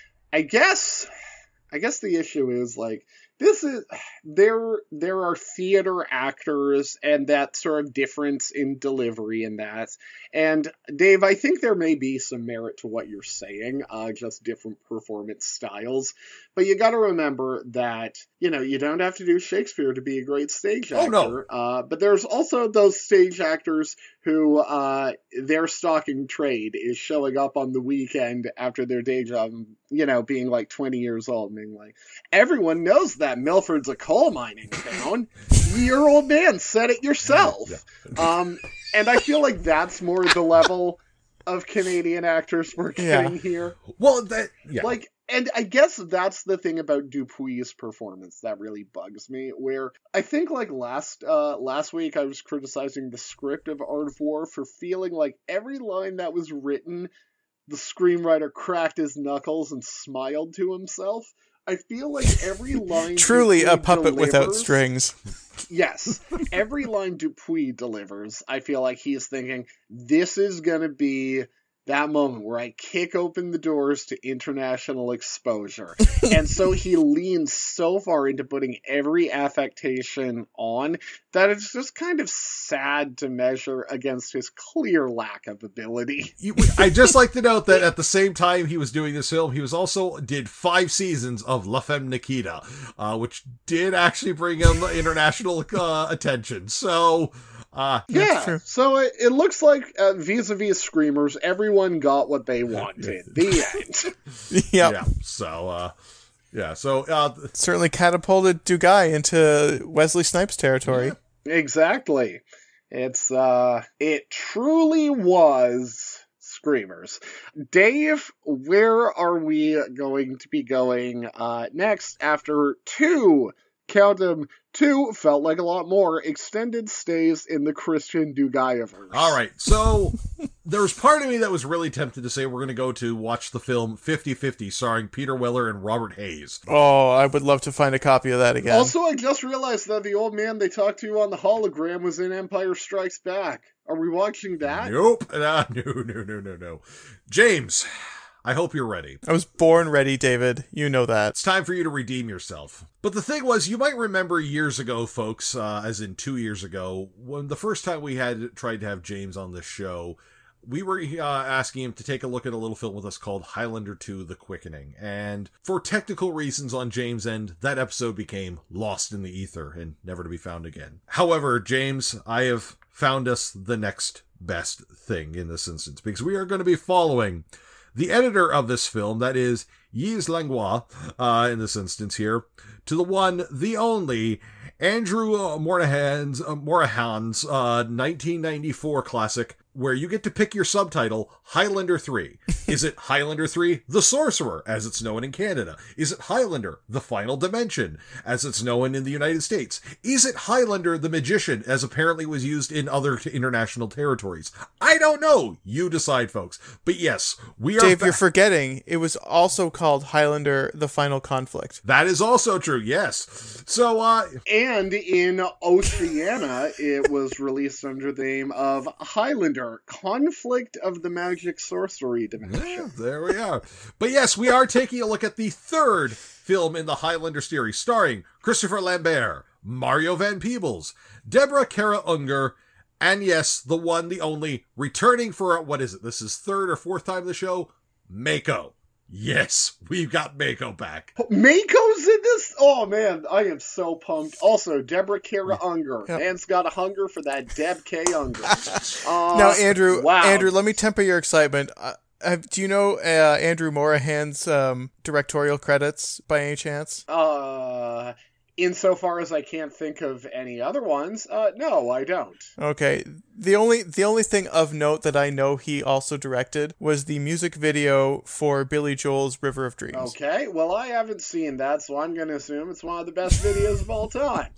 [SPEAKER 2] I guess, I guess the issue is, like, This is there. There are theater actors, and that sort of difference in delivery in that. And Dave, I think there may be some merit to what you're saying, uh, just different performance styles. But you got to remember that you know you don't have to do Shakespeare to be a great stage actor.
[SPEAKER 1] Oh, no.
[SPEAKER 2] Uh, but there's also those stage actors who uh, their stock in trade is showing up on the weekend after their day job, you know, being like twenty years old, and being like, everyone knows that. That Milford's a coal mining town. Your old man said it yourself. Yeah. Um, and I feel like that's more the level of Canadian actors we're getting
[SPEAKER 3] Yeah.
[SPEAKER 2] here.
[SPEAKER 1] Well, that yeah.
[SPEAKER 2] Like, and I guess that's the thing about Dupuis' performance that really bugs me. Where I think, like last uh, last week, I was criticizing the script of Art of War for feeling like every line that was written, the screenwriter cracked his knuckles and smiled to himself. I feel like every line
[SPEAKER 3] Truly
[SPEAKER 2] Dupuis
[SPEAKER 3] a puppet
[SPEAKER 2] delivers,
[SPEAKER 3] without strings.
[SPEAKER 2] Yes. Every line Dupuis delivers, I feel like he is thinking, this is going to be that moment where I kick open the doors to international exposure. And so he leans so far into putting every affectation on that it's just kind of sad to measure against his clear lack of ability.
[SPEAKER 1] You, I just like to note that at the same time he was doing this film, he was also did five seasons of La Femme Nikita, uh, which did actually bring him international uh, attention. So, uh,
[SPEAKER 2] yeah,
[SPEAKER 3] true.
[SPEAKER 2] so it, it looks like uh, vis-a-vis Screamers, everyone got what they wanted. The end.
[SPEAKER 3] Yep.
[SPEAKER 1] yeah. So, uh, yeah. So, uh,
[SPEAKER 3] Certainly catapulted Dugai into Wesley Snipes territory.
[SPEAKER 1] Yeah.
[SPEAKER 2] Exactly. It's, uh, it truly was Screamers. Dave, where are we going to be going uh, next after two, count them, two, felt like a lot more, extended stays in the Christian Dugai-verse?
[SPEAKER 1] All right. So there was part of me that was really tempted to say we're going to go to watch the film fifty fifty starring Peter Weller and Robert Hayes.
[SPEAKER 3] Oh, I would love to find a copy of that again.
[SPEAKER 2] Also, I just realized that the old man they talked to on the hologram was in Empire Strikes Back. Are we watching that?
[SPEAKER 1] Nope. Uh, no, no, no, no, no. James, I hope you're ready.
[SPEAKER 3] I was born ready, David. You know that.
[SPEAKER 1] It's time for you to redeem yourself. But the thing was, you might remember years ago, folks, uh, as in two years ago, when the first time we had tried to have James on this show, we were uh, asking him to take a look at a little film with us called Highlander two, The Quickening. And for technical reasons on James' end, that episode became lost in the ether and never to be found again. However, James, I have found us the next best thing in this instance, because we are going to be following the editor of this film, that is Yves Langlois, uh, in this instance here, to the one, the only, Andrew uh, Morahan's, uh, Morahan's uh, nineteen ninety-four classic, where you get to pick your subtitle, Highlander three. Is it Highlander three, The Sorcerer, as it's known in Canada? Is it Highlander, The Final Dimension, as it's known in the United States? Is it Highlander, The Magician, as apparently was used in other international territories? I don't know. You decide, folks. But yes, we are...
[SPEAKER 3] Dave,
[SPEAKER 1] ba-
[SPEAKER 3] you're forgetting, it was also called Highlander, The Final Conflict.
[SPEAKER 1] That is also true, yes. So, uh...
[SPEAKER 2] And in Oceania, it was released under the name of Highlander, Conflict of the Magic Sorcery Dimension.
[SPEAKER 1] Yeah, there we are. But yes, we are taking a look at the third film in the Highlander series, starring Christopher Lambert, Mario Van Peebles, Deborah Kara Unger, and yes, the one, the only, returning for, what is it, this is third or fourth time of the show, Mako. Yes, we've got Mako back.
[SPEAKER 2] Mako's in this? Oh, man, I am so pumped. Also, Deborah Kara Unger.
[SPEAKER 3] Yep.
[SPEAKER 2] Man's got a hunger for that Deb K. Unger. Uh,
[SPEAKER 3] Now, Andrew,
[SPEAKER 2] wow.
[SPEAKER 3] Andrew, let me temper your excitement. Uh, have, do you know uh, Andrew Morahan's um, directorial credits by any chance?
[SPEAKER 2] Uh, insofar as I can't think of any other ones, uh, no, I don't.
[SPEAKER 3] Okay, the only the only thing of note that I know he also directed was the music video for Billy Joel's River of Dreams.
[SPEAKER 2] Okay, well, I haven't seen that, so I'm going to assume it's one of the best videos of all time.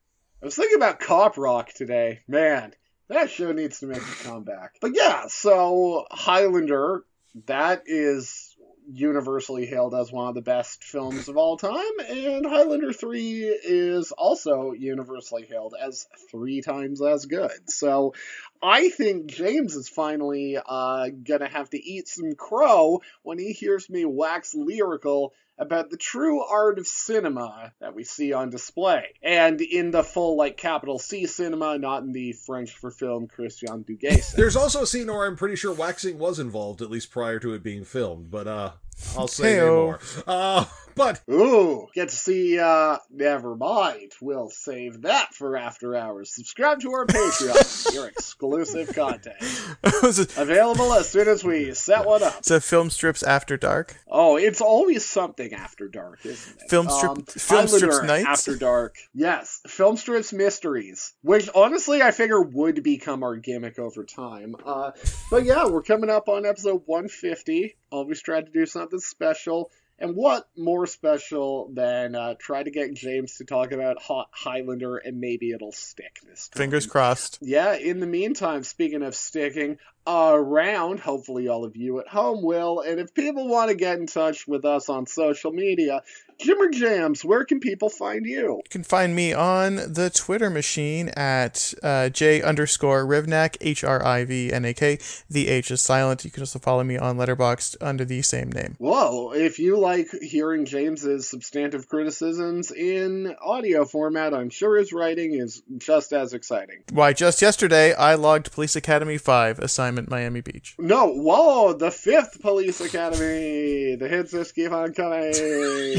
[SPEAKER 2] I was thinking about Cop Rock today. Man, that show needs to make a comeback. But yeah, so Highlander, that is universally hailed as one of the best films of all time, and Highlander three is also universally hailed as three times as good. So I think James is finally uh, gonna have to eat some crow when he hears me wax lyrical about the true art of cinema that we see on display. And in the full, like, capital C cinema, not in the French for film Christian Duguay cinema.
[SPEAKER 1] There's also a scene where I'm pretty sure waxing was involved, at least prior to it being filmed, but uh, I'll say no
[SPEAKER 3] Heyo.
[SPEAKER 1] more. Uh, but...
[SPEAKER 2] Ooh, get to see, uh, never mind. We'll save that for after hours. Subscribe to our Patreon. Your exclusive content.
[SPEAKER 3] Was it-
[SPEAKER 2] Available as soon as we set one up.
[SPEAKER 3] It's a Film Strips After Dark.
[SPEAKER 2] Oh, it's always something after dark, isn't it?
[SPEAKER 3] Film strip-
[SPEAKER 2] um,
[SPEAKER 3] Film Strips
[SPEAKER 2] Highlander
[SPEAKER 3] Nights?
[SPEAKER 2] After dark. Yes, Film Strips Mysteries, which honestly I figure would become our gimmick over time. Uh, but yeah, we're coming up on episode one fifty. Always tried to do something special. And what more special than uh, try to get James to talk about Hot Highlander, and maybe it'll stick this time.
[SPEAKER 3] Fingers crossed.
[SPEAKER 2] Yeah, in the meantime, speaking of sticking, around, hopefully all of you at home will, and if people want to get in touch with us on social media, Jimmer Jams, where can people find you?
[SPEAKER 3] You can find me on the Twitter machine at uh, J underscore Rivnak, H R I V N A K. The H is silent. You can also follow me on Letterboxd under the same name.
[SPEAKER 2] Whoa, if you like hearing James's substantive criticisms in audio format, I'm sure his writing is just as exciting.
[SPEAKER 3] Why, just yesterday, I logged Police Academy five, Assignment Miami Beach.
[SPEAKER 2] No, whoa, the fifth Police Academy! The hits just keep on coming!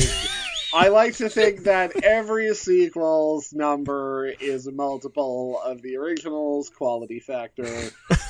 [SPEAKER 2] I like to think that every sequel's number is a multiple of the original's quality factor,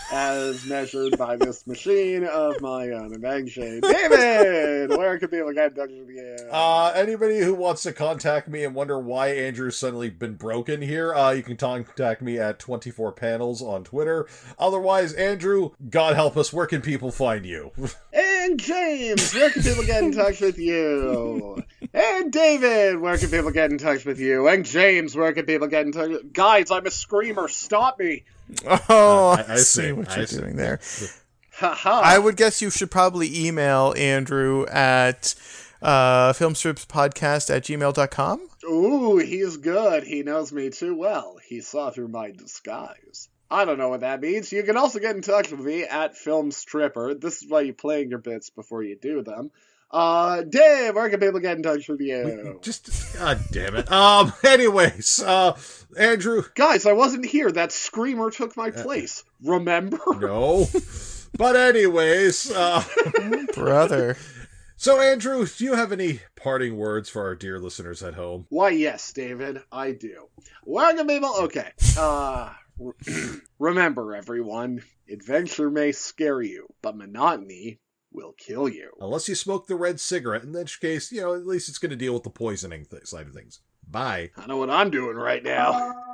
[SPEAKER 2] as measured by this machine of my own invention. David, where can people get in touch with you?
[SPEAKER 1] Uh, anybody who wants to contact me and wonder why Andrew's suddenly been broken here, uh, you can contact me at twenty-four panels on Twitter. Otherwise, Andrew, God help us, where can people find you?
[SPEAKER 2] And James, where can people get in touch with you? And David, where can people get in touch with you? And James, where can people get in touch with Guys, I'm a screamer. Stop me.
[SPEAKER 3] Oh,
[SPEAKER 1] Uh, I-
[SPEAKER 3] I,
[SPEAKER 1] I
[SPEAKER 3] see
[SPEAKER 1] see,
[SPEAKER 3] what
[SPEAKER 1] I
[SPEAKER 3] you're
[SPEAKER 1] see.
[SPEAKER 3] doing there.
[SPEAKER 2] Ha-ha.
[SPEAKER 3] I would guess you should probably email Andrew at uh, filmstripspodcast at gmail dot com.
[SPEAKER 2] Ooh, he's good. He knows me too well. He saw through my disguise. I don't know what that means. You can also get in touch with me at Film Stripper. This is why you play your bits before you do them. Uh, Dave, where can people get in touch with you?
[SPEAKER 1] Just, God damn it. Um, anyways, uh, Andrew,
[SPEAKER 2] Guys, I wasn't here. That screamer took my place. Remember?
[SPEAKER 1] no. But anyways, uh,
[SPEAKER 3] Brother.
[SPEAKER 1] so Andrew, do you have any parting words for our dear listeners at home?
[SPEAKER 2] Why, yes, David, I do. Where can people... Okay. Uh, remember, everyone, adventure may scare you, but monotony will kill you.
[SPEAKER 1] Unless you smoke the red cigarette, in which case, you know, at least it's going to deal with the poisoning th- side of things. Bye.
[SPEAKER 2] I know what I'm doing right now.